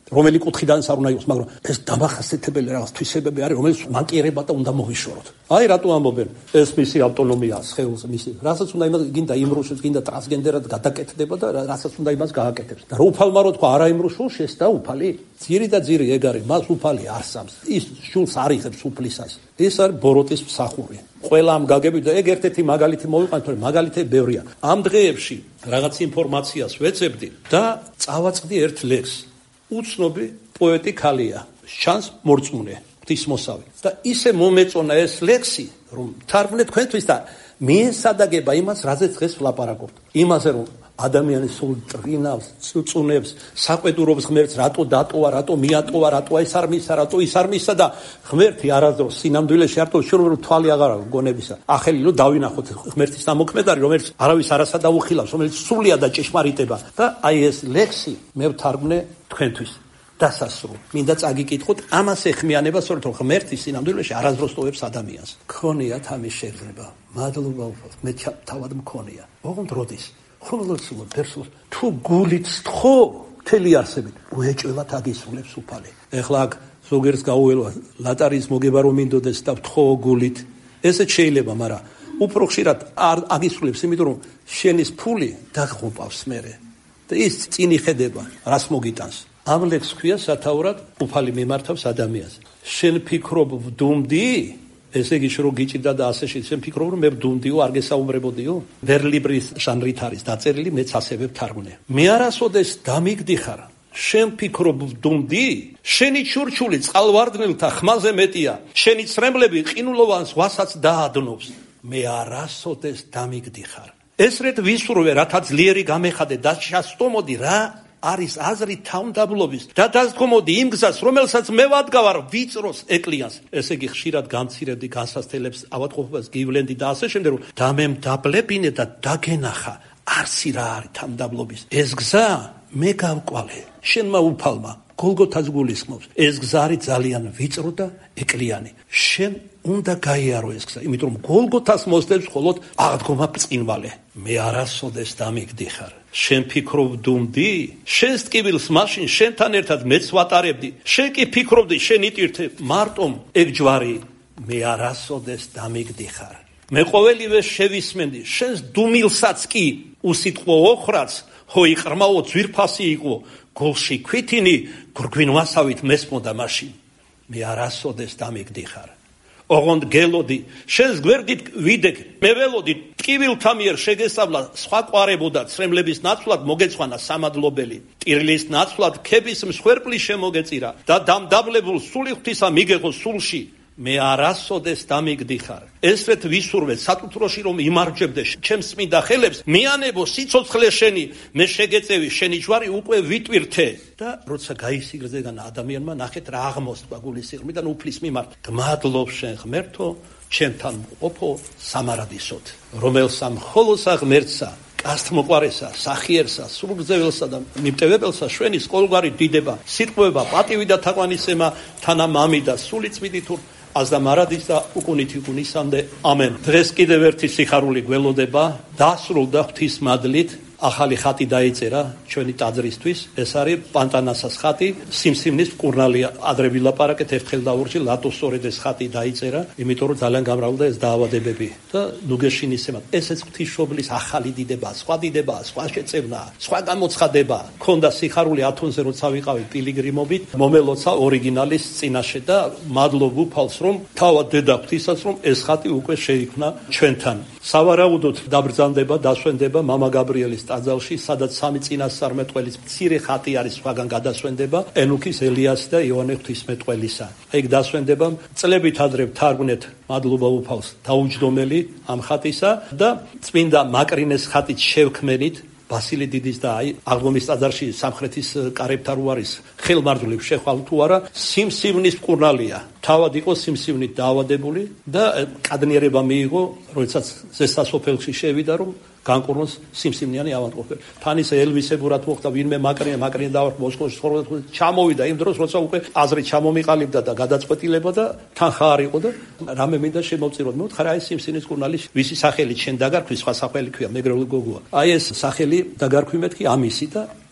Speaker 2: რომელი კუთხიდან არ უნდა იყოს, მაგრამ ეს დამახასიათებელი რაღაც თვისებები არის, რომელიც მანკიერება და უნდა მოвишოროთ. აი რატო ამბობენ, ეს მისი ავტონომია, სხეულს მისი, რასაც უნდა იმას გინდა იმრუშოს, გინდა ტრანსგენდერად გადაკეთდება და რასაც უნდა იმას გააკეთებს. და რო უფალმა რო თქვა არა იმრუშოს, ეს და უფალი, ძირი და ძირი ეგ არის, მას უფალი არსამს. ის შულს არიღებს უფლისას. ეს არის ბოროტის მსახური. ყველა ამ გაგები და ეგ ერთ-ერთი მაგალითი მოვიყვანეთ, რომ მაგალითები ბევრია. ამ დღეებში რაღაც ინფორმაციას ვეცებდი და წავაწყდი ერთ ლექსს. უცნობი პოეტი ქალია, შანს მორწმუნე, ღვთისმოსავი. და ისე მომეწონა ეს ლექსი, რომ თარგმნე თქვენთვის და მიესადაგება იმას, რაზეც დღეს ვლაპარაკობთ. იმაზე, რომ ადამიანის სულ ტრინავს, წუნებს, საყვედურობს ღმერთს, რატო დატოვა, რატო მიატოვა, რატო ეს არ მისა, რატო ის არ მისა და ღმერთი არასდროს სინამდვილეში არ თვითონ თვალი აღარ აქვს გონებისა. ახელი რომ დავინახოთ ღმერთის ამოქმედარი, რომელიც არავის არასა დაუხილავს, რომელიც სულია და ჭეშმარიტება. და აი ეს ლექსი მე ვთარგმნე თქვენთვის. დასასრულ. მინდა წაგიკითხოთ ამას ეხმიანებას, რომ ღმერთი სინამდვილეში არასდროს ტოვებს ადამიანს. ქონიათ ამის შეგრძნება. მადლობა უფალს, მე თავად მქონია. ოღონდ როდის ხოლოსულო პერსულ თუ გულით სთხო მთელი არსებით უეჭველად აგისრულებს უფალი. ეხლა აქ ზოგიერს გაუველვა ლატარის მოგება რომ მინდოდეს და ვთხო გულით. ესეც შეიძლება, მაგრამ უფრო ხშირად არ აგისრულებს, იმიტომ რომ შენის ფული დაღუპავს მერე. და ის წინ იხედება, რას მოგიტანს. ამ ლექსს ქვია სათაურად უფალი მიმართავს ადამიანს. შენ ფიქრობ ვდუმდი? ესე იგი რომ გიჭირდა და ასე შეიძლება ფიქრობ რომ მე ვდუმდიო, არ გესაუბრებოდიო? ვერლიბრის ჟანრით არის დაწერილი, მეც ასევე ვთარგმნე. მე არასოდეს დამიგდიხარ, შენ ფიქრობ ვდუმდი? შენი ჩურჩული წყალვარდნილთა ხმაზე მეტია, შენი წრემლები ყინულოვანს ვასაც დაადნობს. მე არასოდეს დამიგდიხარ. ესრეთ ვისურვე, რათა ძლიერი გამეხადე და ჩასტომოდი რა არის აზრი თავმდაბლობის და დაზდგომოდი იმ გზას, რომელსაც მე ვადგავარ ვიწროს ეკლიანს. ესე იგი ხშირად გამცირებდი განსასწრებს, ავადმყოფობას გივლენდი და ასე შემდეგ, რომ დამემდაბლებინე და დაგენახა არსი რა არის თავმდაბლობის. ეს გზა მე გავკვალე, შენმა უფალმა გოლგოთას გულისხმობს. ეს გზა არის ძალიან ვიწრო და ეკლიანი. შენ უნდა გაიარო ეს გზა, იმიტომ რომ გოლგოთას მოსდევს მხოლოდ აღდგომა ბრწყინვალე. მე არასოდეს დამიგდიხარ. შენ ფიქრობ ვდუმდი? შენს ტკივილს მაშინ შენთან ერთად მეც ვატარებდი. შენ კი ფიქრობდი შენ იტირთე მარტომ ეგ ჯვარი. მე არასოდეს დამიგდიხარ. მე ყოველივე შევისმენდი, შენს დუმილსაც კი უსიტყვო ოხრაც, ხო იყრმაო ძვირფასი იყო, გულში ქვითინი გრგვინვასავით მესმოდა მაშინ. მე არასოდეს დამიგდიხარ. ოღონდ გელოდი, შენს გვერდით ვიდეკ, მე ველოდი ტკივილთა მიერ შეგესწავლა სხვა ყვარებოდა, ცრემლების ნაცვლად მოგეცვანა სამადლობელი, ტირილის ნაცვლად ქების მსხვერპლი შემოგეწირა და დამდაბლებულ სული ღვთისა მიგეღო სულში. მე არასოდეს დამიგდიხარ. ესრეთ ვისურვე სატუთროში რომ იმარჯვებდე ჩემს წმინდა ხელებს, მიანებო სიცოცხლე შენი, მე შეგეწევი შენი ჯვარი უკვე ვიტვირთე. და როცა გაისიგრძეგან ადამიანმა ნახეთ რა აღმოსტყვა გულის სიღრმიდან უფლის მიმართ. გმადლობ შენ ღმერთო, ჩემთან ყოფო სამარადისოდ, რომელსა მხოლოსა ღმერთსა, კასტმოყვარესა, სახიერსა, სრულგრძეველსა და მიმტევებელსა შვენის ყოველგვარი დიდება, სიტყვება, პატივი და თაყვანისცემა თანა მამი და სული წმინდით ազდა მარადის და უკუნით უკუნისამდე ამენ. დღეს კიდევ ერთი სიხარული გველოდება, დასრულდა ღვთის მადლით. ახალი ხატი დაიწერა ჩვენი ტაძრისთვის. ეს არის პანტანასას ხატი, სიმსივნის მკურნალია. ადრე ვილაპარაკეთ ერთხელ და ორჯერ ლატოსორედ ეს ხატი დაიწერა, იმიტომ რომ ძალიან გამრავლდა ეს დაავადებები და ნუგეშინისემად. ესეც ღვთისმშობლის ახალი დიდება, სხვა დიდება, სხვა შეწევნა, სხვა გამოცხადება. ქონდა სიხარული ათონზე როცა ვიყავი პილიგრიმობით, მომელოცა ორიგინალის წინაშე და მადლობ უფალს რომ თავად დედა ღვთისაც რომ ეს ხატი უკვე შეიქმნა ჩვენთან. სავარაუდოდ დაბრძანდება, დასვენდება მამა გაბრიელის ტაძარში, სადაც სამი წინასწარმეტყველის მცირე ხატი არის სხვაგან გადასვენდება, ენუქის, ელიას და იოანე ღვთისმეტყველისა. ეგ დასვენდება წლებით ადრე თარგმნეთ მადლობა უფალს დაუჯდომელი ამ ხატისა და წმინდა მაკრინეს ხატით შევქმენით ბასილე დიდის და აი აღდგომის ტაძარში სამხრეთის კარებთან რო არის ხელმარჯვლებს შეხვალ თუ არა, სიმსივნის მკურნალია. თავად იყო სიმსივნით დაავადებული და კადნიერება მიიღო, როდესაც ზესასოფელში შევიდა რომ განკურნოს სიმსივნიანი ავადმყოფელი. თან ისე ელვისებურად მოხდა ვინმე მაკრინე მაკრინე დავარქვა მოსკოვში ცხოვრობდა, ჩამოვიდა იმ დროს როცა უკვე აზრი ჩამომიყალიბდა და გადაწყვეტილება და თან ხარ იყო და რამე მინდა შემოვწიროთ. მე ვთხარ აი სიმსივნის მკურნალი ვისი სახელი შენ დაგარქვი, სხვა სახელი ქვია მეგრული გოგოა. აი ეს სახელი დაგარქვი მეთქი ამისი და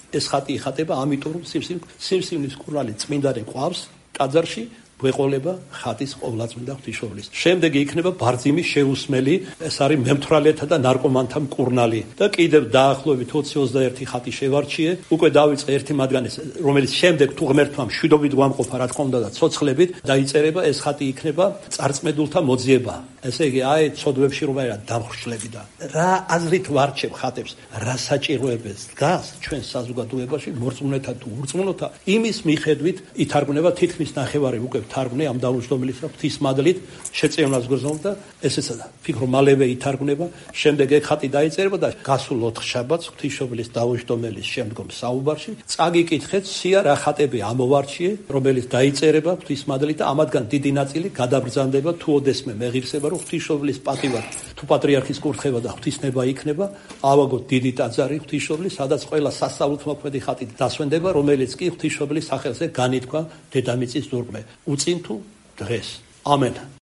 Speaker 2: ეს ხატი იხატება, ამიტომ რომ სივსივნის კურნალი წმინდანი ყავს ტაძარში გვეყოლება ხატის ყოვლადწმინდა ღვთისმშობლის. შემდეგ იქნება ბარძიმის შეუსმელი, ეს არის მემთვრალეთა და ნარკომანთა მკურნალი და კიდევ დაახლოებით ოცი ოცდაერთი ხატი შევარჩიე. უკვე დავიწყე ერთი მათგანი, რომელიც შემდეგ თუ ღმერთმა მშვიდობით გვამყოფა, რა თქმა უნდა და ცოცხლებით დაიწერება, ეს ხატი იქნება წარწმედულთა მოძიება. ესე იგი, აი ცოდვებში რომ არა დამხრშლები და რა აზრით ვარჩევ ხატებს, რა საჭიროებებს დგას ჩვენ საზოგადოებაში მორწმუნეთა თუ ურწმუნოთა, იმის მიხედვით ითარგმნება თითქმის ნახევარი უკვე თარგმნე ამ დაუჯდომილის ღვთისმადლით შეწევნას გრძნობს და ესეცა და ფიქრო მალევე ითარგმნება. შემდეგ ეგ ხატი დაიწერება და გასულ ოთხ შაბათს ღვთისმშობლის დაუჯდომილის შემდგომ საუბარში წაგიკითხეთ სია რა ხატები ამოვარჩიე, რომელიც დაიწერება ღვთისმადლით და ამათგან დიდი ნაწილი გადაბრძანდება თუ ოდესმე მეღირსება რომ ღვთისმშობლის პატივად თუ პატრიარქის კურთხევა და ღვთისნება იქნება, ავაგოთ დიდი ტაძარი ღვთისმშობლის, სადაც ყველა სასწაულთმოქმედი ხატი დასვენდება, რომელიც კი ღვთისმშობლის სახელზე განითქვა დედამიწის დურგმე. უწინ თუ დღეს. ამენ.